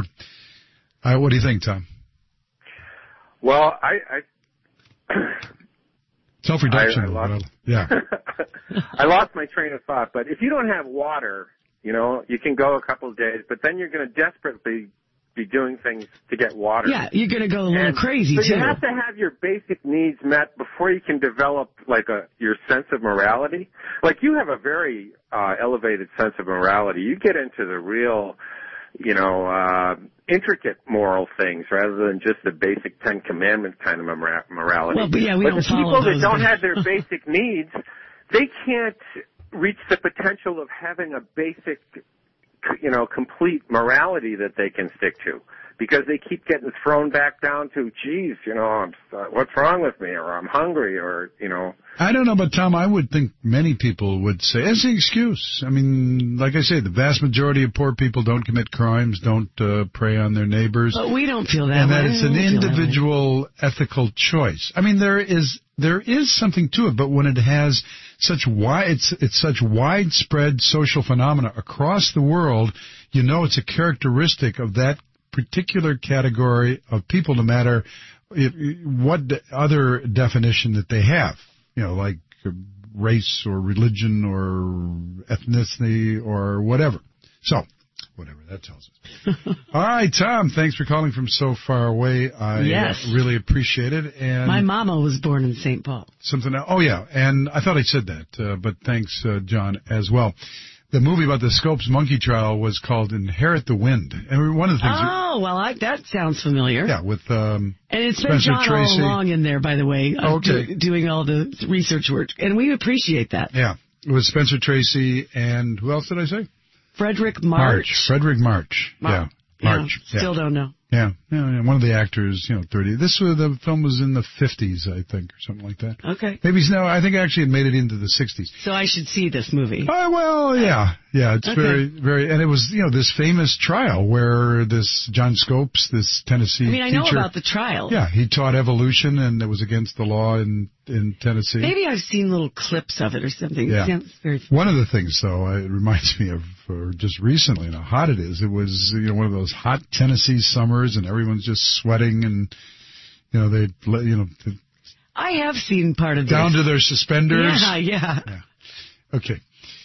Uh, what do you think, Tom?
Well, I, I
Self-reduction.
I- I lost-
well, yeah.
I lost my train of thought, but if you don't have water, you know, you can go a couple of days, but then you're going to desperately be doing things to get water.
Yeah, you're going to go a little
And
crazy,
so
too.
you have to have your basic needs met before you can develop like a your sense of morality. Like you have a very uh, elevated sense of morality. You get into the real, you know, uh, intricate moral things rather than just the basic Ten Commandments kind of mora- morality.
Well, but yeah, we
but
don't
the
follow
people that
those
don't
guys.
have their basic needs, they can't reach the potential of having a basic, you know, complete morality that they can stick to. because they keep getting thrown back down to, geez, you know, I'm, uh, what's wrong with me, or I'm hungry, or, you know.
I don't know, but Tom, I would think many people would say, as the excuse. I mean, like I say, the vast majority of poor people don't commit crimes, don't uh, prey on their neighbors.
But we don't feel that
and
way.
And that it's an individual
that
ethical choice. I mean, there is there is something to it, but when it has such wide, it's it's such widespread social phenomena across the world, you know, it's a characteristic of that particular category of people, no matter it, what other definition that they have. You know, like race or religion or ethnicity or whatever. So, whatever that tells us. All right, Tom, thanks for calling from so far away. I
yes.
uh, really appreciate it. And
my mama was born in Saint Paul.
Something else. Oh, yeah, and I thought I said that, uh, but thanks, uh, John, as well. The movie about the Scopes monkey trial was called Inherit the Wind. And one of the things...
Oh, well, I, that sounds familiar.
Yeah, with um,
And it's been
Spencer
John
Tracy.
all along in there, by the way, uh,
okay.
do, doing all the research work. And we appreciate that.
Yeah, it was Spencer Tracy and who else did I say?
Frederick March.
March. Frederick March.
Mar-
yeah, March.
Yeah, still
yeah.
don't know.
Yeah. yeah, yeah, one of the actors, you know, thirty. This was the film was in the fifties, I think, or something like that.
Okay.
Maybe no, I think actually it made it into the sixties.
So I should see this movie.
Oh well, yeah, yeah. It's
okay.
very, very, and it was you know this famous trial where this John Scopes, this Tennessee.
I mean, I
teacher,
know about the trial.
Yeah, he taught evolution, and it was against the law in in Tennessee.
Maybe I've seen little clips of it or something.
Yeah.
It sounds very
One of the things, though, it reminds me of uh, just recently, and how hot it is. It was you know one of those hot Tennessee summers, and everyone's just sweating, and you know they you know
I have seen part of
down
this.
to their suspenders.
Yeah, yeah.
yeah. Okay.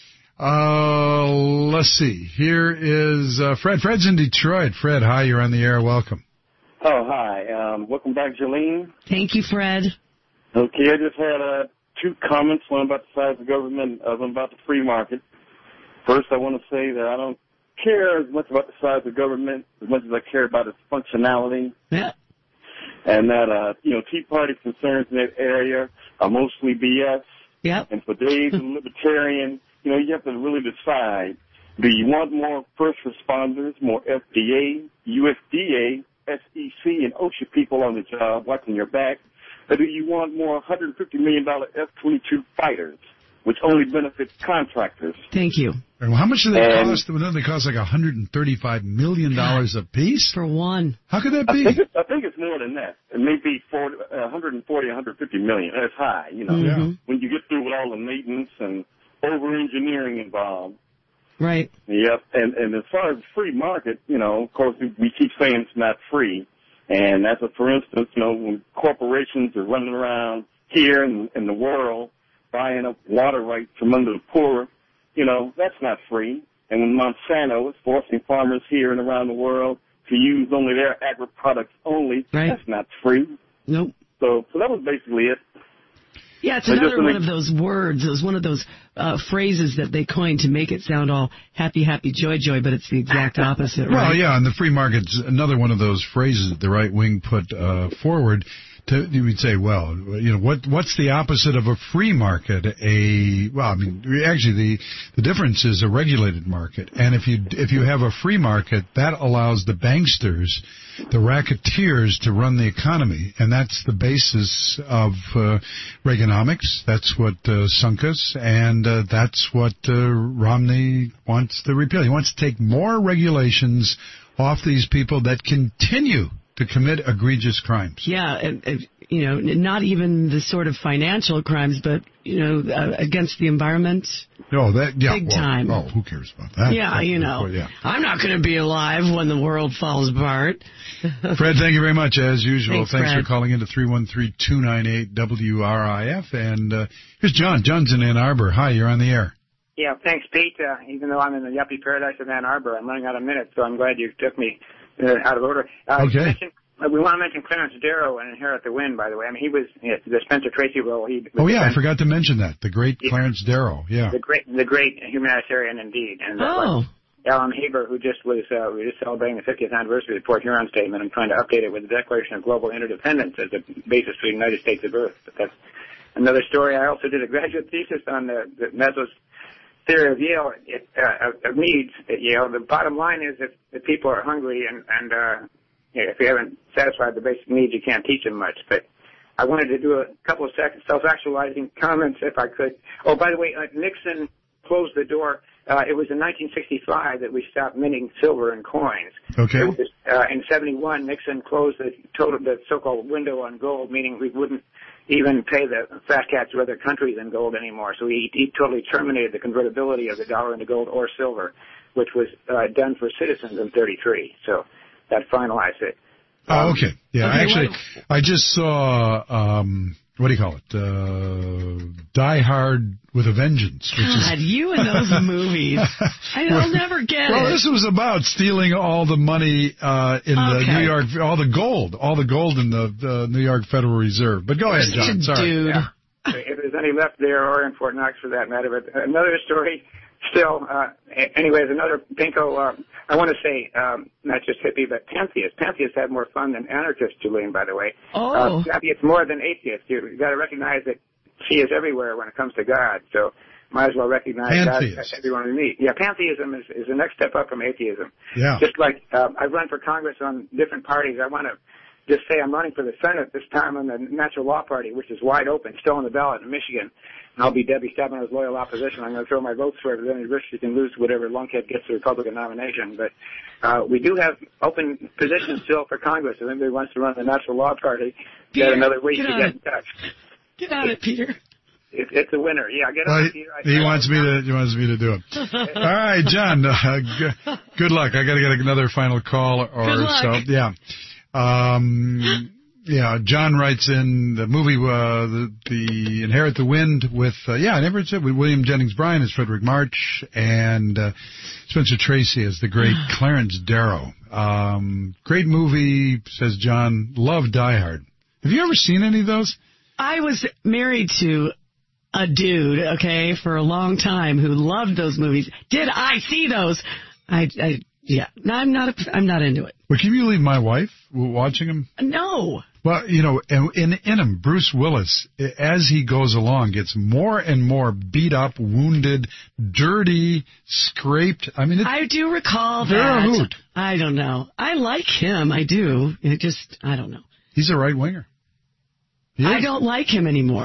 Uh, let's see. Here is uh, Fred. Fred's in Detroit. Fred, hi. You're on the air. Welcome.
Oh, hi. Um, welcome back, Jolene.
Thank you, Fred.
Okay, I just had uh, two comments. One about the size of government, other one about the free market. First, I want to say that I don't care as much about the size of government as much as I care about its functionality.
Yeah.
And that, uh, you know, Tea Party concerns in that area are mostly B S.
Yep.
And for days of libertarian, you know, you have to really decide, do you want more first responders, more F D A, U S D A, S E C, and OSHA people on the job watching your back, or do you want more one hundred fifty million dollars F twenty-two fighters, which only benefits contractors?
Thank you.
Well, how much do they
and
cost? Well, they cost like one hundred thirty-five million dollars a piece?
For one.
How could that be?
I think, it's, I think it's more than that. It may be forty, uh, one hundred forty, one hundred fifty million. That's high, you know.
Mm-hmm.
When you get through with all the maintenance and over-engineering involved.
Right.
Yep. And, and as far as the free market, you know, of course, we, we keep saying it's not free. And that's a, for instance, you know, when corporations are running around here in, in the world buying up water rights from under the poor, you know, that's not free. And when Monsanto is forcing farmers here and around the world to use only their agri products only,
right.
that's not free.
Nope.
So, so that was basically it.
Yeah, it's
So
another
just
one
an
of those words. It was one of those uh, phrases that they coined to make it sound all happy, happy, joy, joy, but it's the exact opposite, right?
Well, yeah, and the free market's another one of those phrases that the right wing put uh, forward. To, you would say, well, you know, what what's the opposite of a free market? A well, I mean, actually, the the difference is a regulated market. And if you if you have a free market, that allows the banksters, the racketeers, to run the economy, and that's the basis of uh, Reaganomics. That's what uh, sunk us, and uh, that's what uh, Romney wants to repeal. He wants to take more regulations off these people that continue to commit egregious crimes.
Yeah, and, and, you know, not even the sort of financial crimes, but, you know, uh, against the environment.
Oh, that, yeah.
Big
well,
time.
Oh, who cares about that?
Yeah,
that,
you know.
Well, yeah.
I'm not going to be alive when the world falls apart.
Fred, thank you very much, as usual.
Thanks,
Thanks
Fred.
for calling into three one three, two nine eight, W R I F. And uh, here's John. John's in Ann Arbor. Hi, you're on the air.
Yeah, thanks, Pete. Uh, even though I'm in the yuppie paradise of Ann Arbor, I'm running out of minutes, so I'm glad you took me uh, out of order. Uh,
Okay.
you mentioned- uh, we want to mention Clarence Darrow and Inherit the Wind, by the way. I mean, he was yeah, the Spencer Tracy role. He was
Oh, yeah,
the,
I forgot to mention that. The great
Yeah.
Clarence Darrow. Yeah.
the great, the great humanitarian indeed. And uh,
Oh.
Alan Haber, who just was, uh, we were just celebrating the fiftieth anniversary of the Port Huron Statement. I'm trying to update it with the Declaration of Global Interdependence as the basis for the United States of Earth. But that's another story. I also did a graduate thesis on the, the Mesos theory of Yale, it, uh, of needs at Yale. The bottom line is if the people are hungry and, and uh, you know, if you haven't satisfied the basic needs, you can't teach them much. But I wanted to do a couple of self-actualizing comments, if I could. Oh, by the way, uh, Nixon closed the door. Uh, it was in nineteen sixty-five that we stopped minting silver and coins.
Okay.
It was, uh, in seventy-one, Nixon closed the total, the so-called window on gold, meaning we wouldn't even pay the fat cats of other countries in gold anymore. So he, he totally terminated the convertibility of the dollar into gold or silver, which was uh, done for citizens in thirty-three. So that finalized it.
Oh, okay. Yeah,
Okay,
actually,
what-
I just saw, um, what do you call it? Uh, Die Hard with a Vengeance. Which
God,
is,
you and those movies. I, I'll never get
well,
it.
this was about stealing all the money uh, in the
Okay.
New York, all the gold, all the gold in the, the New York Federal Reserve. But go ahead,
Such
John.
a
Sorry.
dude.
Yeah. If there's any left there or in Fort Knox for that matter. But another story still, uh, anyways, another Pinko, uh, I want to say, um, not just hippie, but pantheists. Pantheists have more fun than anarchists, Julian, by the way.
Oh.
Uh, it's more than atheists. You, you got to recognize that he is everywhere when it comes to God. So might as well recognize
Pantheist.
God everyone we meet. Yeah, pantheism is, is the next step up from atheism.
Yeah.
Just like uh, I've run for Congress on different parties. I want to just say I'm running for the Senate this time on the Natural Law Party, which is wide open, still on the ballot in Michigan. And I'll be Debbie Stabiner's loyal opposition. I'm going to throw my votes for it, but then there's risk you can lose whatever lunkhead gets the Republican nomination. But uh, we do have open positions still for Congress. If anybody wants to run the Natural Law Party,
Peter,
get another week
get
to
on
get
it.
in touch.
Get on it, Peter.
It, it's a winner. Yeah, get
Well,
on
he,
it, Peter. I-
he wants me to. He wants me to do it. All right, John. Uh, g- good luck. I got to get another final call or
Good luck.
so. Yeah. Um, yeah. John writes in the movie uh, the, the Inherit the Wind with uh, yeah. I never said with William Jennings Bryan as Frederick March and uh, Spencer Tracy as the great Clarence Darrow. Um, great movie, says John. Love Die Hard. Have you ever seen any of those?
I was married to a dude, okay, for a long time who loved those movies. Did I see those? I, I yeah. No, I'm not. A, I'm not into it.
Well, can you believe my wife watching them?
No.
Well, you know, in in him, Bruce Willis, as he goes along, gets more and more beat up, wounded, dirty, scraped. I mean, it's,
I do recall
they're a
that.
hoot.
I don't know. I like him. I do. It just, I don't know.
He's a right winger.
I don't like him anymore.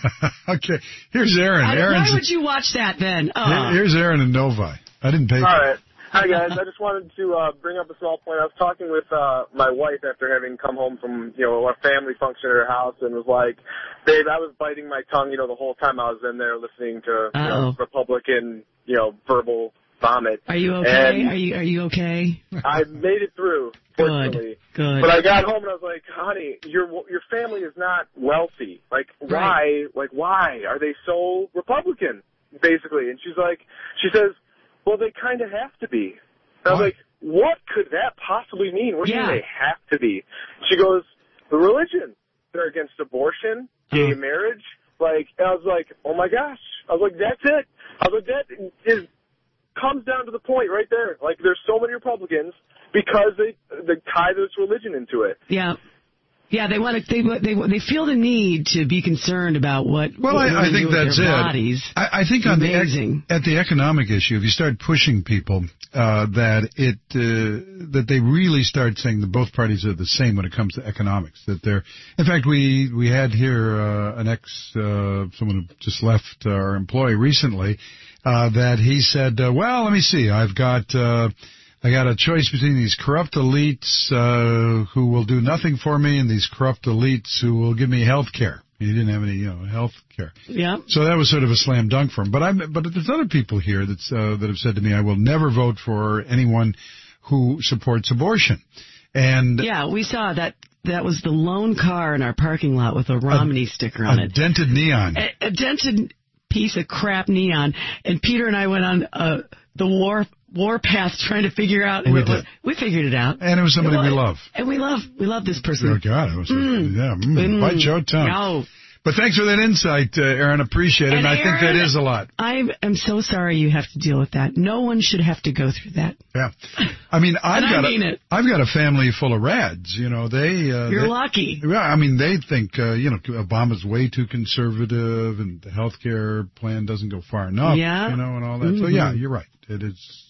Okay, here's Aaron.
I,
Aaron's,
why would you watch that then? Oh.
Here's Aaron in Novi. I didn't pay for
All
it.
right. Hi, guys. I just wanted to uh, bring up a small point. I was talking with uh, my wife after having come home from, you know, a family function at her house and was like, babe, I was biting my tongue, you know, the whole time I was in there listening to, you know, Republican, you know, verbal vomit.
Are you okay?
And
Are you Are you okay?
I made it through, fortunately.
Good.
But I got home and I was like, honey, your your family is not wealthy. Like, why?
Right.
Like, why are they so Republican, basically? And she's like, she says, well, they kind of have to be. And I was like, what could that possibly mean? What do you
Yeah.
mean they have to be? She goes, the religion. They're against abortion, gay
Uh-huh.
marriage. Like, and I was like, oh my gosh. I was like, that's it. I was like, that is comes down to the point right there. Like, there's so many Republicans because they they tie this religion into it.
Yeah. Yeah, they want to. They they they feel the need to be concerned about what.
Well,
what
I, I
women
think
do with
that's
their
it.
Bodies.
I, I think on the
Amazing.
ec- at the economic issue, if you start pushing people uh, that it uh, that they really start saying that both parties are the same when it comes to economics. That they're, in fact, we we had here uh, an ex uh, someone who just left our employee recently uh, that he said, uh, well, let me see, I've got. Uh, I got a choice between these corrupt elites uh, who will do nothing for me and these corrupt elites who will give me health care. He didn't have any, you know, health care.
Yeah.
So that was sort of a slam dunk for him. But I'm, but there's other people here that's, uh, that have said to me, I will never vote for anyone who supports abortion. And
Yeah, we saw that. That was the lone car in our parking lot with a Romney sticker on
a
it.
dented neon.
A, a dented piece of crap neon. And Peter and I went on uh, the war warpath trying to figure out.
We
it was,
did.
we figured it out.
And it was somebody
It
we
was-
love.
And we love we love this person.
Oh, God. It was,
Mm.
yeah, mm,
Mm.
bite your tongue.
No.
But thanks for that insight, uh, Aaron. Appreciate it. And,
And
I think that
Aaron,
is a lot.
I am so sorry you have to deal with that. No one should have to go through that.
Yeah. I mean, I've
And I
got
mean
a,
it.
I've got a family full of rads. You know, they, uh,
You're
they,
lucky.
Yeah, I mean, they think, uh, you know, Obama's way too conservative and the health care plan doesn't go far enough.
Yeah.
You know, and all that. So,
Mhm.
yeah, you're right. It is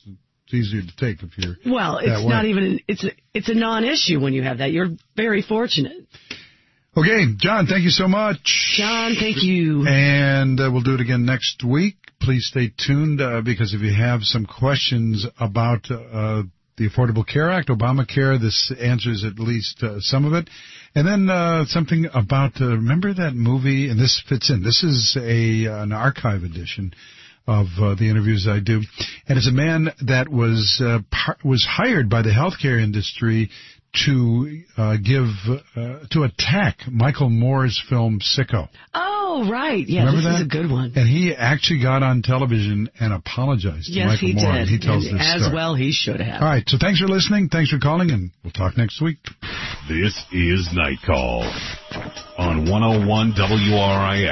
It's easier to take if you're
Well, it's
that way.
not even, it's a, it's a non-issue when you have that. You're very fortunate.
Okay, John, thank you so much.
John, thank you.
And uh, we'll do it again next week. Please stay tuned uh, because if you have some questions about uh, the Affordable Care Act, Obamacare, this answers at least uh, some of it. And then uh, something about, uh, remember that movie, and this fits in. This is a an archive edition of uh, the interviews I do. And it's a man that was uh, par- was hired by the healthcare industry to uh, give, uh, to attack Michael Moore's film Sicko.
Oh, right. Yeah,
Remember
this
that?
is a good one.
And he actually got on television and apologized to
Yes,
Michael
he
Moore.
did.
And he tells
and
this
as
story.
well he should have.
All right, so thanks for listening. Thanks for calling, and we'll talk next week.
This is Night Call on one oh one W R I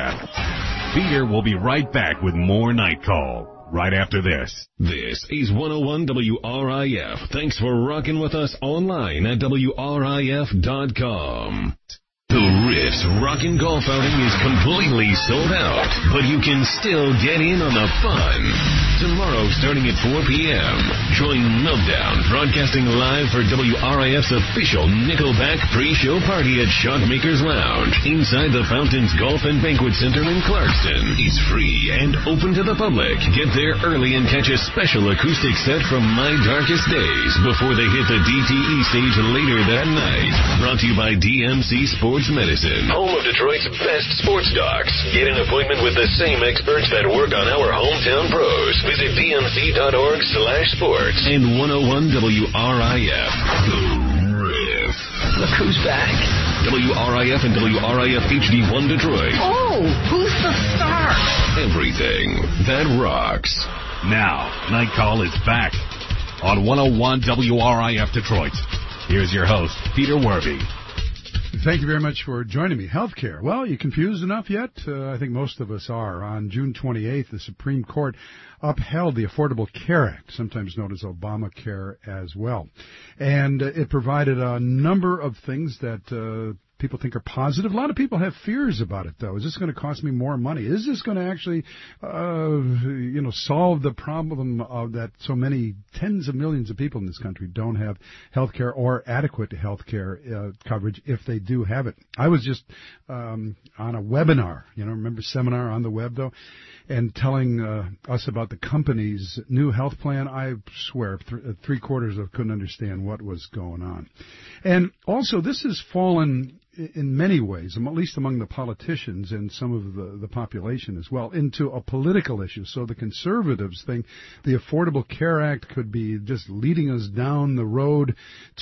F. Peter will be right back with more Night Call right after this. This is one oh one W R I F. Thanks for rocking with us online at W R I F dot com. The Riff's Rockin' Golf outing is completely sold out, but you can still get in on the fun. Tomorrow, starting at four p.m., join Meltdown, broadcasting live for W R I F's official Nickelback pre-show party at Shotmakers Lounge, inside the Fountains Golf and Banquet Center in Clarkston. It's free and open to the public. Get there early and catch a special acoustic set from My Darkest Days before they hit the D T E stage later that night. Brought to you by D M C Sports Medicine, home of Detroit's best sports docs. Get an appointment with the same experts that work on our hometown pros. Visit D M C dot org slash sports. And one oh one W R I F. The Riff.
Look who's back.
W R I F and W R I F H D one Detroit.
Oh, who's the star?
Everything that rocks. Now, Night Call is back on one oh one W R I F Detroit. Here's your host, Peter Werby.
Thank you very much for joining me. Healthcare. Well, you confused enough yet? Uh, I think most of us are. On June twenty-eighth, the Supreme Court upheld the Affordable Care Act, sometimes known as Obamacare as well. And uh, it provided a number of things that uh, people think are positive. A lot of people have fears about it, though. Is this going to cost me more money? Is this going to actually, uh, you know, solve the problem of that so many tens of millions of people in this country don't have health care or adequate health care uh, coverage if they do have it? I was just um, on a webinar, you know, remember seminar on the web, though, and telling uh, us about the company's new health plan. I swear, th- three quarters of couldn't understand what was going on. And also, this has fallen in many ways, at least among the politicians and some of the, the population as well, into a political issue. So the conservatives think the Affordable Care Act could be just leading us down the road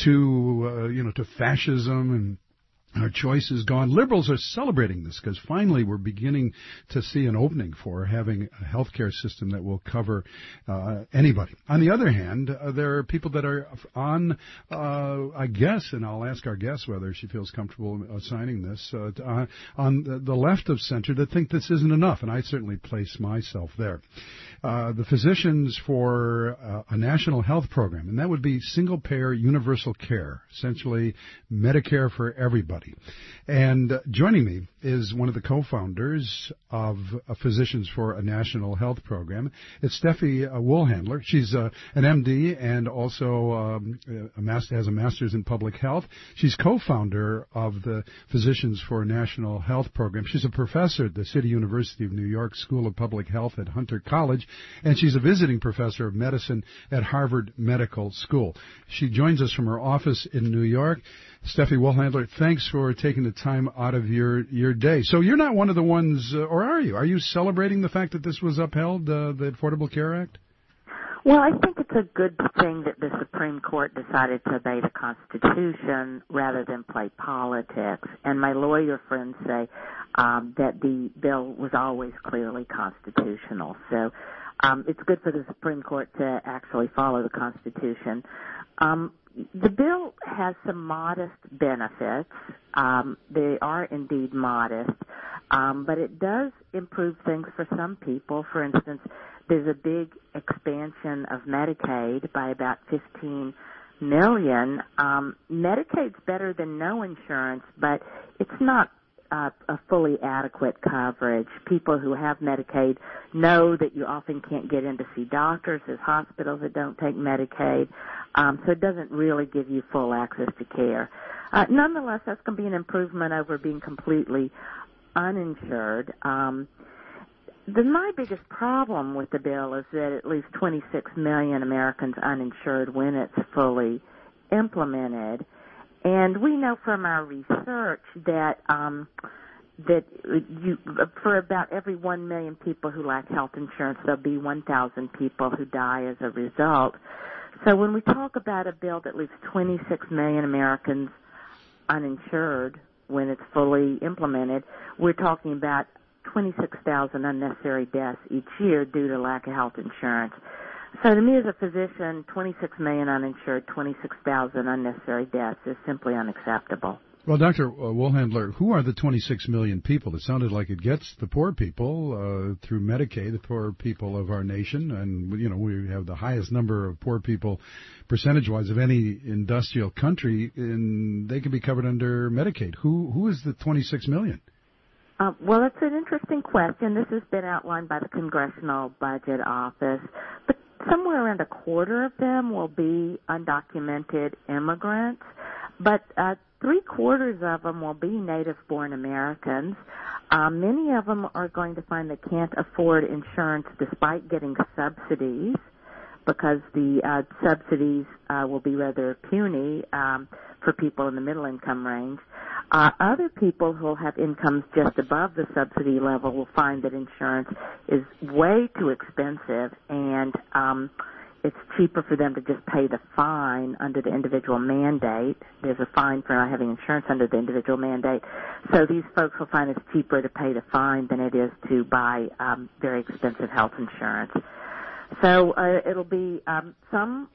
to, uh, you know, to fascism, and our choice is gone. Liberals are celebrating this because finally we're beginning to see an opening for having a health care system that will cover uh, anybody. On the other hand, uh, there are people that are on, uh, I guess, and I'll ask our guest whether she feels comfortable uh, signing this, uh, uh, on the, the left of center that think this isn't enough, and I certainly place myself there. Uh, the Physicians for uh, a National Health Program, and that would be single-payer universal care, essentially Medicare for everybody. And uh, joining me is one of the co-founders of uh, Physicians for a National Health Program. It's Steffi uh, Woolhandler. She's uh, an M D and also um, a master, has a master's in public health. She's co-founder of the Physicians for a National Health Program. She's a professor at the City University of New York School of Public Health at Hunter College, and she's a visiting professor of medicine at Harvard Medical School. She joins us from her office in New York. Steffi Woolhandler, thanks for taking the time out of your, your day. So you're not one of the ones, uh, or are you? Are you celebrating the fact that this was upheld, uh, the Affordable Care Act?
Well, I think it's a good thing that the Supreme Court decided to obey the Constitution rather than play politics. And my lawyer friends say um, that the bill was always clearly constitutional. So um, it's good for the Supreme Court to actually follow the Constitution. Um, the bill has some modest benefits. Um, they are indeed modest, um, but it does improve things for some people. For instance, there's a big expansion of Medicaid by about fifteen million. Um, Medicaid's better than no insurance, but it's not uh, a fully adequate coverage. People who have Medicaid know that you often can't get in to see doctors. There's hospitals that don't take Medicaid, um, so it doesn't really give you full access to care. Uh, nonetheless, that's going to be an improvement over being completely uninsured. Um, the, my biggest problem with the bill is that it leaves twenty-six million Americans uninsured when it's fully implemented. And we know from our research that um, that you, for about every one million people who lack health insurance, there'll be one thousand people who die as a result. So when we talk about a bill that leaves twenty-six million Americans uninsured when it's fully implemented, we're talking about twenty-six thousand unnecessary deaths each year due to lack of health insurance. So to me as a physician, twenty-six million uninsured, twenty-six thousand unnecessary deaths is simply unacceptable.
Well, Doctor Wohlhandler, who are the twenty-six million people? It sounded like it gets the poor people uh, through Medicaid, the poor people of our nation, and you know we have the highest number of poor people percentage-wise of any industrial country, and they can be covered under Medicaid. Who who is the twenty-six million?
Uh, well, it's an interesting question. This has been outlined by the Congressional Budget Office, but somewhere around a quarter of them will be undocumented immigrants, but uh, three quarters of them will be native-born Americans. Uh, many of them are going to find they can't afford insurance despite getting subsidies, because the uh, subsidies uh, will be rather puny um, for people in the middle income range. Uh, other people who will have incomes just above the subsidy level will find that insurance is way too expensive, and um, it's cheaper for them to just pay the fine under the individual mandate. There's a fine for not having insurance under the individual mandate. So these folks will find it's cheaper to pay the fine than it is to buy um, very expensive health insurance. So uh, it'll be um, some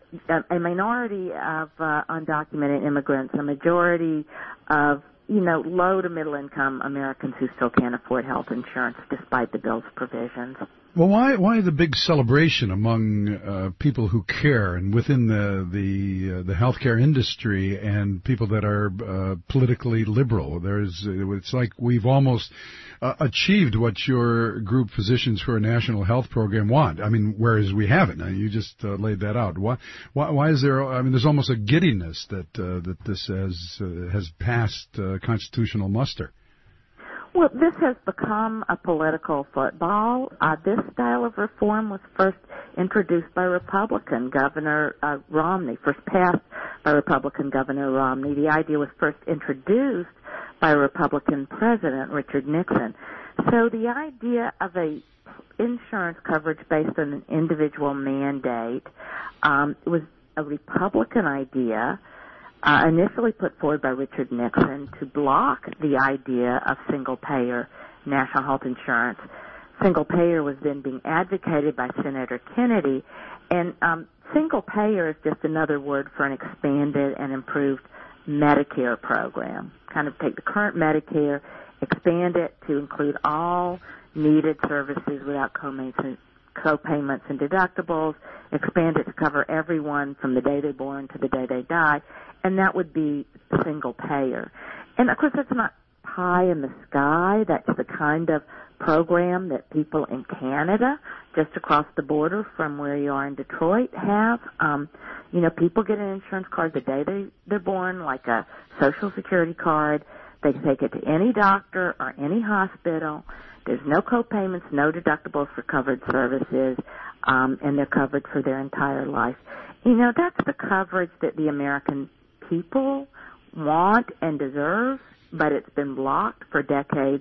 a minority of uh, undocumented immigrants, a majority of, you know, low to middle income Americans who still can't afford health insurance despite the bill's provisions.
Well, why why the big celebration among uh, people who care and within the the uh, the healthcare industry and people that are uh, politically liberal? There's it's like we've almost uh, achieved what your group, Physicians for a National Health Program, want. I mean, whereas we haven't. Now, you just uh, laid that out. Why, why why is there? I mean, there's almost a giddiness that uh, that this has uh, has passed uh, constitutional muster.
Well, this has become a political football. Uh, this style of reform was first introduced by Republican Governor uh, Romney, first passed by Republican Governor Romney. The idea was first introduced by Republican President Richard Nixon. So the idea of a insurance coverage based on an individual mandate um, was a Republican idea. Uh, initially put forward by Richard Nixon to block the idea of single-payer national health insurance. Single-payer was then being advocated by Senator Kennedy, and um, single-payer is just another word for an expanded and improved Medicare program. Kind of take the current Medicare, expand it to include all needed services without co-payments co-payments and deductibles, expand it to cover everyone from the day they're born to the day they die, and that would be single payer. And of course that's not pie in the sky. That's the kind of program that people in Canada, just across the border from where you are in Detroit, have. Um, you know, people get an insurance card the day they, they're born, like a Social Security card. They take it to any doctor or any hospital. There's no co-payments, no deductibles for covered services, um, and they're covered for their entire life. You know, that's the coverage that the American people want and deserve, but it's been blocked for decades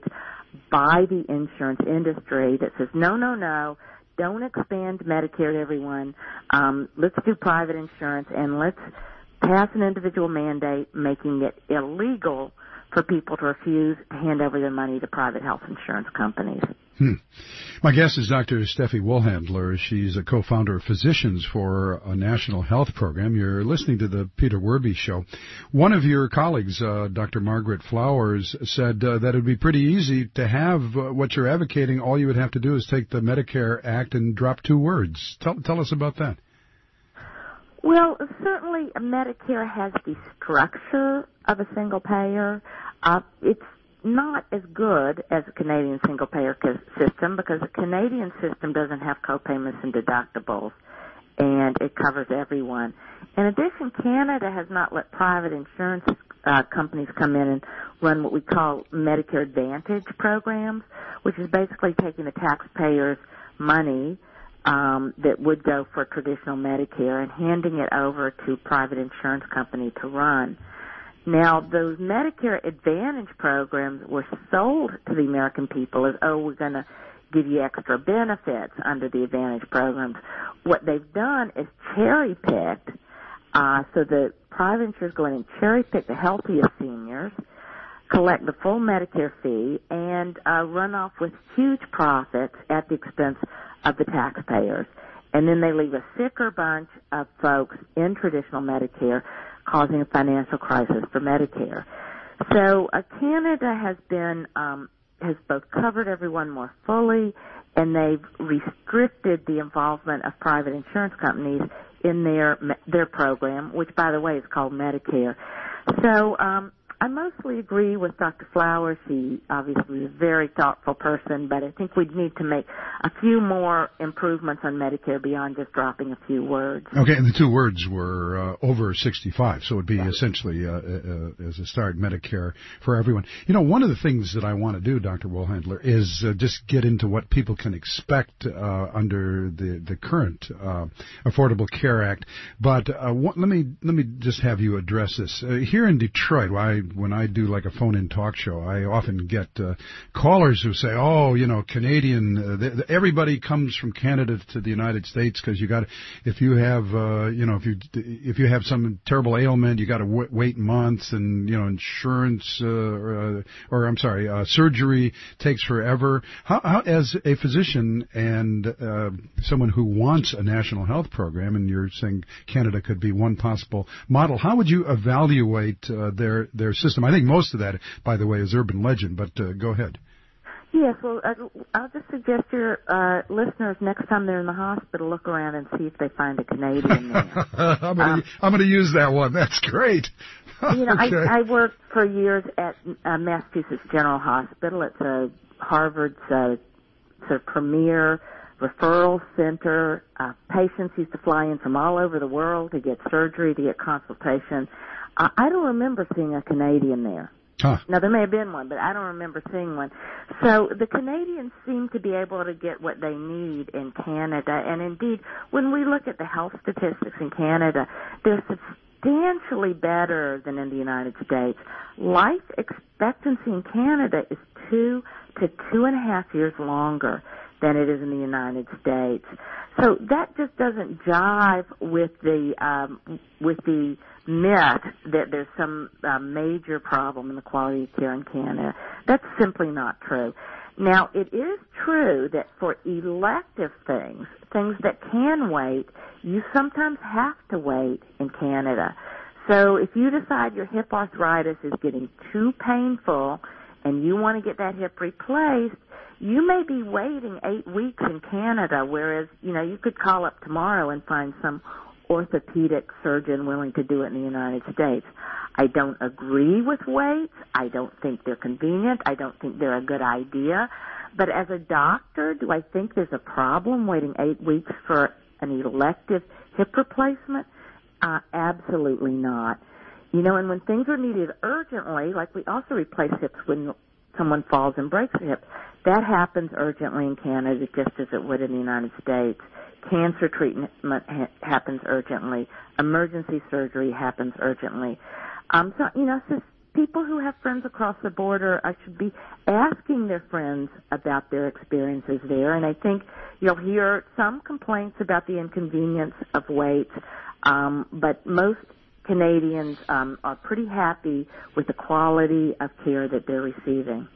by the insurance industry that says, no, no, no, don't expand Medicare to everyone. Um, let's do private insurance, and let's pass an individual mandate making it illegal for people to refuse to hand over their money to private health insurance companies.
Hmm. My guest is Doctor Steffi Wohlhandler. She's a co-founder of Physicians for a National Health Program. You're listening to the Peter Werby Show. One of your colleagues, uh, Doctor Margaret Flowers, said uh, that it would be pretty easy to have uh, what you're advocating. All you would have to do is take the Medicare Act and drop two words. Tell, tell us about that.
Well, certainly Medicare has the structure of a single payer. Uh, it's not as good as the Canadian single-payer system because the Canadian system doesn't have co-payments and deductibles, and it covers everyone. In addition, Canada has not let private insurance uh, companies come in and run what we call Medicare Advantage programs, which is basically taking the taxpayers' money um, that would go for traditional Medicare and handing it over to a private insurance company to run. Now, those Medicare Advantage programs were sold to the American people as, oh, we're going to give you extra benefits under the Advantage programs. What they've done is cherry-picked, uh, so the private insurers go in and cherry-pick the healthiest seniors, collect the full Medicare fee, and uh, run off with huge profits at the expense of the taxpayers. And then they leave a sicker bunch of folks in traditional Medicare, causing a financial crisis for Medicare. So uh, Canada has been um, has both covered everyone more fully, and they've restricted the involvement of private insurance companies in their their program, which, by the way, is called Medicare. So um, I mostly agree with Doctor Flowers. He obviously is a very thoughtful person, but I think we need to make a few more improvements on Medicare beyond just dropping a few words.
Okay, and the two words were uh, over sixty-five, so it would be right. essentially, uh, uh, as a start, Medicare for everyone. You know, one of the things that I want to do, Doctor Wohlhandler, is uh, just get into what people can expect uh, under the the current uh, Affordable Care Act. But uh, what, let me let me just have you address this. Uh, here in Detroit, I when I do like a phone-in talk show, I often get uh, callers who say, "Oh, you know, Canadian, uh, the, the, everybody comes from Canada to the United States because you got to, if you have, uh, you know, if you if you have some terrible ailment, you got to w- wait months, and you know, insurance uh, or, uh, or I'm sorry, uh, surgery takes forever." How, how, as a physician and uh, someone who wants a national health program, and you're saying Canada could be one possible model, how would you evaluate uh, their their system? I think most of that, by the way, is urban legend, but uh, go ahead.
Yes, well, I'll just suggest your uh, listeners, next time they're in the hospital, look around and see if they find a Canadian there.
I'm going
um,
to use that one. That's great.
You know,
okay.
I, I worked for years at uh, Massachusetts General Hospital. It's a Harvard's uh, sort of premier referral center. Uh, patients used to fly in from all over the world to get surgery, to get consultation. Uh, I don't remember seeing a Canadian there.
Huh.
Now, there may have been one, but I don't remember seeing one. So the Canadians seem to be able to get what they need in Canada. And indeed, when we look at the health statistics in Canada, they're substantially better than in the United States. Life expectancy in Canada is two to two and a half years longer than it is in the United States. So that just doesn't jive with the um, with the myth that there's some uh, major problem in the quality of care in Canada. That's simply not true. Now, it is true that for elective things, things that can wait, you sometimes have to wait in Canada. So if you decide your hip arthritis is getting too painful and you want to get that hip replaced, you may be waiting eight weeks in Canada, whereas, you know, you could call up tomorrow and find some orthopedic surgeon willing to do it in the United States. I don't agree with waits. I don't think they're convenient. I don't think they're a good idea. But as a doctor, do I think there's a problem waiting eight weeks for an elective hip replacement? Uh, absolutely not. You know, and when things are needed urgently, like we also replace hips when someone falls and breaks a hip, that happens urgently in Canada just as it would in the United States. Cancer treatment ha- happens urgently. Emergency surgery happens urgently. Um, so, you know, so people who have friends across the border uh, should be asking their friends about their experiences there. And I think you'll hear some complaints about the inconvenience of waits, um, but most Canadians um, are pretty happy with the quality of care that they're receiving.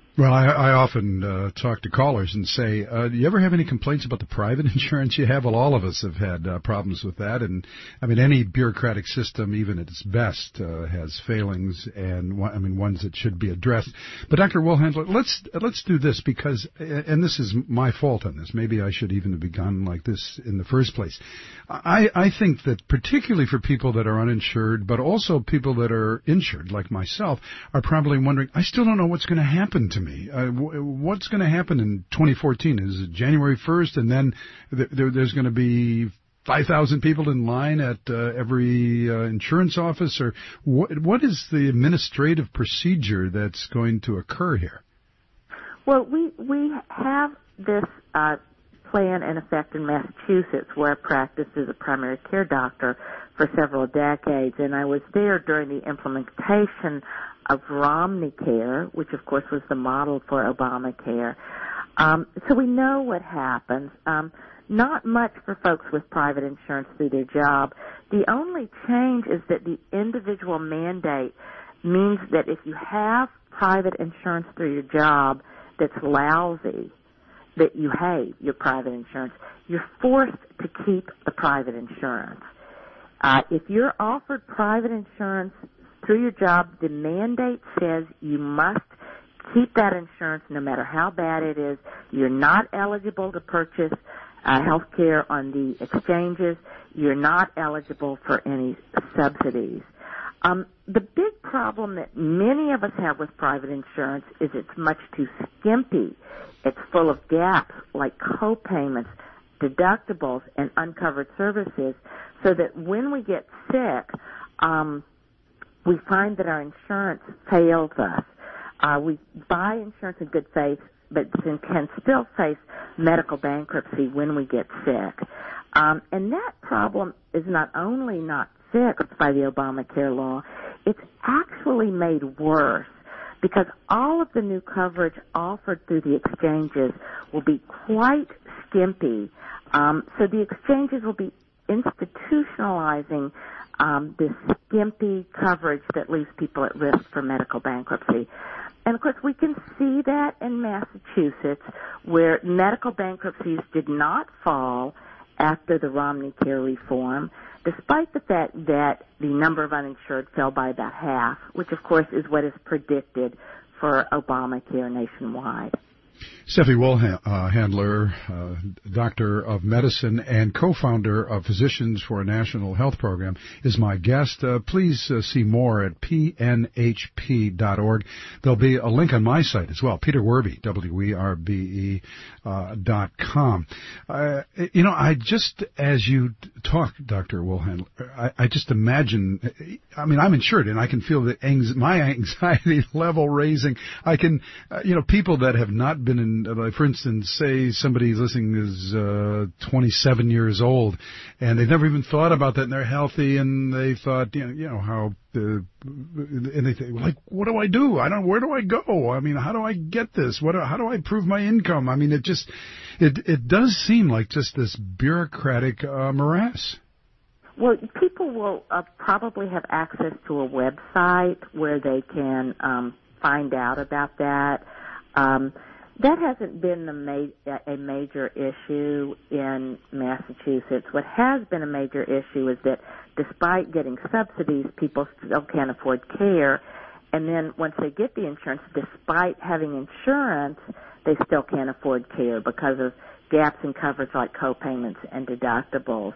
Well, I, I often uh, talk to callers and say, uh, do you ever have any complaints about the private insurance you have? Well, all of us have had uh, problems with that. And, I mean, any bureaucratic system, even at its best, uh, has failings and, I mean, ones that should be addressed. But, Doctor Wohlhandler, let's let's do this because, and this is my fault on this, maybe I should even have begun like this in the first place. I, I think that particularly for people that are uninsured, but also people that are insured, like myself, are probably wondering, I still don't know what's going to happen to me. Uh, w- what's going to happen in twenty fourteen? Is it January first, and then th- there, there's going to be five thousand people in line at uh, every uh, insurance office? Or what, what is the administrative procedure that's going to occur here?
Well, we we have this uh, plan in effect in Massachusetts, where I practiced as a primary care doctor for several decades, and I was there during the implementation of Romney Care, which of course was the model for Obamacare. Um, so we know what happens. Um, not much for folks with private insurance through their job. The only change is that the individual mandate means that if you have private insurance through your job that's lousy, that you hate your private insurance, you're forced to keep the private insurance. Uh, if you're offered private insurance through your job, the mandate says you must keep that insurance no matter how bad it is. You're not eligible to purchase uh, health care on the exchanges. You're not eligible for any subsidies. Um, the big problem that many of us have with private insurance is it's much too skimpy. It's full of gaps like co-payments, deductibles, and uncovered services, so that when we get sick, um, we find that our insurance fails us. Uh, we buy insurance in good faith, but can still face medical bankruptcy when we get sick. Um, and that problem is not only not fixed by the Obamacare law, it's actually made worse because all of the new coverage offered through the exchanges will be quite skimpy. Um, so the exchanges will be institutionalizing Um, this skimpy coverage that leaves people at risk for medical bankruptcy. And, of course, we can see that in Massachusetts, where medical bankruptcies did not fall after the Romney Care reform, despite the fact that the number of uninsured fell by about half, which, of course, is what is predicted for Obamacare nationwide.
Steffi Wohlhandler, uh, Doctor of Medicine and co-founder of Physicians for a National Health Program, is my guest. Uh, please uh, see more at P N H P dot org. There'll be a link on my site as well, Peter Werbe, W E R B E, uh, dot com. Uh, you know, I just, as you talk, Doctor Wohlhandler, I, I just imagine, I mean, I'm insured and I can feel the anx- my anxiety level raising. I can, uh, you know, people that have not been in, uh, for instance, say somebody listening is uh, twenty-seven years old, and they've never even thought about that, and they're healthy, and they thought, you know, you know how, uh, and they think, like, what do I do? I don't. Where do I go? I mean, how do I get this? What? How do I prove my income? I mean, it just, it it does seem like just this bureaucratic uh, morass.
Well, people will uh, probably have access to a website where they can um, find out about that. Um, That hasn't been the ma- a major issue in Massachusetts. What has been a major issue is that despite getting subsidies, people still can't afford care. And then once they get the insurance, despite having insurance, they still can't afford care because of gaps in coverage like co-payments and deductibles.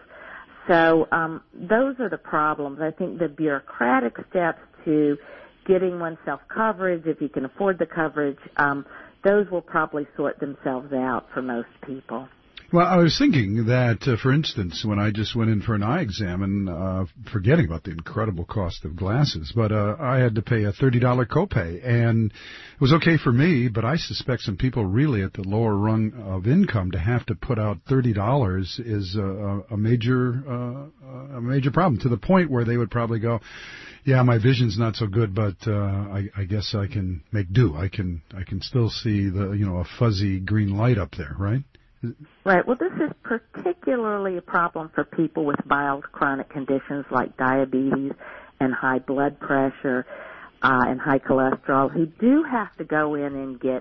So um, those are the problems. I think the bureaucratic steps to getting oneself coverage, if you can afford the coverage, um, those will probably sort themselves out for most people.
Well, I was thinking that, uh, for instance, when I just went in for an eye exam, and uh, forgetting about the incredible cost of glasses, but uh, I had to pay a thirty dollars copay, and it was okay for me, but I suspect some people really at the lower rung of income to have to put out thirty dollars is a, a major uh, a major problem, to the point where they would probably go, yeah, my vision's not so good, but uh, I, I guess I can make do. I can I can still see the you know a fuzzy green light up there, right?
Right. Well, this is particularly a problem for people with mild chronic conditions like diabetes and high blood pressure uh, and high cholesterol, who do have to go in and get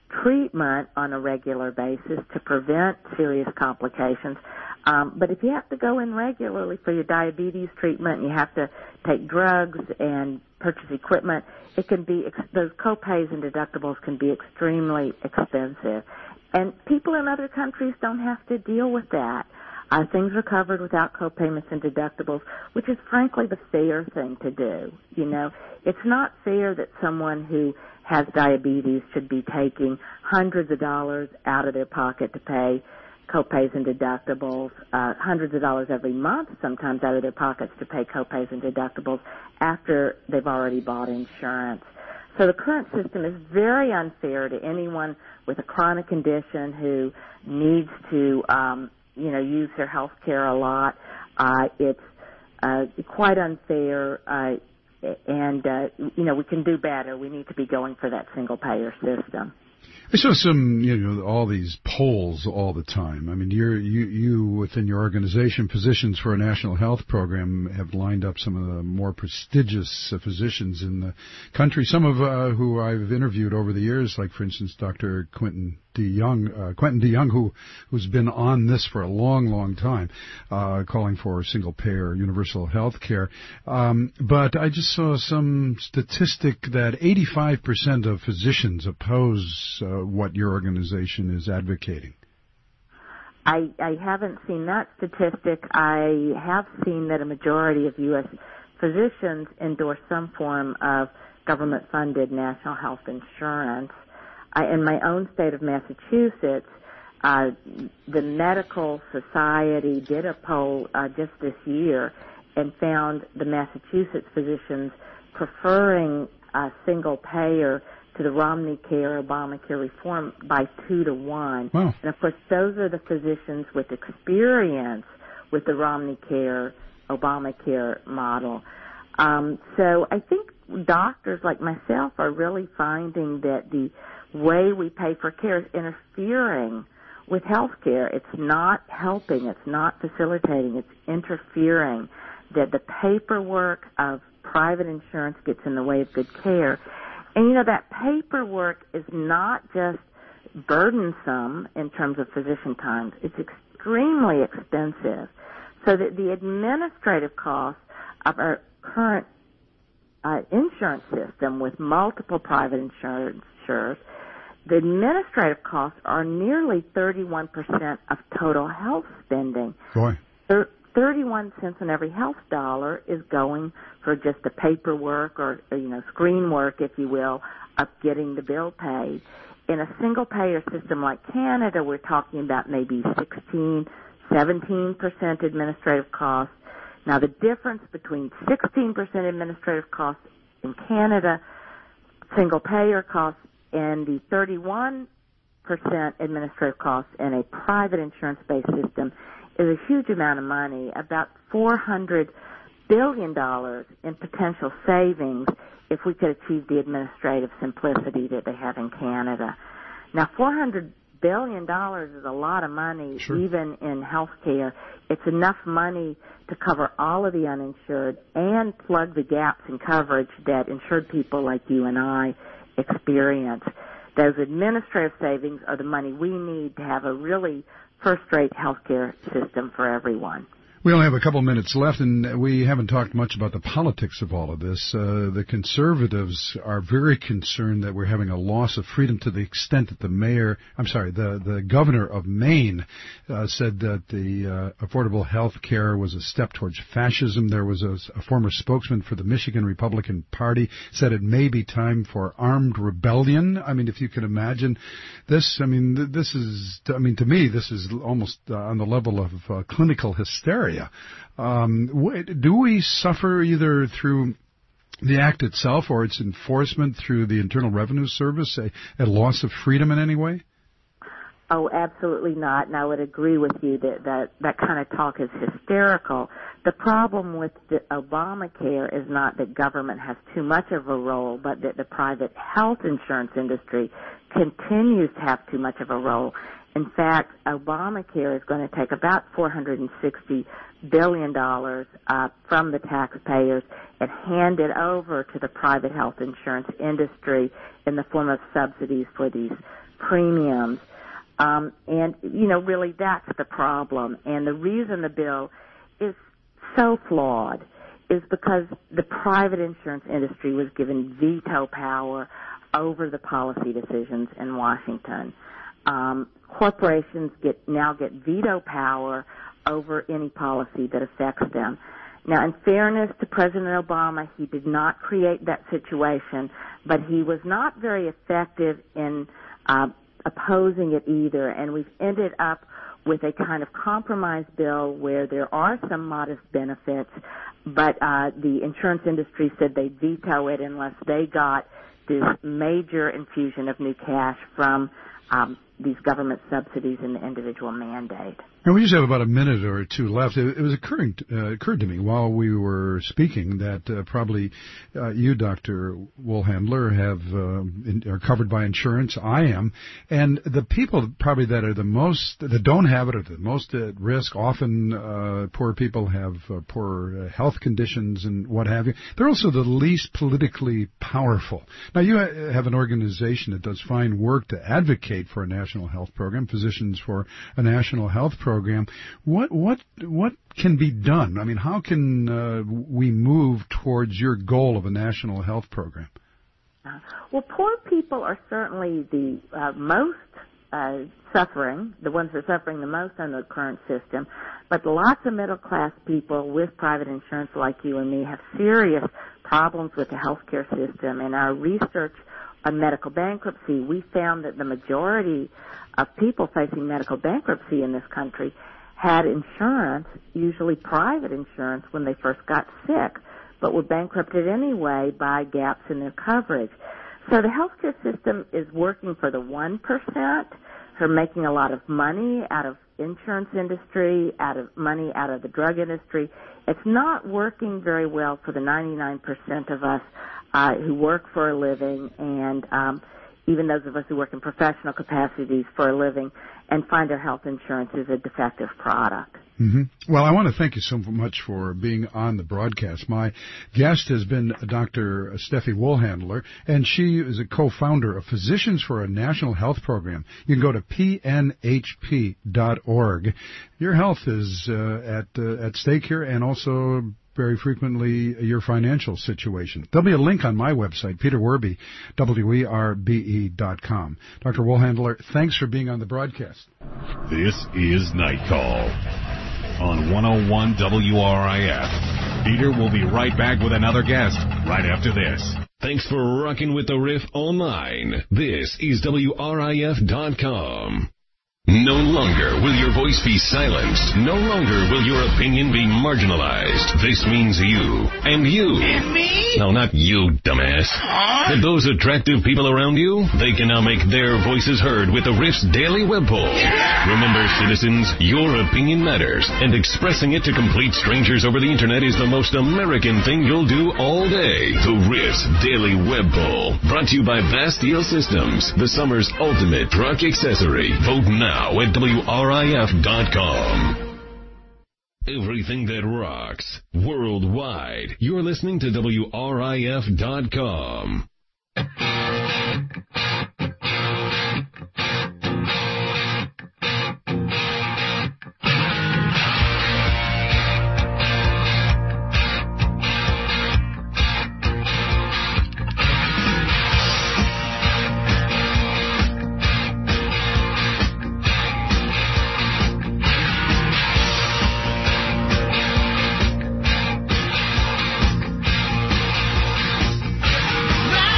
treatment on a regular basis to prevent serious complications. Um, but if you have to go in regularly for your diabetes treatment, and you have to take drugs and purchase equipment, it can be, those copays and deductibles can be extremely expensive. And people in other countries don't have to deal with that. Uh, things are covered without copayments and deductibles, which is frankly the fair thing to do. You know, it's not fair that someone who has diabetes should be taking hundreds of dollars out of their pocket to pay copays and deductibles, uh, hundreds of dollars every month, sometimes out of their pockets to pay copays and deductibles after they've already bought insurance. So the current system is very unfair to anyone with a chronic condition who needs to, um, you know, use their health care a lot. Uh, it's uh, quite unfair, uh, and, uh, you know, we can do better. We need to be going for that single-payer system.
I saw some, you know, all these polls all the time. I mean, you're, you, you within your organization, Physicians for a National Health Program, have lined up some of the more prestigious uh, physicians in the country. Some of uh, who I've interviewed over the years, like for instance, Doctor Quentin DeYoung, uh, Quentin DeYoung, who who's been on this for a long, long time, uh, calling for single-payer universal health care. Um, but I just saw some statistic that eighty-five percent of physicians oppose uh, what your organization is advocating.
I, I haven't seen that statistic. I have seen that a majority of U S physicians endorse some form of government-funded national health insurance. I, in my own state of Massachusetts, uh, the Medical Society did a poll uh, just this year and found the Massachusetts physicians preferring a single payer to the Romney Care, Obamacare reform by two to one.
Wow.
And of course, those are the physicians with experience with the Romney Care, Obamacare model. Um, so I think doctors like myself are really finding that the way we pay for care is interfering with health care. It's not helping. It's not facilitating. It's interfering. That the paperwork of private insurance gets in the way of good care. And, you know, that paperwork is not just burdensome in terms of physician times. It's extremely expensive. So that the administrative costs of our current uh, insurance system with multiple private insurance insurers, the administrative costs are nearly thirty-one percent of total health spending.
Boy.
thirty-one cents on every health dollar is going for just the paperwork or, or, you know, screen work, if you will, of getting the bill paid. In a single-payer system like Canada, we're talking about maybe sixteen, seventeen percent administrative costs. Now, the difference between sixteen percent administrative costs in Canada, single-payer costs, and the thirty-one percent administrative costs in a private insurance-based system is a huge amount of money, about four hundred billion dollars in potential savings if we could achieve the administrative simplicity that they have in Canada. Now, four hundred billion dollars is a lot of money, sure, even in health care. It's enough money to cover all of the uninsured and plug the gaps in coverage that insured people like you and I experience. Those administrative savings are the money we need to have a really first-rate healthcare system for everyone.
We only have a couple minutes left, and we haven't talked much about the politics of all of this. Uh, the conservatives are very concerned that we're having a loss of freedom to the extent that the mayor, I'm sorry, the, the governor of Maine uh, said that the uh, affordable health care was a step towards fascism. There was a, a former spokesman for the Michigan Republican Party said it may be time for armed rebellion. I mean, if you can imagine this, I mean, th- this is, I mean, to me, this is almost uh, on the level of uh, clinical hysteria. Um, do we suffer either through the act itself or its enforcement through the Internal Revenue Service a, a loss of freedom in any way?
Oh, absolutely not. And I would agree with you that that, that kind of talk is hysterical. The problem with the Obamacare is not that government has too much of a role, but that the private health insurance industry continues to have too much of a role. In fact, Obamacare is going to take about four hundred sixty billion dollars uh, from the taxpayers and hand it over to the private health insurance industry in the form of subsidies for these premiums. Um, and, you know, really that's the problem. And the reason the bill is so flawed is because the private insurance industry was given veto power over the policy decisions in Washington. Um, corporations get now get veto power over any policy that affects them. Now, in fairness to President Obama, he did not create that situation, but he was not very effective in uh, opposing it either, and we've ended up with a kind of compromise bill where there are some modest benefits, but uh, the insurance industry said they'd veto it unless they got this major infusion of new cash from um, these government subsidies and the individual mandate.
And we just have about a minute or two left. It, it was occurring uh, occurred to me while we were speaking that uh, probably uh, you, Doctor Woolhandler, have uh, in, are covered by insurance. I am, and the people probably that are the most that don't have it are the most at risk. Often, uh, poor people have uh, poor uh, health conditions and what have you. They're also the least politically powerful. Now, you ha- have an organization that does fine work to advocate for a national health program, Physicians for a National Health Program. What what what can be done? I mean, how can uh, we move towards your goal of a national health program?
Uh, well, poor people are certainly the uh, most uh, suffering, the ones that are suffering the most under the current system. But lots of middle-class people with private insurance like you and me have serious problems with the healthcare system. In our research on medical bankruptcy, we found that the majority of people facing medical bankruptcy in this country had insurance, usually private insurance, when they first got sick, but were bankrupted anyway by gaps in their coverage. So the healthcare system is working for the one percent who are making a lot of money out of insurance industry, out of money out of the drug industry. It's not working very well for the ninety-nine percent of us uh, who work for a living and um, even those of us who work in professional capacities for a living and find our health insurance is a defective product.
Mm-hmm. Well, I want to thank you so much for being on the broadcast. My guest has been Doctor Steffi Woolhandler, and she is a co-founder of Physicians for a National Health Program. You can go to P N H P dot org. Your health is uh, at uh, at stake here, and also very frequently your financial situation. There'll be a link on my website, Peter Werbe, W E R B E dot com. Doctor Woolhandler, thanks for being on the broadcast.
This is Night Call on one oh one W R I F. Peter will be right back with another guest right after this. Thanks for rocking with the Riff online. This is W R I F dot com. No longer will your voice be silenced. No longer will your opinion be marginalized. This means you. And you.
And me?
No, not you, dumbass.
Huh?
But those attractive people around you, they can now make their voices heard with the Riff's daily web poll.
Yeah!
Remember, citizens, your opinion matters. And expressing it to complete strangers over the internet is the most American thing you'll do all day. The Riff's daily web poll. Brought to you by Bastille Systems, the summer's ultimate truck accessory. Vote now at W R I F dot com. Everything that rocks worldwide. You're listening to W R I F dot com.
Right.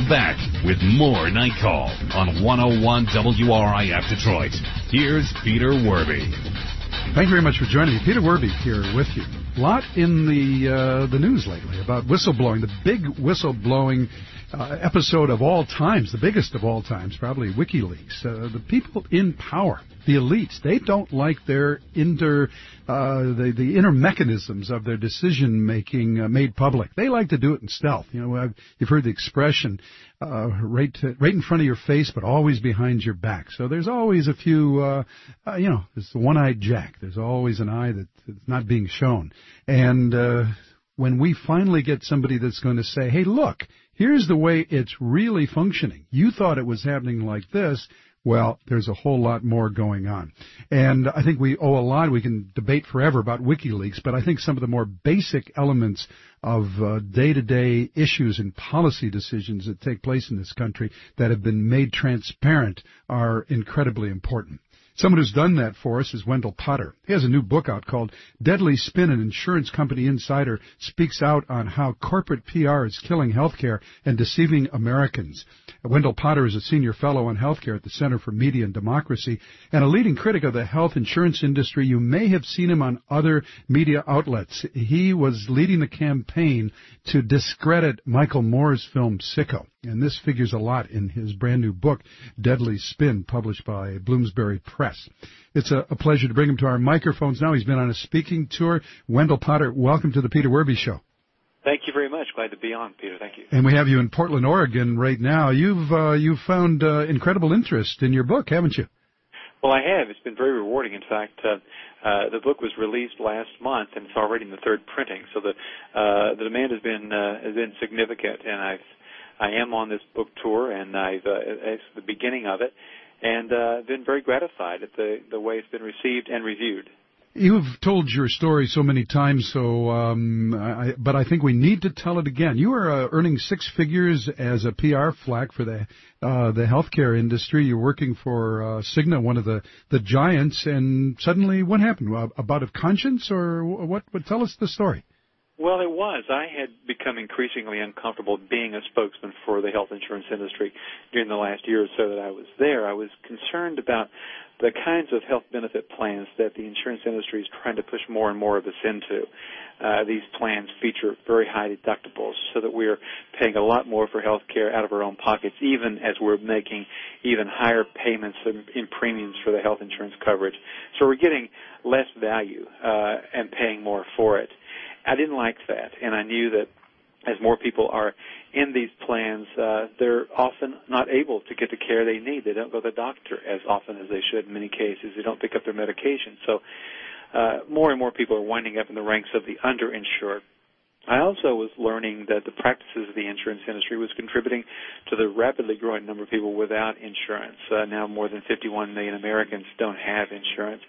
back with more Night Call on one oh one W R I F Detroit. Here's Peter Werby.
Thank you very much for joining me. Peter Werby here with you. A lot in the uh, the news lately about whistleblowing, the big whistleblowing uh, episode of all times, the biggest of all times, probably WikiLeaks. Uh, the people in power, the elites, they don't like their inter uh, the the inner mechanisms of their decision making uh, made public. They like to do it in stealth. You know, I've, you've heard the expression, uh, right to, right in front of your face, but always behind your back. So there's always a few, uh, uh, you know, there's the one-eyed Jack. There's always an eye that, that's not being shown. And uh, when we finally get somebody that's going to say, hey, look, here's the way it's really functioning. You thought it was happening like this. Well, there's a whole lot more going on. And I think we owe a lot. We can debate forever about WikiLeaks, but I think some of the more basic elements of uh, day-to-day issues and policy decisions that take place in this country that have been made transparent are incredibly important. Someone who's done that for us is Wendell Potter. He has a new book out called Deadly Spin. An insurance company insider speaks out on how corporate P R is killing healthcare and deceiving Americans. Wendell Potter is a senior fellow on healthcare at the Center for Media and Democracy and a leading critic of the health insurance industry. You may have seen him on other media outlets. He was leading the campaign to discredit Michael Moore's film Sicko. And this figures a lot in his brand new book, Deadly Spin, published by Bloomsbury Press. It's a, a pleasure to bring him to our microphones now. He's been on a speaking tour. Wendell Potter, welcome to the Peter Werby Show.
Thank you very much. Glad to be on, Peter. Thank you.
And we have you in Portland, Oregon right now. You've uh, you've found uh, incredible interest in your book, haven't you?
Well, I have. It's been very rewarding. In fact, uh, uh, the book was released last month, and it's already in the third printing. So the uh, the demand has been uh, has been significant, and I've I am on this book tour, and I've uh, it's the beginning of it, and uh, been very gratified at the the way it's been received and reviewed.
You've told your story so many times, so um, I, but I think we need to tell it again. You are uh, earning six figures as a P R flack for the uh, the healthcare industry. You're working for uh, Cigna, one of the, the giants, and suddenly what happened? Uh, a bout of conscience, or what? What? Tell us the story.
Well, it was. I had become increasingly uncomfortable being a spokesman for the health insurance industry during the last year or so that I was there. I was concerned about the kinds of health benefit plans that the insurance industry is trying to push more and more of us into. Uh, these plans feature very high deductibles so that we're paying a lot more for health care out of our own pockets, even as we're making even higher payments in, in premiums for the health insurance coverage. So we're getting less value uh, and paying more for it. I didn't like that, and I knew that as more people are in these plans, uh, they're often not able to get the care they need. They don't go to the doctor as often as they should in many cases. They don't pick up their medication. So uh, more and more people are winding up in the ranks of the underinsured. I also was learning that the practices of the insurance industry was contributing to the rapidly growing number of people without insurance. Uh, now more than fifty-one million Americans don't have insurance.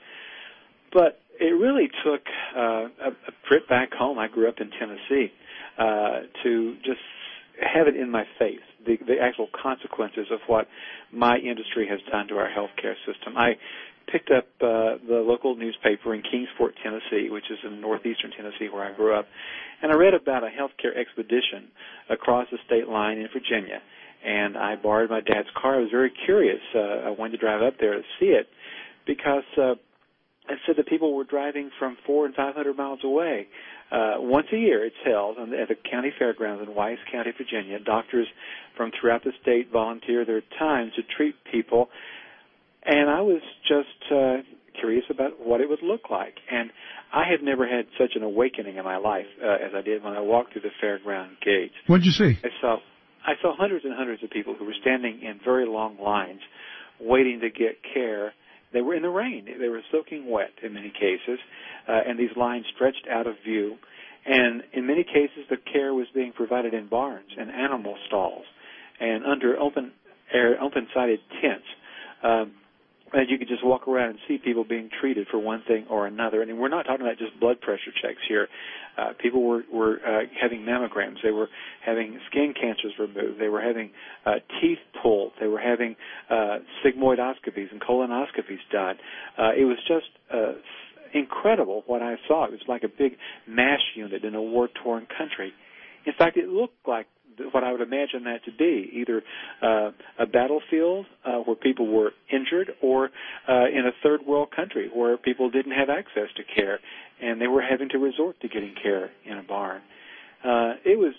But it really took uh, a, a trip back home. I grew up in Tennessee uh, to just have it in my face, the, the actual consequences of what my industry has done to our healthcare system. I picked up uh, the local newspaper in Kingsport, Tennessee, which is in northeastern Tennessee where I grew up, and I read about a healthcare expedition across the state line in Virginia. And I borrowed my dad's car. I was very curious. Uh, I wanted to drive up there to see it because uh, I said that people were driving from four and five hundred miles away. Uh, once a year, it's held on the, at the county fairgrounds in Weiss County, Virginia. Doctors from throughout the state volunteer their time to treat people, and I was just uh, curious about what it would look like. And I have never had such an awakening in my life uh, as I did when I walked through the fairground gates.
What did you see?
I saw I saw hundreds and hundreds of people who were standing in very long lines, waiting to get care. They were in the rain. They were soaking wet in many cases, uh, and these lines stretched out of view. And in many cases, the care was being provided in barns and animal stalls and under open air, open-sided tents. Um, and you could just walk around and see people being treated for one thing or another. And we're not talking about just blood pressure checks here. Uh, people were, were uh, having mammograms. They were having skin cancers removed. They were having uh, teeth pulled. They were having uh, sigmoidoscopies and colonoscopies done. Uh, it was just uh, incredible what I saw. It was like a big MASH unit in a war-torn country. In fact, it looked like what I would imagine that to be, either uh, a battlefield uh, where people were injured, or uh, in a third world country where people didn't have access to care and they were having to resort to getting care in a barn. Uh, it was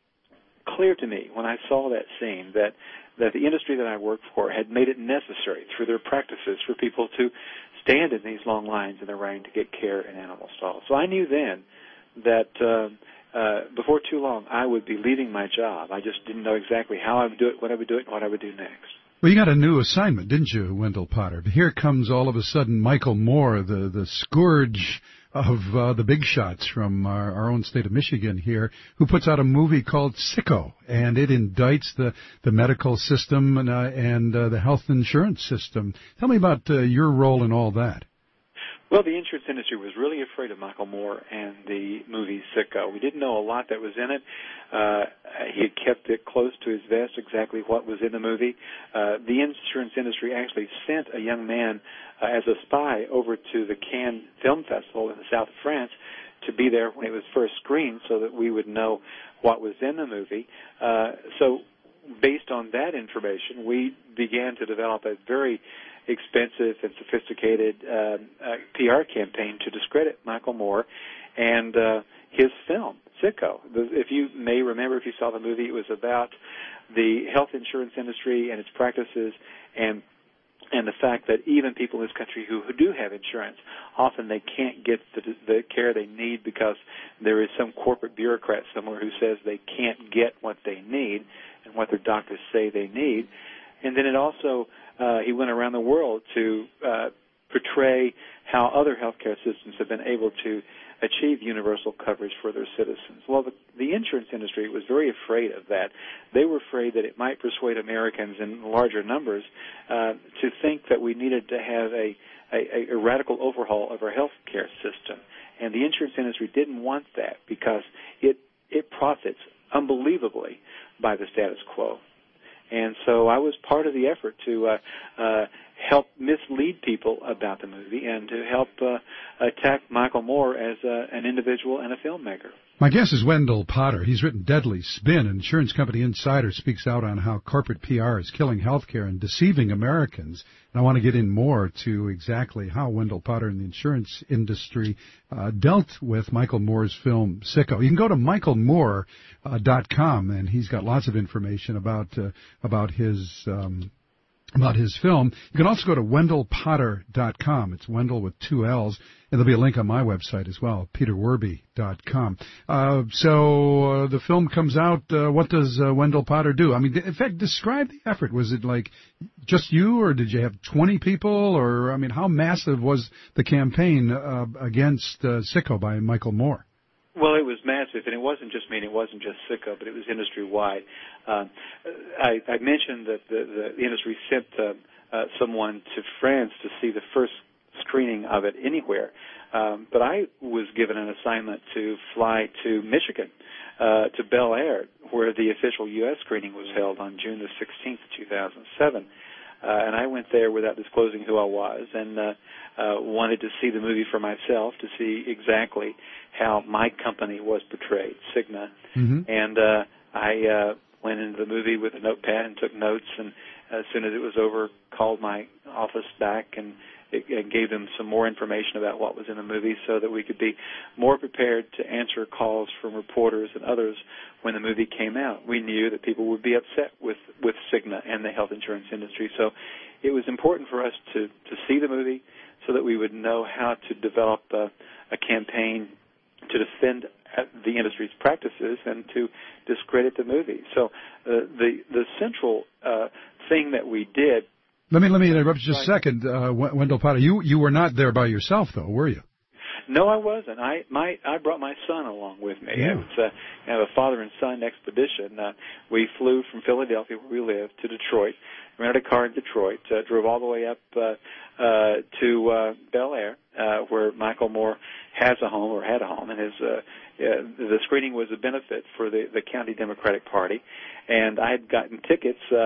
clear to me when I saw that scene that that the industry that I worked for had made it necessary through their practices for people to stand in these long lines in the rain to get care in animal stalls. So I knew then that uh, uh, before too long I would be leaving my job. I just didn't know exactly how I would do it, when I would do it, and what I would do next.
Well, you got a new assignment, didn't you, Wendell Potter? Here comes all of a sudden Michael Moore, the, the scourge of uh, the big shots from our, our own state of Michigan here, who puts out a movie called Sicko, and it indicts the, the medical system and, uh, and uh, the health insurance system. Tell me about uh, your role in all that.
Well, the insurance industry was really afraid of Michael Moore and the movie Sicko. We didn't know a lot that was in it. Uh, he had kept it close to his vest exactly what was in the movie. Uh, the insurance industry actually sent a young man uh, as a spy over to the Cannes Film Festival in the south of France to be there when it was first screened so that we would know what was in the movie. Uh, so based on that information, we began to develop a very expensive and sophisticated uh, uh, P R campaign to discredit Michael Moore and uh, his film, Sicko. The, if you may remember, if you saw the movie, it was about the health insurance industry and its practices, and and the fact that even people in this country who, who do have insurance, often they can't get the, the care they need because there is some corporate bureaucrat somewhere who says they can't get what they need and what their doctors say they need. And then it also, uh, he went around the world to uh, portray how other healthcare systems have been able to achieve universal coverage for their citizens. Well, the, the insurance industry was very afraid of that. They were afraid that it might persuade Americans in larger numbers uh, to think that we needed to have a, a, a radical overhaul of our healthcare system. And the insurance industry didn't want that because it, it profits unbelievably by the status quo. And so I was part of the effort to uh, uh, help mislead people about the movie and to help uh, attack Michael Moore as uh, an individual and a filmmaker.
My guest is Wendell Potter. He's written Deadly Spin. Insurance Company Insider speaks out on how corporate P R is killing healthcare and deceiving Americans. And I want to get in more to exactly how Wendell Potter and the insurance industry uh, dealt with Michael Moore's film Sicko. You can go to michael moore dot com, and he's got lots of information about uh, about his um, about his film. You can also go to wendell potter dot com. It's Wendell with two L's. And there'll be a link on my website as well, peter werby dot com. Uh, so uh, the film comes out. Uh, what does uh, Wendell Potter do? I mean, in fact, describe the effort. Was it like just you, or did you have twenty people? Or, I mean, how massive was the campaign uh, against uh, Sicko by Michael Moore?
Well, it was massive, and it wasn't just me, and it wasn't just Sicko, but it was industry-wide. Uh, I, I mentioned that the, the industry sent uh, uh, someone to France to see the first screening of it anywhere. Um, but I was given an assignment to fly to Michigan, uh, to Bel Air, where the official U S screening was held on June the sixteenth, two thousand seven. Uh, and I went there without disclosing who I was and uh, uh, wanted to see the movie for myself, to see exactly how my company was portrayed, Cigna. Mm-hmm. And uh, I uh, went into the movie with a notepad and took notes, and as soon as it was over, called my office back and and gave them some more information about what was in the movie so that we could be more prepared to answer calls from reporters and others when the movie came out. We knew that people would be upset with, with Cigna and the health insurance industry, so it was important for us to, to see the movie so that we would know how to develop a, a campaign to defend the industry's practices and to discredit the movie. So uh, the, the central uh, thing that we did.
Let me let me interrupt you just a second, uh, Wendell Potter. You you were not there by yourself, though, were you?
No, I wasn't. I my I brought my son along with me.
Yeah.
It was uh, kind of a father and son expedition. Uh, we flew from Philadelphia, where we live, to Detroit. Rented a car in Detroit, uh, drove all the way up uh, uh, to uh, Bel Air, uh, where Michael Moore has a home or had a home, and his uh, uh, the screening was a benefit for the, the county Democratic Party. And I had gotten tickets uh,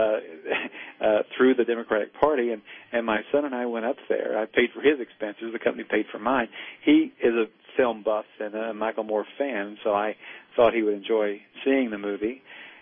uh, through the Democratic Party, and, and my son and I went up there. I paid for his expenses. The company paid for mine. He is a film buff and a Michael Moore fan, so I thought he would enjoy seeing the movie.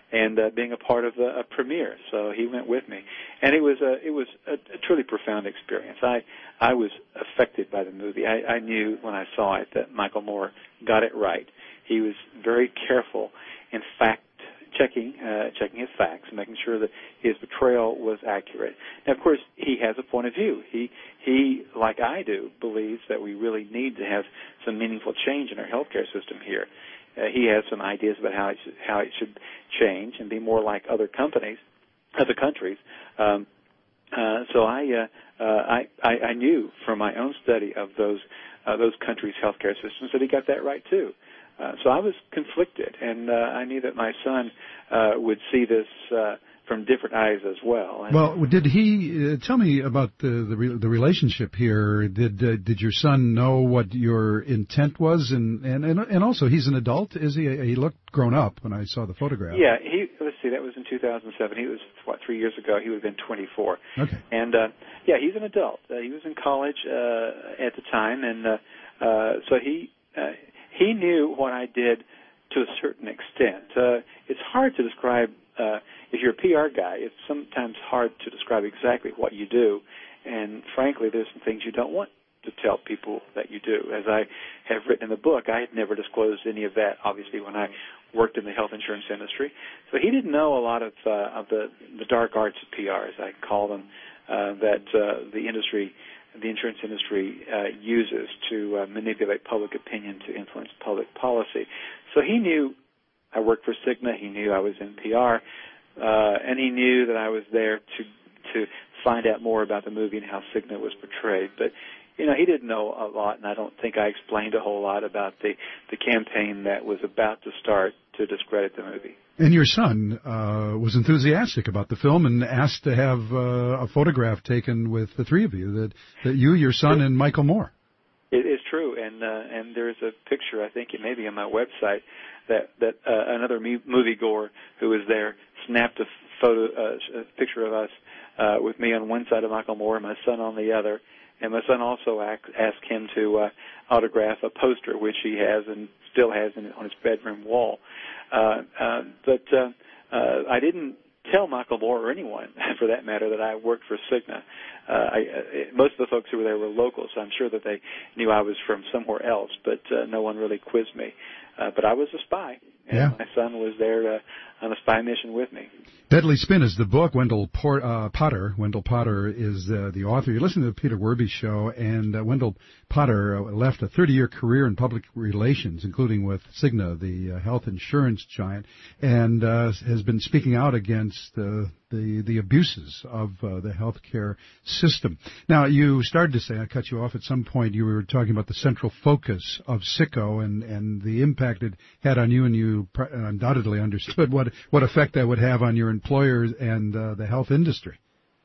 and uh, being a part of the a premiere. So he went with me, and it was a it was a, a truly profound experience. I I was affected by the movie. I, I knew when I saw it that Michael Moore got it right. He was very careful in fact checking uh, checking his facts and making sure that his portrayal was accurate. Now, of course, he has a point of view. He he, like I do, believes that we really need to have some meaningful change in our healthcare system here. Uh, he has some ideas about how it should, how it should change and be more like other companies, other countries. Um, uh, so I, uh, uh, I I I knew from my own study of those uh, those countries' healthcare systems that he got that right too. Uh, so I was conflicted, and uh, I knew that my son uh, would see this uh, from different eyes as well. And
well, did he uh, tell me about the the, re- the relationship here? Did uh, did your son know what your intent was, and, and and and also he's an adult? Is he? He looked grown up when I saw the photograph.
Yeah, he. Let's see, that was in two thousand seven. He was what three years ago. He would have been twenty-four.
Okay.
And uh, yeah, he's an adult. Uh, he was in college uh, at the time, and uh, uh, so he. Uh, He knew what I did to a certain extent. Uh, it's hard to describe, uh, if you're a P R guy, it's sometimes hard to describe exactly what you do. And frankly, there's some things you don't want to tell people that you do. As I have written in the book, I had never disclosed any of that, obviously, when I worked in the health insurance industry. So he didn't know a lot of, uh, of the, the dark arts of P R, as I call them, uh, that uh, the industry the insurance industry uh, uses to uh, manipulate public opinion to influence public policy. So he knew I worked for Cigna. He knew I was in P R, uh, and he knew that I was there to to find out more about the movie and how Cigna was portrayed. But you know, he didn't know a lot, and I don't think I explained a whole lot about the the campaign that was about to start to discredit the movie.
And your son uh, was enthusiastic about the film and asked to have uh, a photograph taken with the three of you, that, that you, your son, and Michael Moore.
It is true, and uh, and there's a picture, I think it may be on my website, that, that uh, another me- moviegoer who was there snapped a photo, uh, a picture of us uh, with me on one side of Michael Moore and my son on the other. And my son also asked him to uh, autograph a poster, which he has and still has in, on his bedroom wall. Uh, uh, but uh, uh, I didn't tell Michael Moore or anyone, for that matter, that I worked for Cigna. Uh, I, uh, most of the folks who were there were locals, so I'm sure that they knew I was from somewhere else, but uh, no one really quizzed me. Uh, but I was a spy, and
yeah.
my son was there uh, on a spy mission with me.
Deadly Spin is the book. Wendell Port, uh, Potter. Wendell Potter is uh, the author. You're listening to the Peter Werby Show, and uh, Wendell Potter uh, left a thirty-year career in public relations, including with Cigna, the uh, health insurance giant, and uh, has been speaking out against uh, the the abuses of uh, the healthcare system. Now, you started to say, I cut you off at some point, you were talking about the central focus of Sicko and, and the impact it had on you, and you pr- undoubtedly understood what, what effect that would have on your employers and uh, the health industry.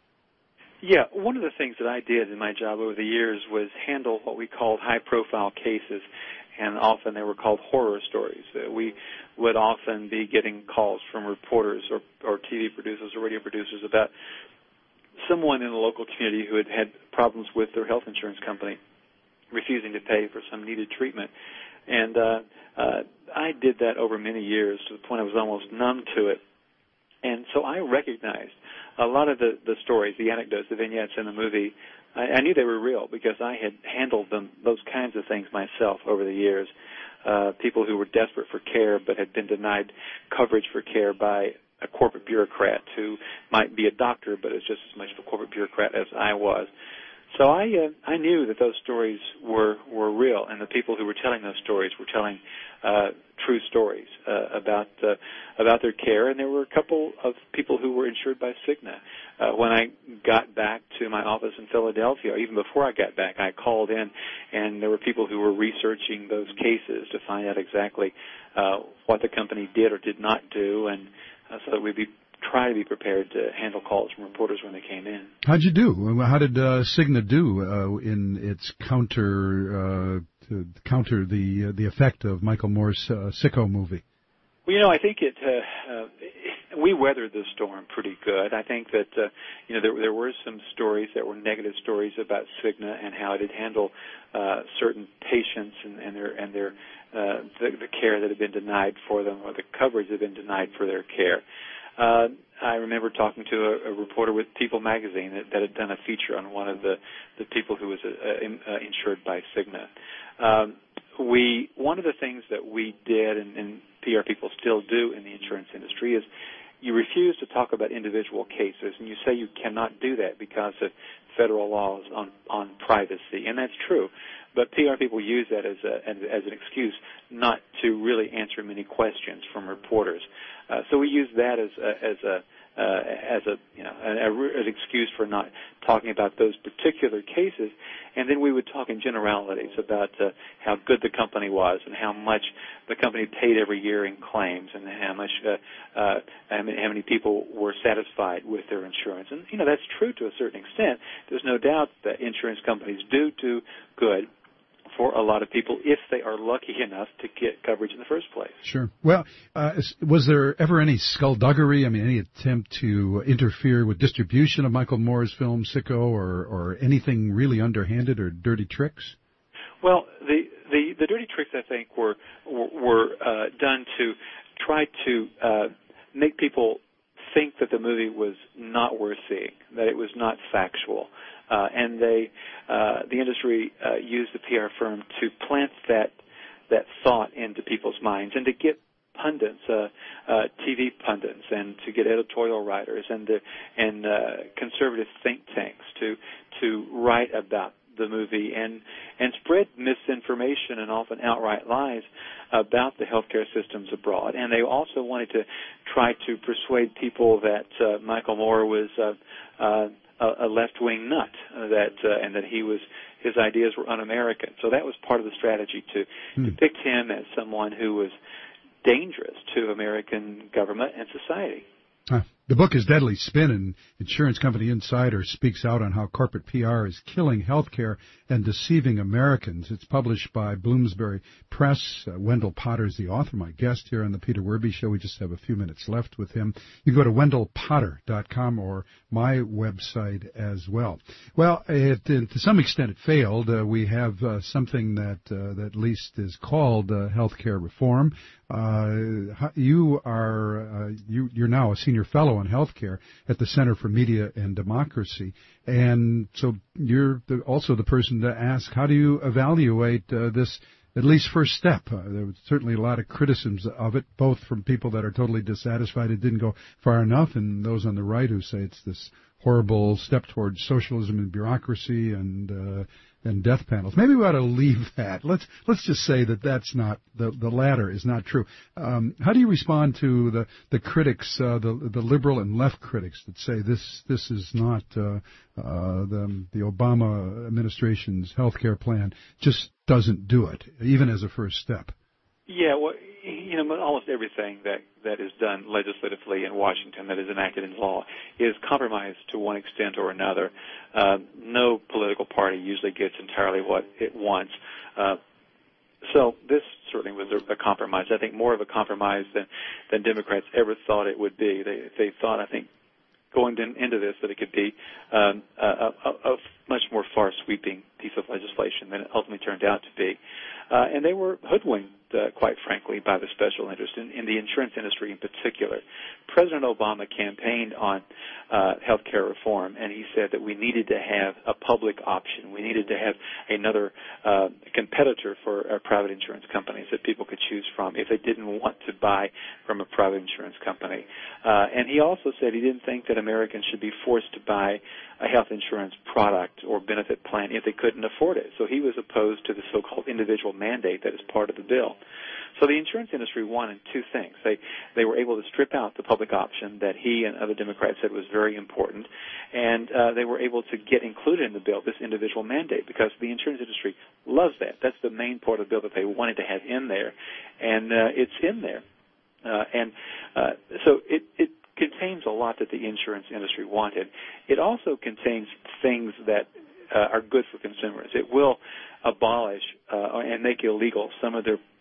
Yeah, one of the things that I did in my job over the years was handle what we called high-profile cases, and often they were called horror stories. Uh, we would often be getting calls from reporters or, or T V producers or radio producers about someone in the local community who had had problems with their health insurance company, refusing to pay for some needed treatment. And uh, uh, I did that over many years to the point I was almost numb to it. And so I recognized a lot of the, the stories, the anecdotes, the vignettes in the movie. I, I knew they were real because I had handled them, those kinds of things myself over the years. Uh, people who were desperate for care but had been denied coverage for care by a corporate bureaucrat who might be a doctor but is just as much of a corporate bureaucrat as I was. So I uh, I knew that those stories were, were real, and the people who were telling those stories were telling uh, true stories uh, about uh, about their care. And there were a couple of people who were insured by Cigna. Uh, when I got back to my office in Philadelphia, or even before I got back, I called in, and there were people who were researching those cases to find out exactly uh, what the company did or did not do, and uh, so that we'd be try to be prepared to handle calls from reporters when they came in.
How'd you do? How did uh, Cigna do uh, in its counter uh, to counter the uh, the effect of Michael Moore's uh, Sicko movie?
Well, you know, I think it, uh, uh, we weathered the storm pretty good. I think that, uh, you know, there, there were some stories that were negative stories about Cigna and how it had handled uh, certain patients and, and their and their uh, the, the care that had been denied for them, or the coverage that had been denied for their care. Uh, I remember talking to a, a reporter with People magazine that, that had done a feature on one of the, the people who was uh, uh, insured by Cigna. Um, we one of the things that we did, and, and P R people still do in the insurance industry, is you refuse to talk about individual cases, and you say you cannot do that because of federal laws on, on privacy, and that's true. But P R people use that as, a, as, as an excuse not to really answer many questions from reporters. Uh, so we use that as a, as a uh, as a you know an, an excuse for not talking about those particular cases, and then we would talk in generalities about uh, how good the company was and how much the company paid every year in claims, and how much uh, uh, how many, how many people were satisfied with their insurance. And you know that's true to a certain extent. There's no doubt that insurance companies do do good for a lot of people if they are lucky enough to get coverage in the first place.
Sure. Well, uh, was there ever any skullduggery, I mean, any attempt to interfere with distribution of Michael Moore's film Sicko, or, or anything really underhanded or dirty tricks?
Well, the, the, the dirty tricks, I think, were, were uh, done to try to uh, make people think that the movie was not worth seeing, that it was not factual. Uh, and they, uh, the industry uh, used the P R firm to plant that that thought into people's minds, and to get pundits, uh, uh, T V pundits, and to get editorial writers and the, and uh, conservative think tanks to to write about the movie and and spread misinformation and often outright lies about the healthcare systems abroad. And they also wanted to try to persuade people that uh, Michael Moore was uh, uh, a left-wing nut, uh, that uh, and that he was his ideas were un-American. So that was part of the strategy to
hmm.
depict him as someone who was dangerous to American government and society.
Uh, the book is Deadly Spin, and Insurance Company Insider speaks out on how corporate P R is killing healthcare and deceiving Americans. It's published by Bloomsbury Press. Uh, Wendell Potter is the author, my guest here on the Peter Werby Show. We just have a few minutes left with him. You can go to wendell potter dot com or my website as well. Well, it, it, to some extent it failed. Uh, we have uh, something that, uh, that at least is called uh, healthcare reform. Uh, you are uh, you, you're now a senior fellow in healthcare at the Center for Media and Democracy, and so you're the, also the person to ask, how do you evaluate uh, this at least first step? Uh, there was certainly a lot of criticisms of it, both from people that are totally dissatisfied it didn't go far enough, and those on the right who say it's this horrible step towards socialism and bureaucracy and uh, and death panels. Maybe we ought to leave that. Let's let's just say that that's not the the latter is not true. Um, how do you respond to the the critics, uh, the the liberal and left critics that say this this is not uh, uh, the the Obama administration's health care plan just doesn't do it, even as a first step?
Yeah, well, you know, almost everything that, that is done legislatively in Washington that is enacted in law is compromised to one extent or another. Uh, no political party usually gets entirely what it wants. Uh, so this certainly was a, a compromise. I think more of a compromise than, than Democrats ever thought it would be. They, they thought, I think, going in, into this that it could be um, a, a, a much more far-sweeping piece of legislation than it ultimately turned out to be. Uh, and they were hoodwinked, uh, quite frankly, by the special interest in, in the insurance industry in particular. President Obama campaigned on uh, health care reform, and he said that we needed to have a public option. We needed to have another uh, competitor for uh, private insurance companies that people could choose from if they didn't want to buy from a private insurance company. Uh, and he also said he didn't think that Americans should be forced to buy a health insurance product or benefit plan if they couldn't afford it. So he was opposed to the so-called individual mandate that is part of the bill. So the insurance industry wanted two things. They they were able to strip out the public option that he and other Democrats said was very important, and uh, they were able to get included in the bill this individual mandate because the insurance industry loves that. That's the main part of the bill that they wanted to have in there, and uh, it's in there. Uh, and uh, so it, it contains a lot that the insurance industry wanted. It also contains things that uh, are good for consumers. It will abolish uh, and make illegal some of their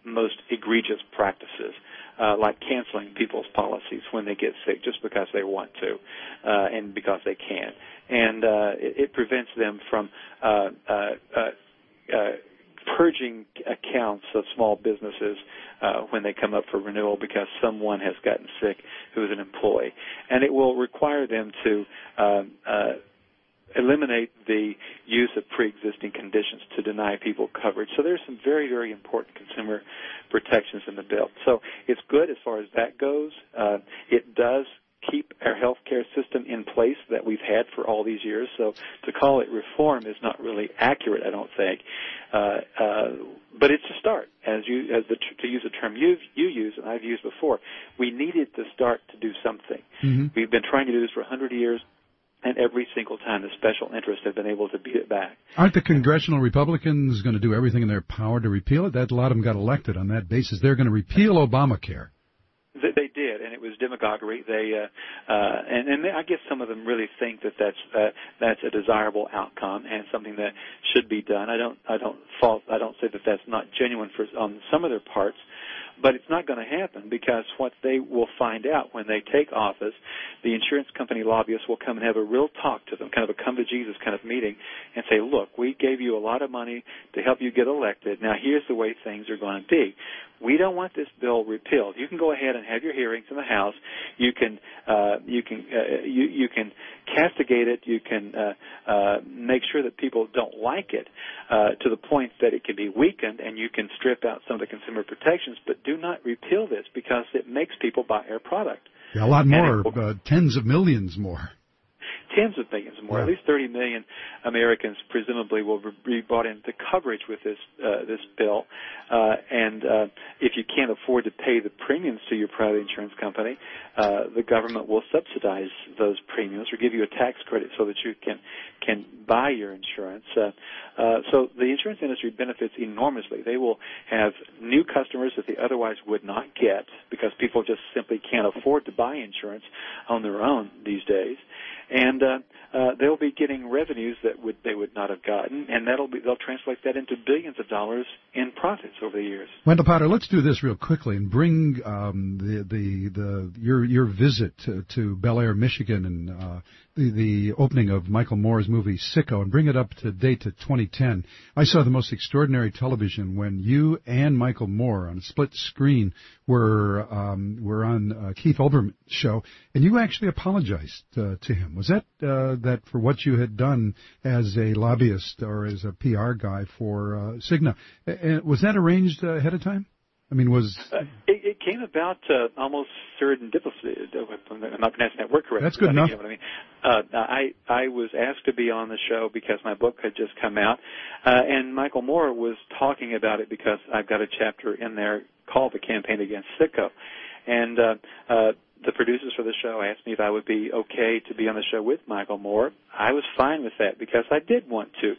most egregious practices, uh, like canceling people's policies when they get sick just because they want to uh, and because they can. And uh, it, it prevents them from uh, uh, uh, uh, purging accounts of small businesses uh, when they come up for renewal because someone has gotten sick who is an employee. And it will require them to uh, uh, eliminate the use of pre-existing conditions to deny people coverage. So there's some very, very important consumer protections in the bill. So it's good as far as that goes. Uh, it does keep our health care system in place that we've had for all these years. So to call it reform is not really accurate, I don't think. Uh, uh, but it's a start, as you, as the, to use a term you you use and I've used before. We needed to start to do something. Mm-hmm. We've been trying to do this for one hundred years. And every single time the special interests have been able to beat it back.
Aren't the congressional Republicans going to do everything in their power to repeal it? That a lot of them got elected on that basis. They're going to repeal Obamacare.
They, they did, and it was demagoguery. They uh, uh, and, and they, I guess some of them really think that that's uh, that's a desirable outcome and something that should be done. I don't I don't fault I don't say that that's not genuine for on some of their parts. But it's not going to happen because what they will find out when they take office, the insurance company lobbyists will come and have a real talk to them, kind of a come-to-Jesus kind of meeting, and say, look, we gave you a lot of money to help you get elected. Now here's the way things are going to be. We don't want this bill repealed. You can go ahead and have your hearings in the House. You can uh, you can uh, you you can castigate it. You can uh, uh, make sure that people don't like it uh, to the point that it can be weakened, and you can strip out some of the consumer protections. But do not repeal this because it makes people buy our product.
Yeah, a lot more, will, uh, tens of millions more.
Tens of millions more. Yeah. At least thirty million Americans presumably will be brought into coverage with this uh, this bill. Uh, and uh, if you can't afford to pay the premiums to your private insurance company, uh, the government will subsidize those premiums or give you a tax credit so that you can can buy your insurance. Uh, uh, so the insurance industry benefits enormously. They will have new customers that they otherwise would not get because people just simply can't afford to buy insurance on their own these days. And uh, uh, they'll be getting revenues that would they would not have gotten, and that'll be they'll translate that into billions of dollars in profits over the years.
Wendell Potter, let's do this real quickly and bring um, the the the your your visit to, to Bel Air, Michigan, and uh, the the opening of Michael Moore's movie Sicko, and bring it up to date to twenty ten. I saw the most extraordinary television when you and Michael Moore on a split screen were um, were on uh, Keith Olbermann's show, and you actually apologized uh, to him. Was that uh, that for what you had done as a lobbyist or as a P R guy for uh, Cigna? Uh, was that arranged uh, ahead of time? I mean, was
uh, it, it came about uh, almost serendipitously. I'm not pronouncing that word correctly.
That's good enough.
You know what I mean? Uh, I I was asked to be on the show because my book had just come out, uh, and Michael Moore was talking about it because I've got a chapter in there called "The Campaign Against Sicko," and uh, uh, the producers for the show asked me if I would be okay to be on the show with Michael Moore. I was fine with that because I did want to.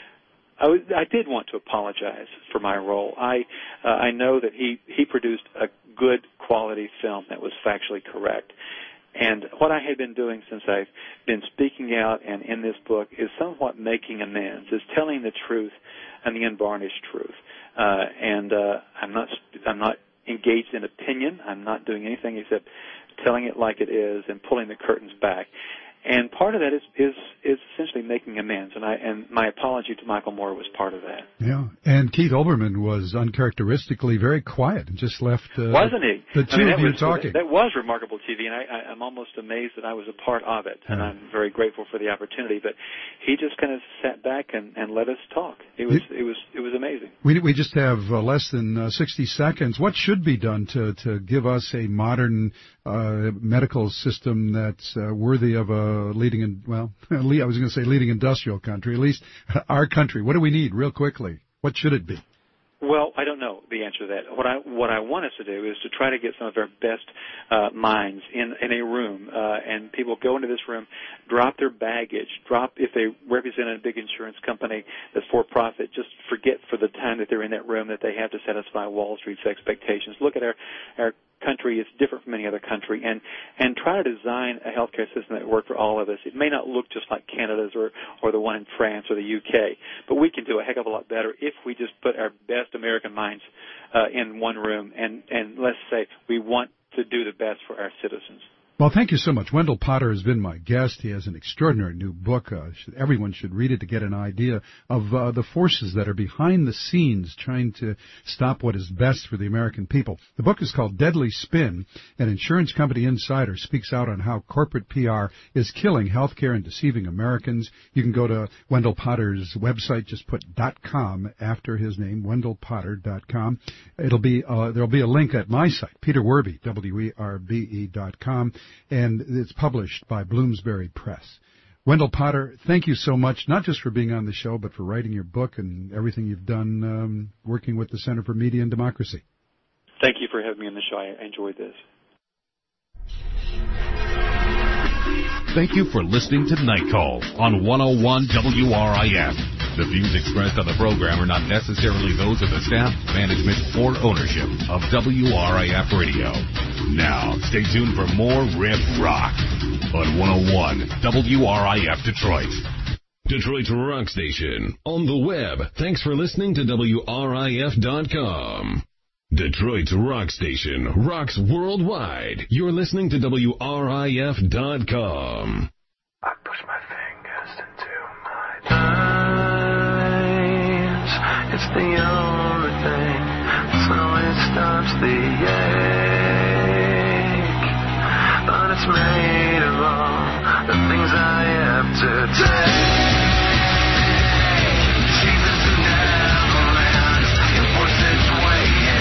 I, was, I did want to apologize for my role. I uh, I know that he, he produced a good quality film that was factually correct. And what I had been doing since I've been speaking out and in this book is somewhat making amends, is telling the truth and the unvarnished truth. Uh, and uh, I'm not I'm not engaged in opinion. I'm not doing anything except telling it like it is and pulling the curtains back. And part of that is, is, is essentially making amends, and I and my apology to Michael Moore was part of that.
Yeah, and Keith Olbermann was uncharacteristically very quiet and just left uh,
Wasn't he?
the two
I mean,
of you
was,
talking.
That was remarkable T V, and I, I, I'm almost amazed that I was a part of it, and
yeah.
I'm very grateful for the opportunity. But he just kind of sat back and, and let us talk. It was it, it was it was amazing.
We we just have uh, less than uh, sixty seconds. What should be done to to give us a modern uh, medical system that's uh, worthy of a leading, in, well, I was going to say leading industrial country, at least our country? What do we need, real quickly? What should it be?
Well, I don't know the answer to that. What I what I want us to do is to try to get some of our best uh, minds in in a room, uh, and people go into this room, drop their baggage, drop if they represent a big insurance company that's for profit, just forget for the time that they're in that room that they have to satisfy Wall Street's expectations. Look at our our country is different from any other country, and, and try to design a healthcare system that works for all of us. It may not look just like Canada's or, or the one in France or the U K, but we can do a heck of a lot better if we just put our best American minds uh, in one room and, and let's say we want to do the best for our citizens.
Well, thank you so much. Wendell Potter has been my guest. He has an extraordinary new book. Uh, should, everyone should read it to get an idea of uh, the forces that are behind the scenes trying to stop what is best for the American people. The book is called Deadly Spin. An insurance company insider speaks out on how corporate P R is killing healthcare and deceiving Americans. You can go to Wendell Potter's website. Just put .com after his name, wendell potter dot com. It'll be uh, there'll be a link at my site, Peter Werbe, W E R B E dot com. And it's published by Bloomsbury Press. Wendell Potter, thank you so much, not just for being on the show, but for writing your book and everything you've done um, working with the Center for Media and Democracy.
Thank you for having me on the show. I enjoyed this.
Thank you for listening to Night Call on one oh one W R I F. The views expressed on the program are not necessarily those of the staff, management, or ownership of W R I F Radio. Now, stay tuned for more Riff Rock on one oh one W R I F Detroit.
Detroit's rock station. On the web. Thanks for listening to W R I F dot com. Detroit's rock station rocks worldwide. You're listening to W R I F dot com.
I push my fingers into my eyes. It's the only thing that always stops the ache. But it's made of all the things I have to take. Jesus never ends. It forces its way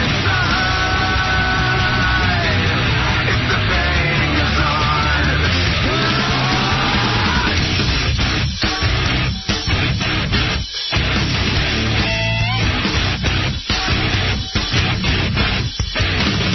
inside. If the pain goes on, the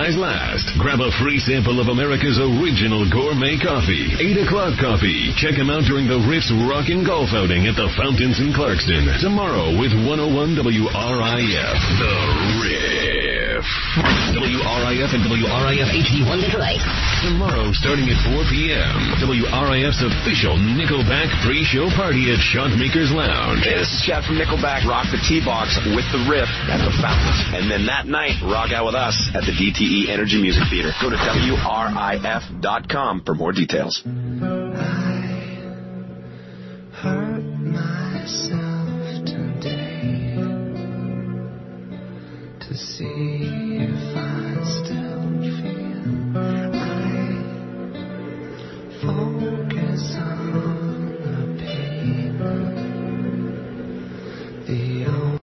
supplies last. Grab a free sample of America's original gourmet coffee. eight o'clock Coffee. Check them out during the Riff's Rockin' Golf outing at the Fountains in Clarkston. Tomorrow with one oh one W R I F. The Riff.
W R I F and W R I F H D one Detroit.
Tomorrow starting at four p.m. W R I F's official Nickelback pre-show party at Shotmaker's Lounge.
Hey, this is Chad from Nickelback. Rock the T-Box with the Riff at the Fountains. And then that night, rock out with us at the D T E Energy Music Theater. Go to W R I F dot com for more details.
Hurt myself today to see